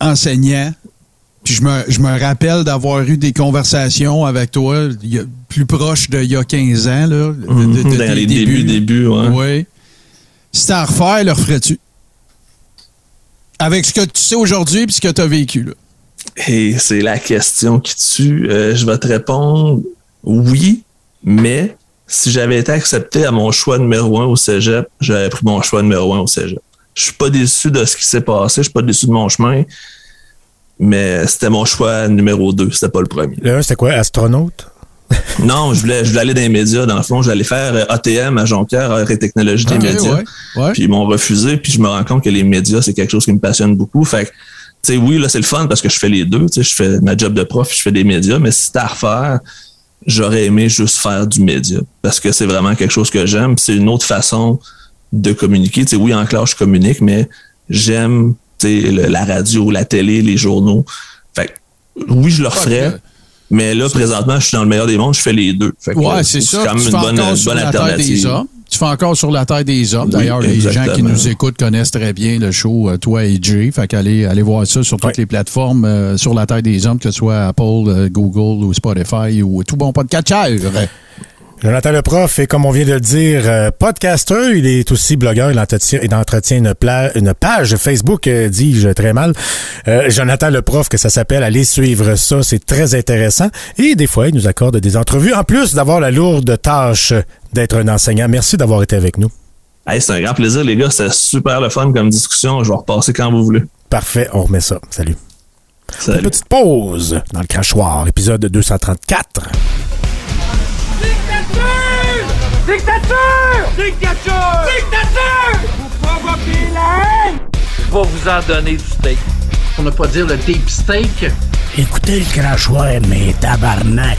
enseignant. Puis je me, je me rappelle d'avoir eu des conversations avec toi il y a, plus proche d'il y a quinze ans. Là, de, de, de, dans les débuts, débuts, ouais. Oui. Si t'as à refaire, le referais-tu? Avec ce que tu sais aujourd'hui et ce que tu as vécu, là. Et c'est la question qui tue. Euh, je vais te répondre oui, mais si j'avais été accepté à mon choix numéro un au cégep, j'aurais pris mon choix numéro un au cégep. Je suis pas déçu de ce qui s'est passé, je suis pas déçu de mon chemin, mais c'était mon choix numéro deux, c'était pas le premier. Le un, c'était quoi, astronaute? Non, je voulais, je voulais aller dans les médias, dans le fond. J'allais faire A T M à Jonquière, Arts et technologies des okay, médias. Ouais, ouais. Puis ils m'ont refusé, puis je me rends compte que les médias, c'est quelque chose qui me passionne beaucoup. Fait que, tu sais, oui, là, c'est le fun parce que je fais les deux. Tu sais, je fais ma job de prof, je fais des médias, mais si c'était à refaire, j'aurais aimé juste faire du média parce que c'est vraiment quelque chose que j'aime. C'est une autre façon de communiquer. Tu sais, oui, en classe, je communique, mais j'aime, tu sais, le, la radio, la télé, les journaux. Fait que, oui, je le referais. Okay. Mais là, présentement, je suis dans le meilleur des mondes, je fais les deux. Fait que, ouais, c'est ça. C'est quand même tu une bonne, bonne alternative. Tu fais encore sur la terre des hommes. Oui, D'ailleurs, les exactement. gens qui nous écoutent connaissent très bien le show euh, Toi et Jay. Fait qu'allez allez voir ça sur toutes ouais. les plateformes euh, sur la terre des hommes, que ce soit Apple, euh, Google ou Spotify ou tout bon podcatcher. Jonathan Le Prof est, comme on vient de le dire, euh, podcaster. Il est aussi blogueur. Il entretient, il entretient une, pla- une page Facebook, euh, dis-je très mal. Euh, Jonathan Le Prof, que ça s'appelle. Allez suivre ça. C'est très intéressant. Et des fois, il nous accorde des entrevues. En plus d'avoir la lourde tâche d'être un enseignant. Merci d'avoir été avec nous. Hey, c'est un grand plaisir, les gars. C'était super le fun comme discussion. Je vais repasser quand vous voulez. Parfait. On remet ça. Salut. Salut. Une petite pause dans le crachoir. Épisode deux cent trente-quatre. Dictature! Dictature! Dictature! Vous provoquez la haine! Je vais vous en donner du steak. Pour ne pas dire le deep steak. Écoutez le crachoir, mais tabarnak.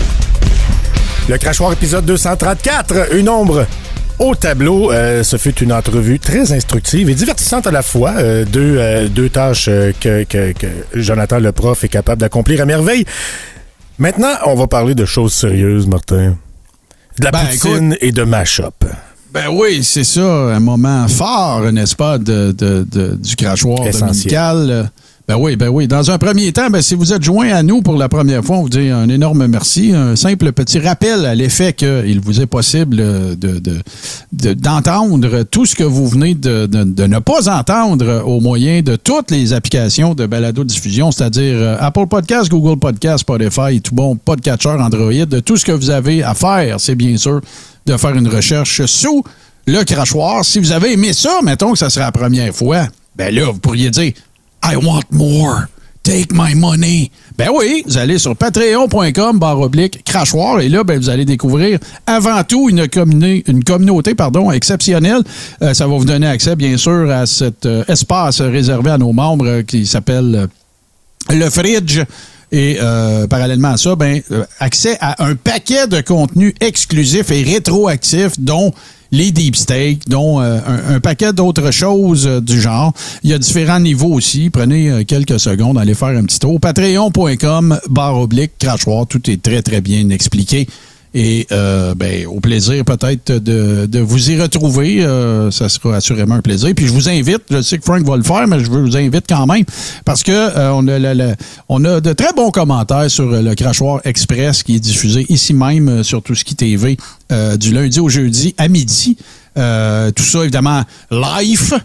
Le crachoir épisode deux cent trente-quatre, une ombre au tableau. Euh, ce fut une entrevue très instructive et divertissante à la fois. Euh, deux, euh, deux tâches euh, que, que, que Jonathan Le Prof est capable d'accomplir à merveille. Maintenant, on va parler de choses sérieuses, Martin. De la ben, poutine écoute, et de mash-up. Ben oui, c'est ça, un moment fort, n'est-ce pas, de, de, de, du crachoir dominical. Ben oui, ben oui. Dans un premier temps, ben, si vous êtes joint à nous pour la première fois, on vous dit un énorme merci. Un simple petit rappel à l'effet qu'il vous est possible de, de, de, d'entendre tout ce que vous venez de, de, de ne pas entendre au moyen de toutes les applications de balado-diffusion, c'est-à-dire Apple Podcast, Google Podcast, Spotify, tout bon podcatcher Android. De tout ce que vous avez à faire, c'est bien sûr de faire une recherche sous le crachoir. Si vous avez aimé ça, mettons que ça serait la première fois, ben là, vous pourriez dire I want more. Take my money. Ben oui, vous allez sur patreon.com barre oblique crachoir et là, ben, vous allez découvrir avant tout une, communi- une communauté pardon, exceptionnelle. Euh, ça va vous donner accès, bien sûr, à cet euh, espace réservé à nos membres euh, qui s'appelle euh, le Fridge. Et euh, parallèlement à ça, ben, euh, accès à un paquet de contenus exclusifs et rétroactifs, dont les deep steaks, dont euh, un, un paquet d'autres choses euh, du genre. Il y a différents niveaux aussi. Prenez euh, quelques secondes, allez faire un petit tour. Patreon.com, barre oblique, crachoir. Tout est très, très bien expliqué. Et euh, ben, au plaisir peut-être de, de vous y retrouver. Euh, ça sera assurément un plaisir. Puis je vous invite, je sais que Frank va le faire, mais je vous invite quand même parce que euh, on, a la, la, on a de très bons commentaires sur le Crachoir Express qui est diffusé ici même sur Tout ce qui T V euh, du lundi au jeudi à midi. Euh, tout ça, évidemment, live.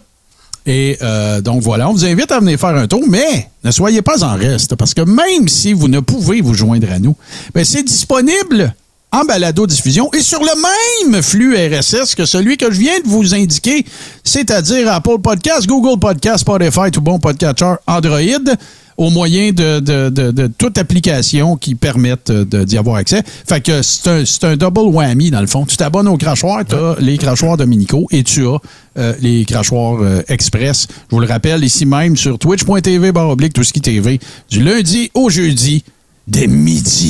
Et euh, donc voilà, on vous invite à venir faire un tour, mais ne soyez pas en reste parce que même si vous ne pouvez vous joindre à nous, ben c'est disponible en balado-diffusion et sur le même flux R S S que celui que je viens de vous indiquer, c'est-à-dire Apple Podcast, Google Podcast, Spotify, tout bon podcatcher Android, au moyen de, de, de, de toute application qui permette de, d'y avoir accès. Fait que c'est un, c'est un double whammy, dans le fond. Tu t'abonnes au crachoir, tu as les crachoirs dominicaux et tu as euh, les crachoirs euh, express. Je vous le rappelle, ici même sur twitch point t v barre oblique tout ce qui T V, du lundi au jeudi, dès midi.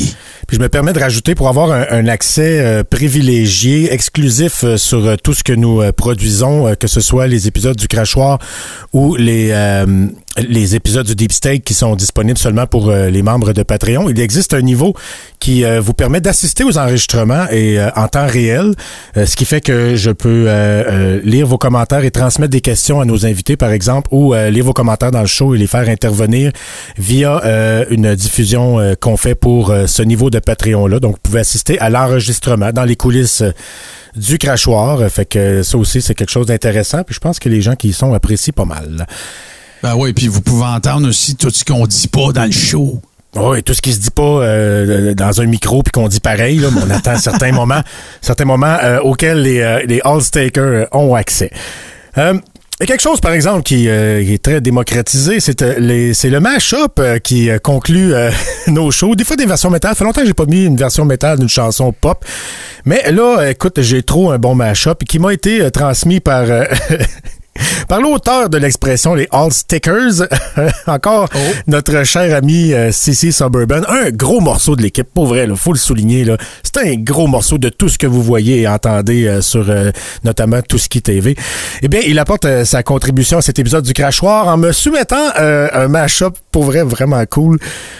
Puis je me permets de rajouter pour avoir un, un accès euh, privilégié, exclusif euh, sur euh, tout ce que nous euh, produisons, euh, que ce soit les épisodes du Crachoir ou les euh, les épisodes du Deep Steak qui sont disponibles seulement pour euh, les membres de Patreon. Il existe un niveau qui euh, vous permet d'assister aux enregistrements et euh, en temps réel, euh, ce qui fait que je peux euh, euh, lire vos commentaires et transmettre des questions à nos invités, par exemple, ou euh, lire vos commentaires dans le show et les faire intervenir via euh, une diffusion euh, qu'on fait pour euh, ce niveau de Patreon-là. Donc, vous pouvez assister à l'enregistrement dans les coulisses euh, du Crachoir. Fait que ça aussi, c'est quelque chose d'intéressant. Puis je pense que les gens qui y sont apprécient pas mal. Ben oui, puis vous pouvez entendre aussi tout ce qu'on dit pas dans le show. Oui, tout ce qui se dit pas euh, dans un micro puis qu'on dit pareil, là, mais on attend certains moments, certains moments euh, auxquels les, euh, les all-stakers ont accès. Euh, Il y a quelque chose, par exemple, qui, euh, qui est très démocratisé, c'est, euh, les, c'est le mash-up euh, qui euh, conclut euh, nos shows. Des fois, des versions métal. Ça fait longtemps que j'ai pas mis une version métal d'une chanson pop. Mais là, écoute, j'ai trop un bon mash-up qui m'a été euh, transmis par... Euh, Par l'auteur de l'expression les All Stickers, encore oh. notre cher ami euh, C C Suburban, un gros morceau de l'équipe, pour vrai, il faut le souligner. Là. C'est un gros morceau de tout ce que vous voyez et entendez euh, sur euh, notamment Touski T V. Eh bien, il apporte euh, sa contribution à cet épisode du Crachoir en me soumettant euh, un mash-up, pour vrai, vraiment cool.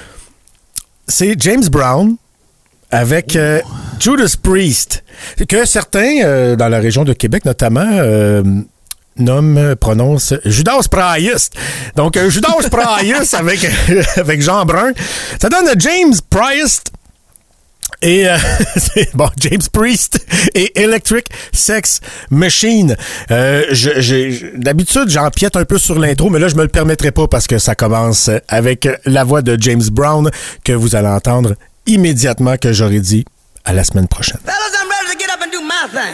C'est James Brown avec euh, Judas Priest, que certains, euh, dans la région de Québec notamment... Euh, nomme, prononce Judas Priest. Donc, euh, Judas Priest avec, avec Jean Brun. Ça donne James Priest et euh, c'est, bon, James Priest et Electric Sex Machine. Euh, je, je, d'habitude, j'empiète un peu sur l'intro, mais là, je me le permettrai pas parce que ça commence avec la voix de James Brown que vous allez entendre immédiatement, que j'aurais dit à la semaine prochaine. Fellas, I'm ready to get up and do my thing.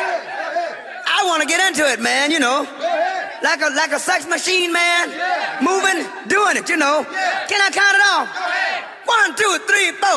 I want to get into it, man, you know. Like a like a sex machine, man. Moving, doing it, you know. Can I count it off? One, two, three, four.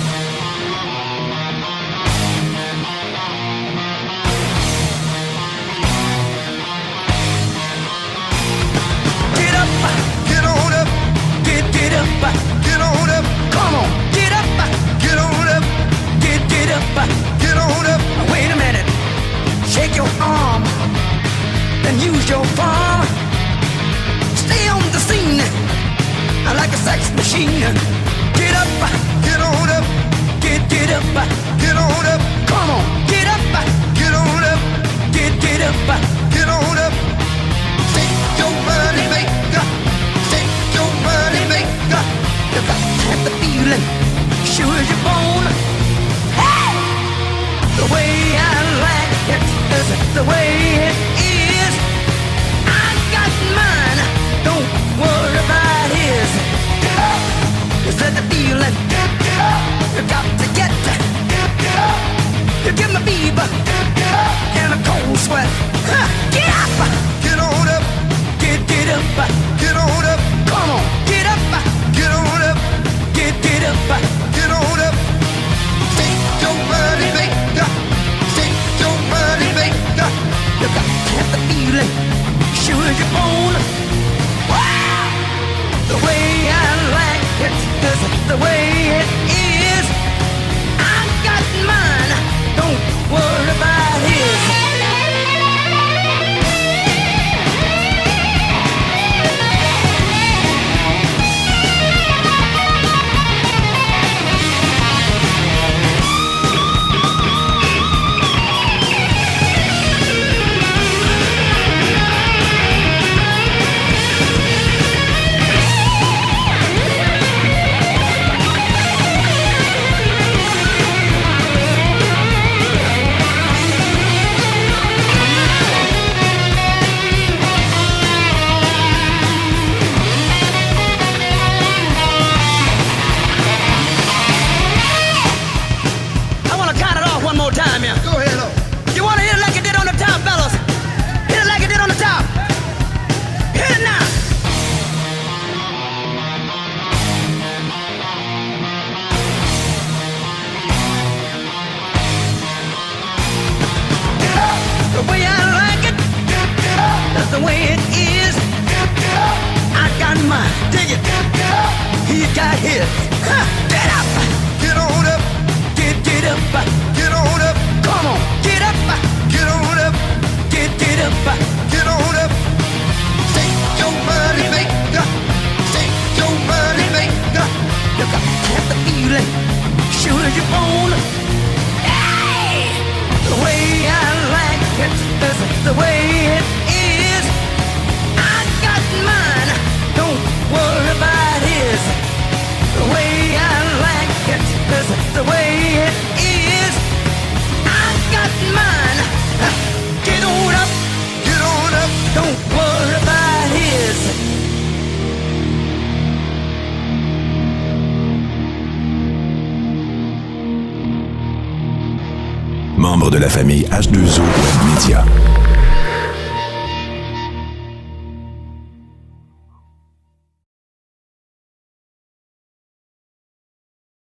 Get up, get on up, get get up, get on up. Come on, get up, get on up, get get up, get on up. Wait a minute. Shake your arm, then use your palm. Stay on the scene like a sex machine. Get up, get on up, get get up, get on up. Come on, get up, get on up, get get up, get on up. Shake your body, maker, shake your body, maker. You got to have the feeling, sure as you're born. Hey! The way I like it. Is the way it is. I got mine. Don't worry about his. Get up. Is that the feeling? Get, get up. You got to get. Get, get up. You give me fever. Get, get up. And a cold sweat. Huh. Get up. Get on up. Get get up. Get on up. Come on. Get up. Get on up. Get get up. Get on up. Shake your body, make up. You got to have the feeling, sure as you're born. Wow! The way I like it, is the way it is. I got mine, don't worry about his. Dig it. He got his. Huh. Get up. Get on up. membre de la famille H deux O Web Media.